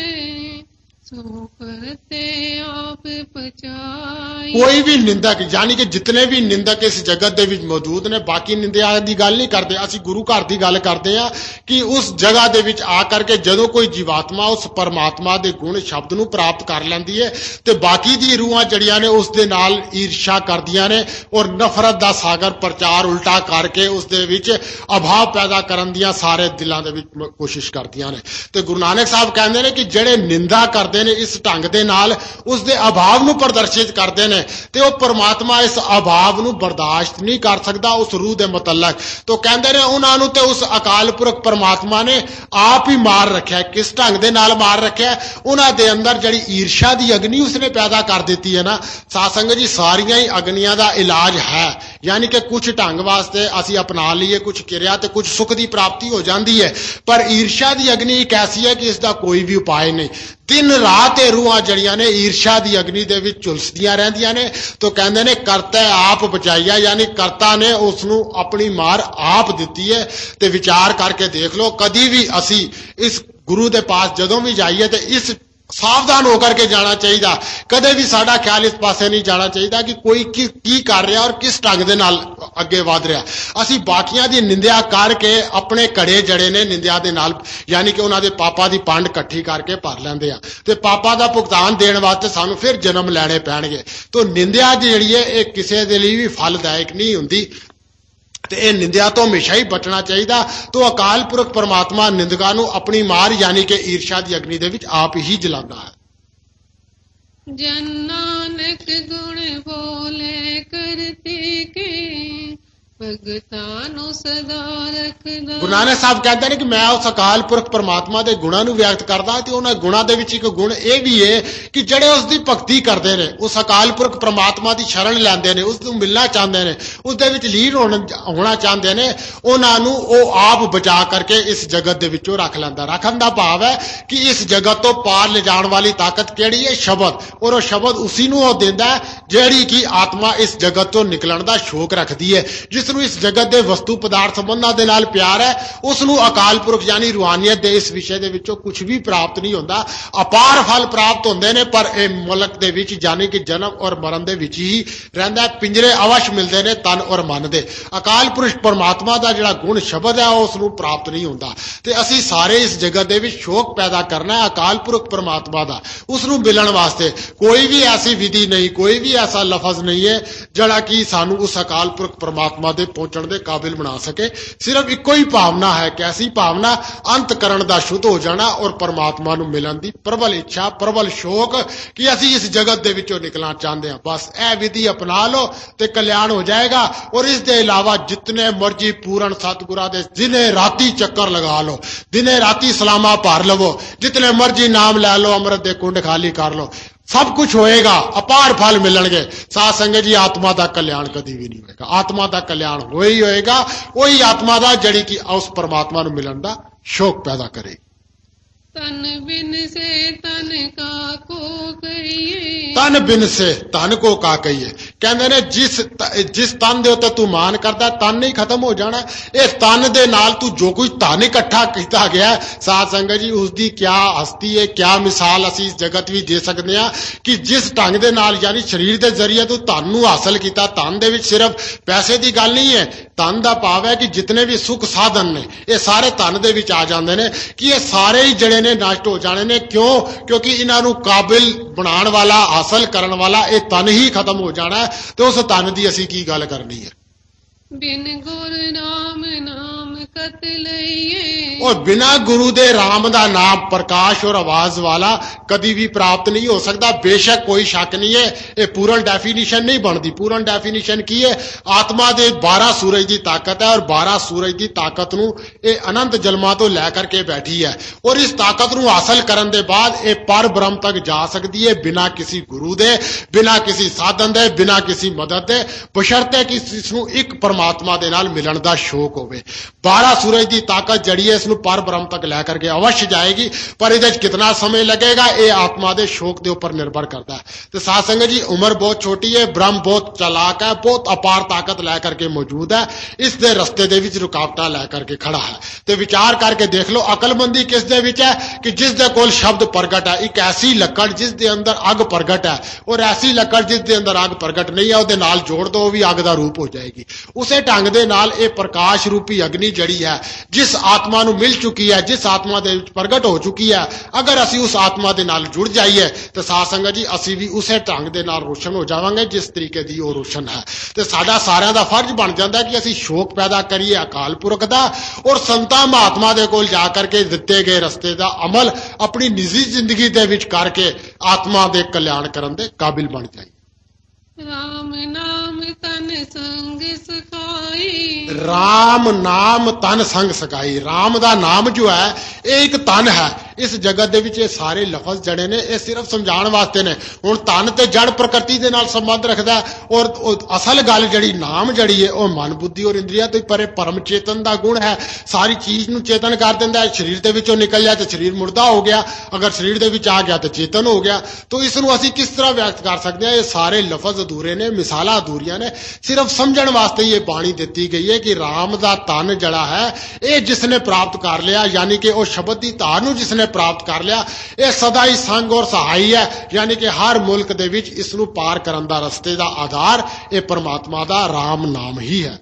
आप पचाई। कोई भी निंदक यानी कि जितने भी निंदक इस जगत दे विच मौजूद ने, बाकी निंदिया की गल नहीं करते, असीं गुरु घर की गल करते हैं कि उस जगह दे विच आकर के जदों कोई जीवात्मा उस परमात्मा दे गुण शब्द नूं प्राप्त कर लैंदी है ते बाकी दी रूहां जड़ियां ने उस दे नाल ईर्षा करदियां ने और नफरत दा सागर प्रचार उल्टा करके उस दे विच अभाव पैदा करन दियां सारे दिलां दे विच कोशिश करदियां ने। ते गुरु नानक साहब कहंदे ने कि जिहड़े निंदा करदे ने इस ढंग दे नाल उस दे अभाव नूं प्रदर्शित करदे ने ते ओ परमात्मा इस अभाव नूं बर्दाश्त नहीं कर सकदा उस रूह दे मुतल्लक। तो कहंदे ने उन्हां नूं ते उस अकाल पुरख परमात्मा ने आप ही मार रखिया। किस ढंग दे नाल मार रखिया? उन्हां दे अंदर जिहड़ी ईर्षा दी अग्नि उसने पैदा कर दित्ती है ना। साध संगत जी सारियां ही अग्नियां दा इलाज है, यानी कि कुछ ढंग वास्ते असीं अपना लईए कुछ किरिया ते कुछ सुख दी प्राप्ति हो जाती है, पर ईर्षा दी अग्नि एक ऐसी है कि इसका कोई भी उपाय नहीं। दिन रात ये रूहां जड़ियां ने ईर्षा दी अग्नि दे विच झुलसदियां रहिंदियां ने। तो कहंदे ने करता आप बचाइया, यानी कर्ता ने उसनू अपनी मार आप दिती है। ते विचार करके देख लो, कदी भी असी इस गुरु दे पास जदों भी जाइए तो इस सावधान होकर के जाना चाहिए, कदे भी साडा ख्याल इस पासे नहीं जाना चाहिए कि कोई की, की कर रहा और किस ढंग दे नाल अगे वध रहा। असी बाकियां दी निंदिया करके अपने कड़े जड़े ने निंदिया दे नाल, यानी कि उन्हां दे पापा दी पंड इकट्ठी करके भर लैंदे आ ते पापा दा भुगतान देण वास्ते सानू फिर जन्म लैणे पैणगे। तो निंदिया जिहड़ी है ये किसी दे लई भी फलदायक नहीं हुंदी ते ये निंदिया तो हमेशा ही बचना चाहिए। तो अकाल पुरख परमात्मा निंदका नूं अपनी मार यानी कि ईर्षा दी अग्नि दे विच आप ही जलांदा है। जन नानक गुण बोले करते के भगतां नूं सदा रखदा। गुरु नानक साहब कहते हैं कि मैं उस अकाल पुरख परमात्मा के गुणां नूं व्यक्त करदा ते उन्हां गुणां दे विच एक गुण ये भी है कि जिहड़े उसकी भगती करते हैं, उस अकाल पुरख परमात्मा की शरण लैंदे ने, उस नूं मिलना चाहते हैं, उस दे विच लीन होना चाहते हैं, उन्हां नूं ओह आप बचा करके इस जगत दे विचों रख लैंदा। रखण दा भाव है कि इस जगत तो पार ले जाण वाली ताकत किहड़ी है? शब्द। और वह शब्द उसी नूं ओह दिंदा है जिहड़ी कि आत्मा इस जगत तो निकलण दा शौक रखदी है। जिस इस जगत के वस्तु पदार्थ संबंधा दे नाल प्यार है, उसनू अकाल पुरख यानी रूहानियत दे इस विषय दे विचों कुछ भी प्राप्त नहीं होंदा। अपार फल प्राप्त होंदे ने, पर ए मुल्क दे विच यानी कि जन्म और मरण दे विच ही रहिंदा। पिंजरे अवश्य मिलदे ने तन और मन दे। अकाल पुरख परमात्मा दा जिहड़ा गुण शब्द है उसनू प्राप्त नहीं होंदा। ते असीं सारे इस जगत दे विच शौक पैदा करना है अकाल पुरख परमात्मा दा, उसनू मिलण वास्ते। कोई भी ऐसी विधि नहीं, कोई भी ऐसा लफज नहीं है जिहड़ा कि सानू उस अकाल पुरख परमात्मा दे पहुंचण दे काबिल बना सके। सिर्फ इको ही भावना है, कैसी भावना? अंतकरण दा शुद्ध हो जाना और परमात्मा नूं मिलण दी प्रबल इच्छा, प्रबल शौक कि असीं इस जगत दे विचों निकलना चाहते हैं। बस ए विधि अपना लो ते कल्याण हो जाएगा। और इस दे इलावा जितने मर्जी पूर्ण सतगुरां दे दिने राती चक्कर लगा लो, दिने राती सलामा भर लवो, जितने मर्जी नाम लै लो, अमृत दे कुंड खाली कर लो, सब कुछ होएगा, अपार फल मिलणगे। साध संगत जी आत्मा का कल्याण कभी भी नहीं होएगा। आत्मा का कल्याण हो ही होएगा वही आत्मा का जड़ी की उस परमात्मा नूं मिलण दा शौक पैदा करे। तन बिन से तन का को कहिए तन बिन से धन को का कहिए। ਕਹਿੰਦੇ ਨੇ ਜਿਸ ਜਿਸ ਤਨ ਦੇ ਉੱਤੇ ਤੂੰ ਮਾਨ ਕਰਦਾ ਤਨ ਨਹੀਂ ਖਤਮ ਹੋ ਜਾਣਾ। ਇਹ ਤਨ ਦੇ ਨਾਲ ਤੂੰ ਜੋ ਕੁਝ ਧਨ ਇਕੱਠਾ ਕੀਤਾ ਗਿਆ ਸਾਧ ਸੰਗਤ ਜੀ ਉਸ ਦੀ ਕਿਆ ਹਸਤੀ ਹੈ, ਕਿਆ ਮਿਸਾਲ ਅਸੀਂ ਇਸ ਜਗਤ ਵਿੱਚ ਦੇ ਸਕਦੇ ਹਾਂ ਕਿ ਜਿਸ ਢੰਗ ਦੇ ਨਾਲ ਯਾਨੀ ਸਰੀਰ ਦੇ ਜ਼ਰੀਏ ਤੂੰ ਧਨ ਨੂੰ ਹਾਸਲ ਕੀਤਾ। ਧਨ ਦੇ ਵਿੱਚ ਸਿਰਫ ਪੈਸੇ ਦੀ ਗੱਲ ਨਹੀਂ ਹੈ, ਧਨ ਦਾ ਭਾਵ ਹੈ ਕਿ ਜਿਤਨੇ ਵੀ ਸੁੱਖ ਸਾਧਨ ਨੇ ਇਹ ਸਾਰੇ ਧਨ ਦੇ ਵਿੱਚ ਆ ਜਾਂਦੇ ਨੇ ਕਿ ਇਹ ਸਾਰੇ ਹੀ ਜਿਹੜੇ ਨੇ ਨਸ਼ਟ ਹੋ ਜਾਣੇ ਨੇ। ਕਿਉਂ? ਕਿਉਂਕਿ ਇਹਨਾਂ ਨੂੰ ਕਾਬਿਲ ਬਣਾਉਣ ਵਾਲਾ ਹਾਸਲ ਕਰਨ ਵਾਲਾ ਇਹ ਧਨ ਹੀ ਖਤਮ ਹੋ ਜਾਣਾ ਤੇ ਉਸ ਧਨ ਦੀ ਅਸੀਂ ਕੀ ਗੱਲ ਕਰਨੀ ਹੈ। बिन गुर नाम नाम कत लइए और बिना गुरु दे राम दा नाम प्रकाश और आवाज वाला कभी भी प्राप्त नहीं हो सकता। बेशक कोई शक नहीं है, ये पूर्ण डेफिनेशन नहीं बनती। पूर्ण डेफिनेशन की है? आत्मा दे बारह सूरज की ताकत है और बारह सूरज की ताकत नू ये अनंत जन्मां तो लैकर के बैठी है और इस ताकत नू हासिल करन दे बाद ये पर ब्रह्म तक जा सकती है बिना किसी गुरु दे, बिना किसी साधन दे, बिना किसी मदद दे, बशर्ते कि इसनू एक परमात्मा दे नाल मिलन दा शौक होवे। बारह सूरज की ताकत जड़ी है इसनू पर ब्रह्म तक लैकर के अवश्य जाएगी, पर इहदे च कितना समय लगेगा ये आत्मा दे शौक दे उपर निर्भर करता है। तो साध संगत जी उम्र बहुत छोटी है, ब्रह्म बहुत चालाक है, बहुत अपार ताकत लैकर के मौजूद है, इस दे रस्ते दे विच रुकावटां लैकर के खड़ा है। तो विचार करके देख लो अकलमंदी किस दे विच है कि जिस दे कोल शब्द प्रगट है, एक ऐसी लकड़ जिस दे अंदर अग प्रगट है और ऐसी लकड़ जिस दे अंदर अग प्रगट नहीं है उहदे नाल जोड़ दो भी अग दा रूप हो जाएगी। उसे ढंग दे नाल ये प्रकाश रूपी अग्नि जड़ी है जिस आत्मा नू मिल चुकी है, जिस आत्मा दे विच प्रगट हो चुकी है, अगर असी उस आत्मा दे नाल जुड़ जाइए तो साध संगत जी असी भी उसे ढंग दे नाल रोशन हो जावांगे जिस तरीके दी वो रोशन है। तो साडा सारियां दा फर्ज बन जाता है कि असी शौक पैदा करिए अकाल पुरख दा और संतां महात्मा दे कोल जा करके दिते गए रस्ते दा अमल अपनी निजी जिंदगी दे विच करके आत्मा दे कल्याण करन दे काबिल बन जाए। राम नाम तन संग सखाई राम नाम तन संग सकाई। राम दा नाम जो है ये एक तन है। इस जगत दे विच सारे लफज जड़े ने ये सिर्फ समझाने वास्ते ने। हुण तन ते जड़ प्रकृति दे नाल संबंध रखदा है और असल गल जड़ी नाम जड़ी है वह मन बुद्धि और इंद्रिया तो परे परम चेतन दा गुण है। सारी चीज नू चेतन कर दिंदा है। शरीर दे विचों निकल जाए तो शरीर मुर्दा हो गया, अगर शरीर दे विच आ गया तो चेतन हो गया। तो इस नू असीं किस तरह व्यक्त कर सकते हैं? ये सारे लफज अधूरे ने, मिसालां अधूरियां ने। सिर्फ समझण वास्ते ये बाणी दिती गई है कि राम दा तन जड़ा है ये जिसने प्राप्त कर लिया यानी कि वो शब्द दी धार नू जिसने प्राप्त कर लिया ये सदा ही संग और सहाई है। यानी कि हर मुल्क दे विच इसनू पार करन दा रस्ते दा आधार ये परमात्मा दा राम नाम ही है।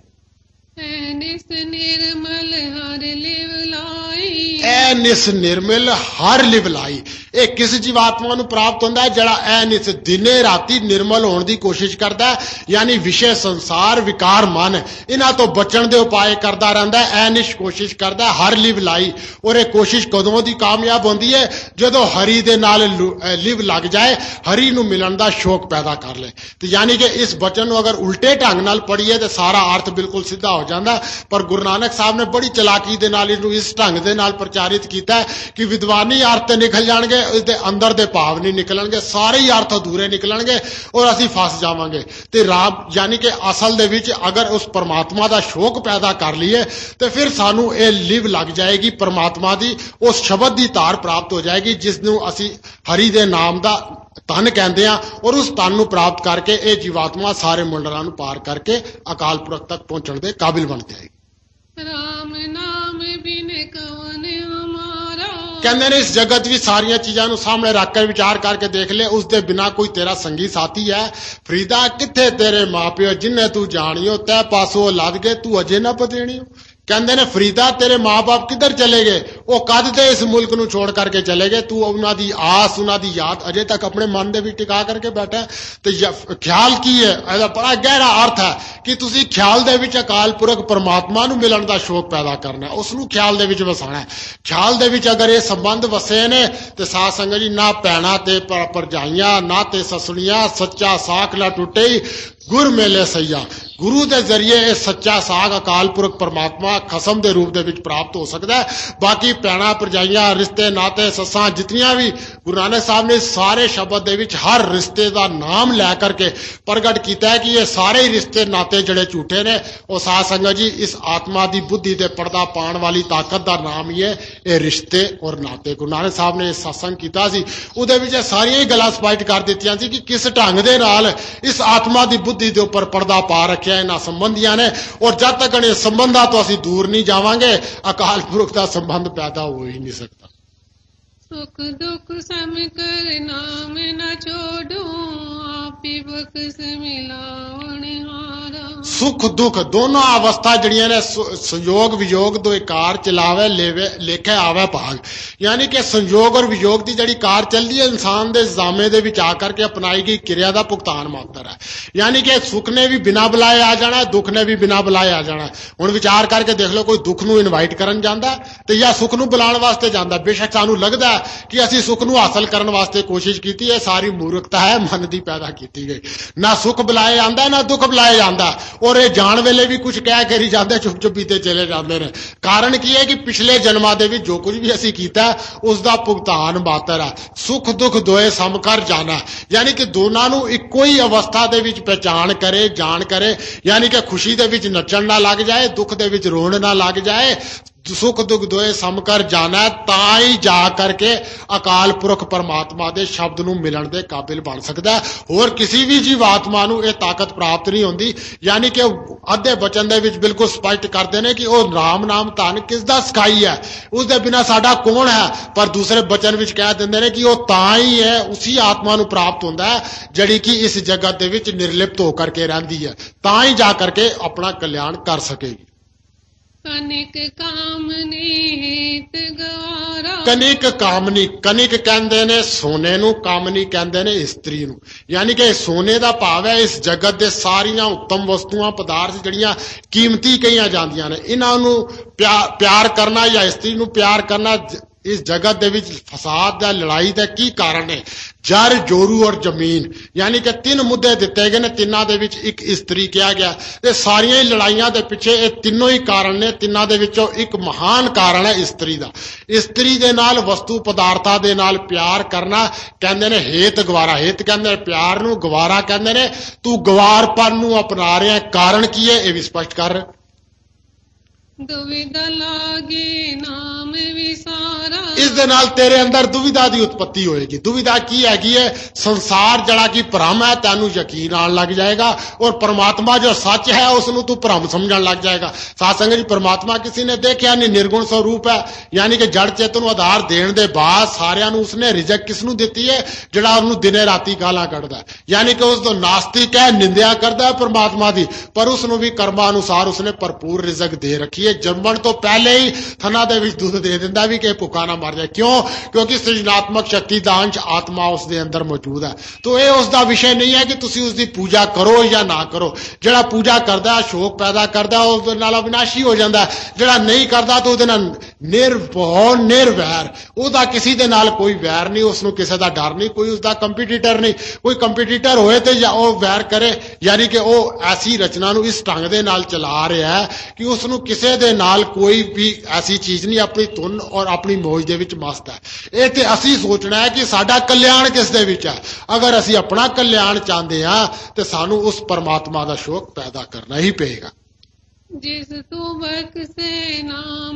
निस निर्मल हर लिवलाई ए निस निर्मल हर लिवलाई ये किस जीवात्मा नू प्राप्त होंदा है? जड़ा ए निस दिने राती निर्मल होने की कोशिश करता है यानी विषय संसार विकार मन इन्हां तो बचण दे उपाय करता रहंदा है। ए निश कोशिश करता है हर लिवलाई और ये कोशिश कदों दी कामयाब होंदी है? जदों हरि दे नाल लिव लग जाए, हरि नू मिलन दा शौक पैदा कर ले। तो यानी कि इस वचन नू अगर उल्टे ढंग नाल पढ़ीए तो सारा अर्थ बिल्कुल सीधा हो जाता। पर गुरु नानक साहब ने बड़ी चलाकी दे नाल इनू इस ढंग दे नाल प्रचारित किया है कि विद्वानी अर्थ निकल जाएंगे, इसके अंदर दे भाव नहीं निकलणगे, सारे ही अर्थ अधूरे निकलणगे और असीं फस जावांगे। ते राम यानी कि असल दे विच अगर उस परमात्मा दा शौक पैदा कर लीए तो फिर सानू ये लिव लग जाएगी परमात्मा दी, उस शब्द की धार प्राप्त हो जाएगी जिसनू असीं हरि दे नाम दा तन कहते हैं और उस तन नू प्राप्त करके ये जीवात्मा सारे मंडलों पार करके अकाल पुरख तक पहुंचने के काबिल बन जाएगी। राम नाम बिन कौन हमारा कहते ने इस जगत भी सारिया चीजों सामने रख कर विचार करके देख ले उसके बिना कोई तेरा संगी साथी है। फरीदा किथे तेरे मां प्यो जिन्हें तू जानियो तै पासों लद गए तू अजे ना पतेणियो। कहते ने फरीदा तेरे मां बाप किधर चले गए? वो कद दे इस मुल्क नू छोड़ करके चले गए, तू उन्हां दी आस उन्हां दी याद अजे तक अपने मन दे विच टिका करके बैठा है। तो ख्याल की है ਇਹਦਾ बड़ा गहरा अर्थ है कि तुसी ख्याल दे विच अकाल पुरख परमात्मा नू मिलन दा शौक पैदा करना है, उसनू ख्याल दे विच वसाना है। ख्याल दे विच अगर ये संबंध वसे ने तो साध संगत जी ना भैणां ते भरजाइयां ना ते ससुड़ियां सच्चा साख ला टुटे ਗੁਰ ਮੇਲੇ ਸਈਆ। ਗੁਰੂ ਦੇ ਜ਼ਰੀਏ ਇਹ ਸੱਚਾ ਸਾਗ ਅਕਾਲ ਪੁਰਖ ਪਰਮਾਤਮਾ ਖਸਮ ਦੇ ਰੂਪ ਦੇ ਵਿੱਚ ਪ੍ਰਾਪਤ ਹੋ ਸਕਦਾ ਹੈ। ਬਾਕੀ ਭੈਣਾਂ ਭਰਜਾਈਆਂ ਰਿਸ਼ਤੇ ਨਾਤੇ ਸੱਸਾਂ ਜਿਤਨੀਆਂ ਵੀ ਗੁਰੂ ਨਾਨਕ ਸਾਹਿਬ ਨੇ ਸਾਰੇ ਸ਼ਬਦ ਦੇ ਵਿੱਚ ਹਰ ਰਿਸ਼ਤੇ ਦਾ ਨਾਮ ਲੈ ਕਰਕੇ ਪ੍ਰਗਟ ਕੀਤਾ ਹੈ ਕਿ ਇਹ ਸਾਰੇ ਹੀ ਰਿਸ਼ਤੇ ਨਾਤੇ ਜਿਹੜੇ ਝੂਠੇ ਨੇ। ਉਹ ਸਾਧ ਸੰਗਤ ਜੀ ਇਸ ਆਤਮਾ ਦੀ ਬੁੱਧੀ ਤੇ ਪਰਦਾ ਪਾਉਣ ਵਾਲੀ ਤਾਕਤ ਦਾ ਨਾਮ ਹੀ ਹੈ ਇਹ ਰਿਸ਼ਤੇ ਔਰ ਨਾਤੇ। ਗੁਰੂ ਨਾਨਕ ਸਾਹਿਬ ਨੇ ਇਹ ਸਤਸੰਗ ਕੀਤਾ ਸੀ, ਉਹਦੇ ਵਿੱਚ ਇਹ ਸਾਰੀਆਂ ਹੀ ਗੱਲਾਂ ਸਪਸ਼ਟ ਕਰ ਦਿੱਤੀਆਂ ਸੀ ਕਿ ਕਿਸ ਢੰਗ ਦੇ ਨਾਲ ਇਸ ਆਤਮਾ ਦੀ ਬੁੱਧੀ ਦੇ ਉੱਪਰ ਪਰਦਾ ਪਾ ਰੱਖਿਆ ਇਹਨਾਂ ਸੰਬੰਧੀਆਂ ਨੇ। ਔਰ ਜਦ ਤੱਕ ਇਹ ਸੰਬੰਧਾਂ ਤੋਂ ਅਸੀਂ ਦੂਰ ਨਹੀਂ ਜਾਵਾਂਗੇ ਅਕਾਲ ਪੁਰਖ ਦਾ ਸੰਬੰਧ ਪੈਦਾ ਹੋ ਹੀ ਨਹੀਂ ਸਕਦਾ। सुख दुख सम कर नाम न छोड़ो आपी बख्श मिलावन हारा। सुख दुख दोनों अवस्था जड़ियां ने संयोग वियोग दो कार चलावे लेवे लेखे आवे भाग, यानी कि संयोग और वियोग की जड़ी कार चलती है इंसान दे जामे दे विच आकर के अपनाई गई क्रिया का भुगतान मात्र है। यानी कि सुख ने भी बिना बुलाए आ जाना, दुख ने भी बिना बुलाए आ जाना। हुण विचार करके देख लो, कोई दुख नूं इनवाइट करन जांदा ते या सुख नूं बुलाउण वास्ते जांदा। बेशक सानूं लगदा है कि असीं सुख नूं हासिल करन वास्ते कोशिश कीती है, सारी मूर्खता है मन दी पैदा कीती गई। ना सुख बुलाए आंदा ना दुख बुलाए जांदा, और ये जाण वेले भी कुछ कह के ही जांदे, चुप चुप बीते चले जांदे ने। कारण की है कि पिछले जन्मां दे विच जो कुछ भी असीं कीता उसका भुगतान मात्र है। सुख दुख दोए सम कर जाना, यानी कि दोनों नूं इक्को ही अवस्था दे विच पहचान करे जान करे, यानी कि खुशी दे विच नचण ना लग जाए, दुख दे विच रोण ना लग जाए। सुख दुख दोए समकर जाना तां ही जा करके अकाल पुरख परमात्मा दे शब्द नूं मिलण दे काबिल बन सकदा है। होर किसी भी जीवात्मा नूं इह ताकत प्राप्त नहीं होंदी। यानी कि अद्धे बचन दे विच बिल्कुल स्पष्ट करदे ने कि ओह राम नाम धन किस दा सिखाई है, उस दे बिना साडा कौन है। पर दूसरे बचन विच कह दिंदे ने कि ओह तां ही है, उसी आत्मा नूं प्राप्त हुंदा है जिहड़ी कि इस जगत दे विच निर्लिप्त होकर के रहिंदी है, तां ही जा करके अपना कल्याण कर सकेगी। कनिक कामनी हेत गवारा। कनिक कामनी, कनिक कहंदे ने सोने नूं, कामनी कहंदे ने स्त्री नूं। यानी कि सोने दा भाव है इस जगत दे सारियां उत्तम वस्तुआं पदार्थ जिहड़ियां कीमती कहियां जांदियां ने, इन्हां नूं प्यार प्यार करना या स्त्री नूं प्यार करना इस जगत दे विच फसाद दा लड़ाई दा की कारण है। जर जोरू और जमीन, यानी कि तीन मुद्दे दिते गए ने, तिन्हां दे विच एक स्त्री कहा गया। ये सारियां ही लड़ाइयां दे पिछे ये तीनों ही कारण ने, तिन्हां दे विचों एक महान कारण है स्त्री दा। स्त्री दे नाल वस्तु पदार्थां दे नाल प्यार करना कहंदे ने हेत गवारा। हेत कहंदे ने प्यार नूं, गवारा कहंदे ने तू गवारपन नूं अपना रहा है। कारण की है ये भी स्पष्ट कर। दुविधा लागे नाम विसारा। इस दे नाल तेरे अंदर दुविधा की उत्पत्ति होएगी। दुविधा की हैगी है, संसार जड़ा की भ्रम है तैनू यकीन आन लग जाएगा, और परमात्मा जो सच है उसनू तू भ्रम समझण लग जाएगा। साथ संगत जी, परमात्मा किसी ने देखा नहीं, निर्गुण स्वरूप है। यानी कि जड़ चेतन आधार देने के बाद सारियां नू उसने रिजक किसनू दी है, जड़ा उन्होंने दिने राती गालां कढ़दा है। यानी कि उस तो नास्तिक है, निंदा करता है परमात्मा की, पर उसनू भी कर्मा अनुसार उसने भरपूर रिजक दे रखी है। जन्मण तो पहले ही थना दे विच दूध दे दिंदा भी कि भुखा ना मर जाए। क्यों? क्योंकि सृजनात्मक शक्ति दा अंश आत्मा उसके अंदर मौजूद है। तो यह उसका विषय नहीं है कि तुसी उसकी पूजा करो या ना करो। जिहड़ा पूजा करदा शोक पैदा करदा उसदे नाल अविनाशी हो जाता है, जिहड़ा नहीं करदा तो उसदे नाल निर्भौ निर्वैर, उसदा किसी दे नाल कोई वैर नहीं, उसनूं किसी दा डर नहीं, कोई उसदा कंपीटीटर नहीं। कोई कंपीटीटर होए तो या वो वैर करे, यानी कि वो ऐसी रचना नूं इस ढंग दे नाल चला रहा है कि उसनूं किसी दे नाल कोई भी ऐसी चीज नहीं, अपनी धुन और अपनी मौज दे विच मस्त है। ये ते असीं सोचना है कि साडा कल्याण किस दे विच है। अगर असीं अपना कल्याण चाहते हैं तो सानू उस परमात्मा का शौक पैदा करना ही पेगा। जिस तू बख्शे नाम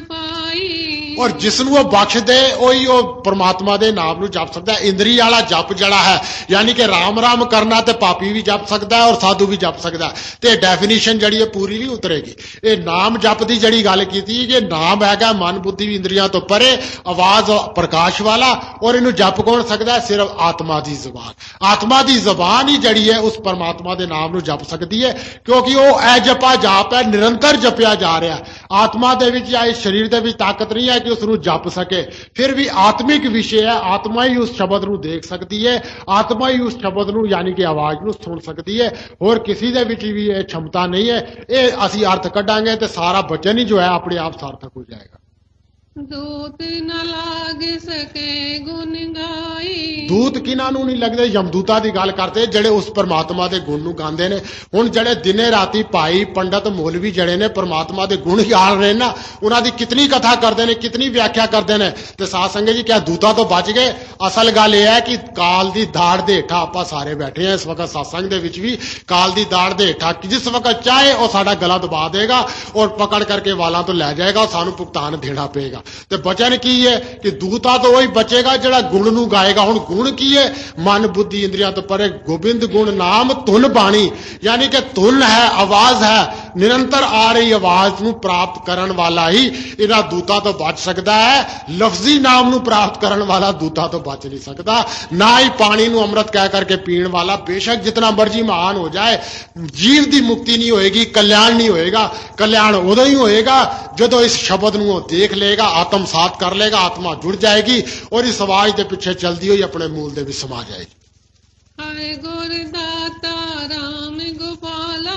जपाई, और जिसनू वो बख्श दे वही वो परमात्मा दे नाम नू जप सकता है। इंद्री वाला जप जड़ा है, यानी कि राम राम करना तो पापी भी जप सकता है और साधु भी जप सकता है। तो डेफिनेशन जड़ी है पूरी नहीं उतरेगी। ये नाम जप की जड़ी गल की, ये नाम हैगा मन बुद्धि इंद्रियां तो परे, आवाज प्रकाश वाला, और इनू जप कौन सकता है? सिर्फ आत्मा की जबान। आत्मा की जबान ही जड़ी है उस परमात्मा के नाम नू जप सकती है, क्योंकि वो ए जपा जाप है, निरंतर जपिया जा रहा है। आत्मा दे विच या इस शरीर दे विच ताकत नहीं है कि उसनू जप सके। फिर भी आत्मिक विषय है, आत्मा ही उस शब्द नू देख सकती है, आत्मा ही उस शब्द नू यानी कि आवाज नू सुन सकती है, और किसी दे विच भी ये क्षमता नहीं है। ये असी अर्थ कढ़ांगे तो सारा वचन ही जो है अपने आप सार्थक हो जाएगा। दूत न लाग सके गुण गाई, ਦੂਤ ਕਿਹਨਾਂ ਨੂੰ ਨਹੀਂ ਲੱਗਦੇ? ਯਮਦੂਤਾਂ ਦੀ ਗੱਲ ਕਰਦੇ ਜਿਹੜੇ ਉਸ ਪਰਮਾਤਮਾ ਦੇ ਗੁਣ ਨੂੰ ਗਾਉਂਦੇ ਨੇ। ਹੁਣ ਜਿਹੜੇ ਦਿਨੇ ਰਾਤੀ ਭਾਈ ਪੰਡਤ ਮੌਲਵੀ ਜਿਹੜੇ ਨੇ ਪਰਮਾਤਮਾ ਦੇ ਗੁਣ ਯਾਦ ਰਹੇ ਨਾ, ਉਹਨਾਂ ਦੀ ਕਿਤਨੀ ਕਥਾ ਕਰਦੇ ਨੇ, ਕਿਤਨੀ ਵਿਆਖਿਆ ਕਰਦੇ ਨੇ। ਤੇ ਸਾਧ ਸੰਗਤ ਜੀ, ਕਿਆ ਦੂਤਾਂ ਤੋਂ ਬਚ ਗਏ? ਅਸਲ ਗੱਲ ਇਹ ਹੈ ਕਿ ਕਾਲ ਦੀ ਦਾੜ ਦੇ ਹੇਠਾਂ ਆਪਾਂ ਸਾਰੇ ਬੈਠੇ ਹਾਂ ਇਸ ਵਕਤ ਸਤਸੰਗ ਦੇ ਵਿੱਚ ਵੀ। ਕਾਲ ਦੀ ਦਾੜ ਦੇ ਹੇਠਾਂ ਜਿਸ ਵਕਤ ਚਾਹੇ ਉਹ ਸਾਡਾ ਗਲਾ ਦਬਾ ਦੇਗਾ ਔਰ ਪਕੜ ਕਰਕੇ ਵਾਲਾਂ ਤੋਂ ਲੈ ਜਾਏਗਾ, ਸਾਨੂੰ ਭੁਗਤਾਨ ਦੇਣਾ ਪਏਗਾ। ਤੇ ਬਚਨ ਕੀ ਹੈ ਕਿ ਦੂਤਾਂ ਤੋਂ ਉਹੀ ਬਚੇਗਾ ਜਿਹੜਾ ਗੁਣ ਨੂੰ ਗਾਏਗਾ। ਹੁਣ ਗੁਣ ਕੀ ਹੈ? ਮਨ ਬੁੱਧੀ ਇੰਦਰੀਆਂ ਤੋਂ ਪਰੇ ਗੋਬਿੰਦ ਗੁਣ ਨਾਮ ਧੁਨ ਬਾਣੀ, ਯਾਨੀ ਕਿ ਧੁਨ ਹੈ, ਆਵਾਜ਼ ਹੈ, ਨਿਰੰਤਰ ਆ ਰਹੀ ਆਵਾਜ਼ ਨੂੰ ਪ੍ਰਾਪਤ ਕਰਨ ਵਾਲਾ ਹੀ ਇਹਨਾਂ ਦੂਤਾਂ ਤੋਂ ਬਚ ਸਕਦਾ ਹੈ। ਲਫ਼ਜ਼ੀ ਨਾਮ ਨੂੰ ਪ੍ਰਾਪਤ ਕਰਨ ਵਾਲਾ ਦੂਤਾਂ ਤੋਂ ਬਚ ਨਹੀਂ ਸਕਦਾ। ਨਾ ਹੀ ਪਾਣੀ ਨੂੰ ਅੰਮ੍ਰਿਤ ਕਹਿ ਕਰਕੇ ਪੀਣ ਵਾਲਾ, ਬੇਸ਼ੱਕ ਜਿਤਨਾ ਮਰਜੀ ਮਹਾਨ ਹੋ ਜਾਏ, ਜੀਵ ਦੀ ਮੁਕਤੀ ਨਹੀਂ ਹੋਏਗੀ, ਕਲਿਆਣ ਨਹੀਂ ਹੋਏਗਾ। ਕਲਿਆਣ ਉਦੋਂ ਹੀ ਹੋਏਗਾ ਜਦੋਂ ਇਸ ਸ਼ਬਦ ਨੂੰ ਉਹ ਦੇਖ ਲਏਗਾ, ਆਤਮਸਾਤ ਕਰ ਲਏਗਾ, ਆਤਮਾ ਜੁੜ ਜਾਏਗੀ ਔਰ ਇਸ ਆਵਾਜ਼ ਦੇ ਪਿੱਛੇ ਚਲਦੀ ਹੋਈ ਆਪਣੇ ਮੂਲ ਦੇ ਵਿੱਚ ਸਮਾ ਜਾਏਗੀ। ਹਰਿ ਗੁਰ ਦਾਤਾ ਰਾਮ ਗੋਪਾਲਾ,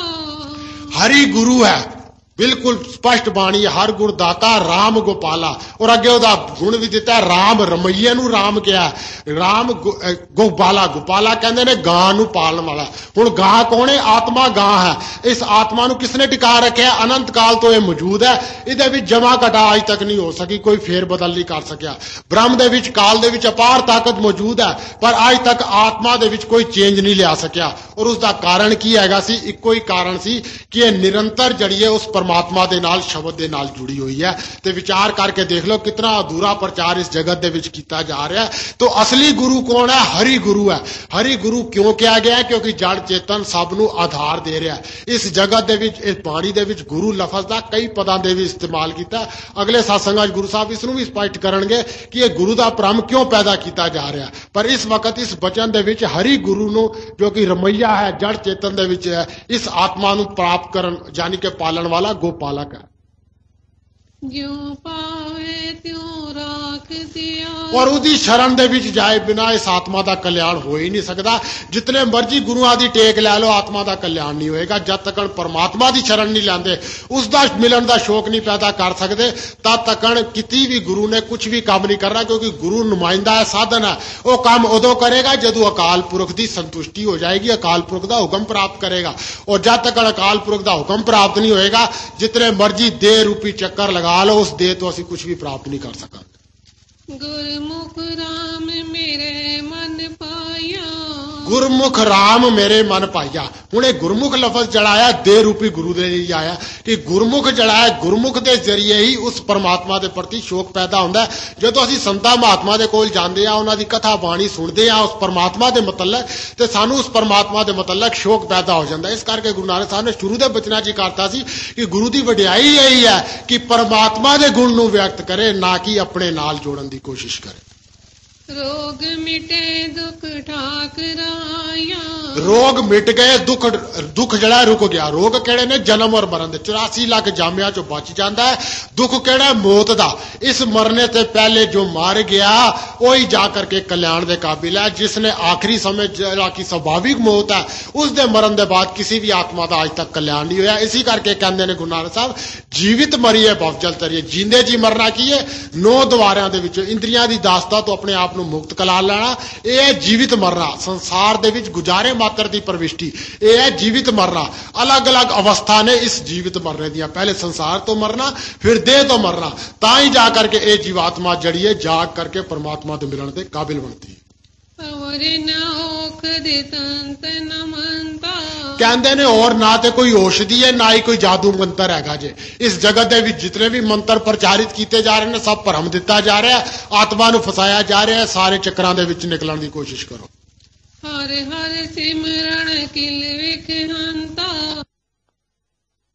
ਹਰੀ ਗੁਰੂ ਹੈ, ਬਿਲਕੁਲ ਸਪਸ਼ਟ ਬਾਣੀ ਹੈ। ਹਰ ਗੁਰ ਦਾਤਾ ਰਾਮ ਗੋਪਾਲਾ, ਔਰ ਅੱਗੇ ਉਹਦਾ ਗੁਣ ਵੀ ਦਿੱਤਾ ਰਾਮ, ਰਮਈਏ ਨੂੰ ਰਾਮ ਕਿਹਾ। ਰਾਮ ਗੋਪਾਲਾ, ਗੋਪਾਲਾ ਕਹਿੰਦੇ ਨੇ ਗਾਂ ਨੂੰ ਪਾਲਣ ਵਾਲਾ। ਹੁਣ ਗਾਂ ਕੌਣ ਹੈ? ਆਤਮਾ ਗਾਂ ਹੈ। ਇਸ ਆਤਮਾ ਨੂੰ ਕਿਸਨੇ ਟਿਕਾ ਰੱਖਿਆ? ਅਨੰਤ ਕਾਲ ਤੋਂ ਇਹ ਮੌਜੂਦ ਹੈ। ਇਹਦੇ ਵਿੱਚ ਜਮਾ ਘਟਾ ਅੱਜ ਤੱਕ ਨਹੀਂ ਹੋ ਸਕੀ, ਕੋਈ ਫੇਰ ਬਦਲ ਨਹੀਂ ਕਰ ਸਕਿਆ। ਬ੍ਰਹਮ ਦੇ ਵਿੱਚ, ਕਾਲ ਦੇ ਵਿੱਚ ਅਪਾਰ ਤਾਕਤ ਮੌਜੂਦ ਹੈ, ਪਰ ਅੱਜ ਤੱਕ ਆਤਮਾ ਦੇ ਵਿੱਚ ਕੋਈ ਚੇਂਜ ਨਹੀਂ ਲਿਆ ਸਕਿਆ। ਔਰ ਉਸ ਦਾ ਕਾਰਨ ਕੀ ਹੈਗਾ ਸੀ? ਇੱਕੋ ਹੀ ਕਾਰਨ ਸੀ ਕਿ ਇਹ ਨਿਰੰਤਰ ਜੜੀ ਹੈ ਉਸ ਪਰਮਾਤਮਾ ਦੇ ਨਾਲ, ਸ਼ਬਦ ਦੇ ਨਾਲ ਜੁੜੀ ਹੋਈ ਹੈ। ਤੇ ਵਿਚਾਰ ਕਰਕੇ ਦੇਖ ਲਓ ਕਿਤਨਾ ਅਧੂਰਾ ਪ੍ਰਚਾਰ ਇਸ ਜਗਤ ਦੇ ਵਿੱਚ ਕੀਤਾ ਜਾ ਰਿਹਾ ਹੈ। तो असली गुरु कौन है? हरि गुरु है। हरि गुरु क्यों किया गया है? क्योंकि जड़ चेतन सब नूं आधार दे रहा है। इस जगत दे विच, इस बाणी दे विच गुरु लफज का कई पदां दे भी इस्तेमाल किया। अगले सत्संगां गुरु साहब इसनूं भी स्पष्ट करनगे कि यह गुरु का भ्रम क्यों पैदा किया जा रहा है। पर इस वक्त इस बचन दे विच हरि गुरु नूं जो कि रमैया है, जड़ चेतन दे विच है, इस आत्मा नूं प्राप्त करन यानी कि पालन वाला गोपालक है। ज्यों पावे त्यों राख दिया, और उसकी शरण दे विच जाए बिना इस आत्मा का कल्याण हो ही नहीं सकता। जितने मर्जी गुरुआं दी टेक लै लो, आत्मा का कल्याण नहीं होएगा। जब तक परमात्मा की शरण नहीं लैंदे, उसका मिलन का शौक नहीं पैदा कर सकते, तब तक किसी भी गुरु ने कुछ भी काम नहीं करना। क्योंकि गुरु नुमाइंदा है, साधन है। वो काम उदों करेगा जदों अकाल पुरख की संतुष्टि हो जाएगी, अकाल पुरख का हुक्म प्राप्त करेगा। और जब तक अकाल पुरख का हुक्म प्राप्त नहीं होएगा, जितने मर्जी देह रूपी चक्कर लगा लो, उस देह तो असीं कुछ भी प्राप्त नहीं कर सकते। गुरमुख राम मेरे मन पाया, गुरमुख राम मेरे मन पाइया। हुणे गुरमुख लफज जड़ाया दे रूपी गुरु दे लिए आया कि गुरमुख जड़ाया, गुरमुख के जरिए ही उस परमात्मा के प्रति शौक पैदा होंदा है। जदों असीं संतां महात्मा दे कोल जांदे आ, उन्हां दी कथा बाणी सुणदे आ, उस परमात्मा दे मतलब ते सानू उस परमात्मा दे मतलब शौक पैदा हो जांदा है। इस करके गुरु नानक साहब ने शुरू दे बचनां च करता सी कि गुरु दी वडियाई यही है कि परमात्मा दे गुण नूं व्यक्त करे, ना कि अपने नाल जोड़न दी कोशिश करे। रोग मिटे दुख ठाकराया, रोग मिट गए, दुख दुख जड़ा रुक गया। रोग केड़े ने? जन्म और मरण दे। चौरासी लाख जामिया चो बच जाता है। दुख केड़ा? मौत दा। इस मरने से पहले जो मर गया वही जाकर के कल्याण दे काबिल है। जिसने आखिरी समय जड़ा की स्वाभाविक मौत है, उस दे मरण दे बाद किसी भी आत्मा का आज तक कल्याण नहीं होया। इसी करके कहते हैं गुरु नानक साहब, जीवित मरीए भवजल तरीए। जींदे जी मरना की है? नौ द्वारियां दे विच इंद्रियां दी दासता तो अपने आप ਨੂੰ ਮੁਕਤ ਕਲਾ ਲੈਣਾ। ਇਹ ਹੈ ਜੀਵਿਤ ਮਰਨਾ। ਸੰਸਾਰ ਦੇ ਵਿੱਚ ਗੁਜ਼ਾਰੇ ਮਾਤਰ ਦੀ ਪ੍ਰਵਿਸ਼ਟੀ, ਇਹ ਹੈ ਜੀਵਿਤ ਮਰਨਾ। ਅਲੱਗ-ਅਲੱਗ ਅਵਸਥਾ ਨੇ ਇਸ ਜੀਵਿਤ ਮਰਨੇ ਦੀਆਂ। ਪਹਿਲੇ ਸੰਸਾਰ ਤੋਂ ਮਰਨਾ, ਫਿਰ ਦੇਹ ਤੋਂ ਮਰਨਾ, ਤਾਂ ਹੀ ਜਾ ਕਰਕੇ ਇਹ ਜੀਵਾਤਮਾ ਜੜੀ ਹੈ ਜਾਗ ਕਰਕੇ परमात्मा ਦੇ ਮਿਲਣ ਦੇ ਕਾਬਿਲ ਬਣਦੀ ਹੈ। कहते ने और ना तो कोई औषधि है, ना ही कोई जादू मंत्र हैगा जे। इस जगत दे विच जितने भी मंत्र प्रचारित किए जा रहे हैं, सब भरम दिता जा रहा है, आत्मा नूं फसाया जा रहा है। सारे चक्रां दे विच निकलण दी कोशिश करो। हर हर सिमरन किल विख हंता,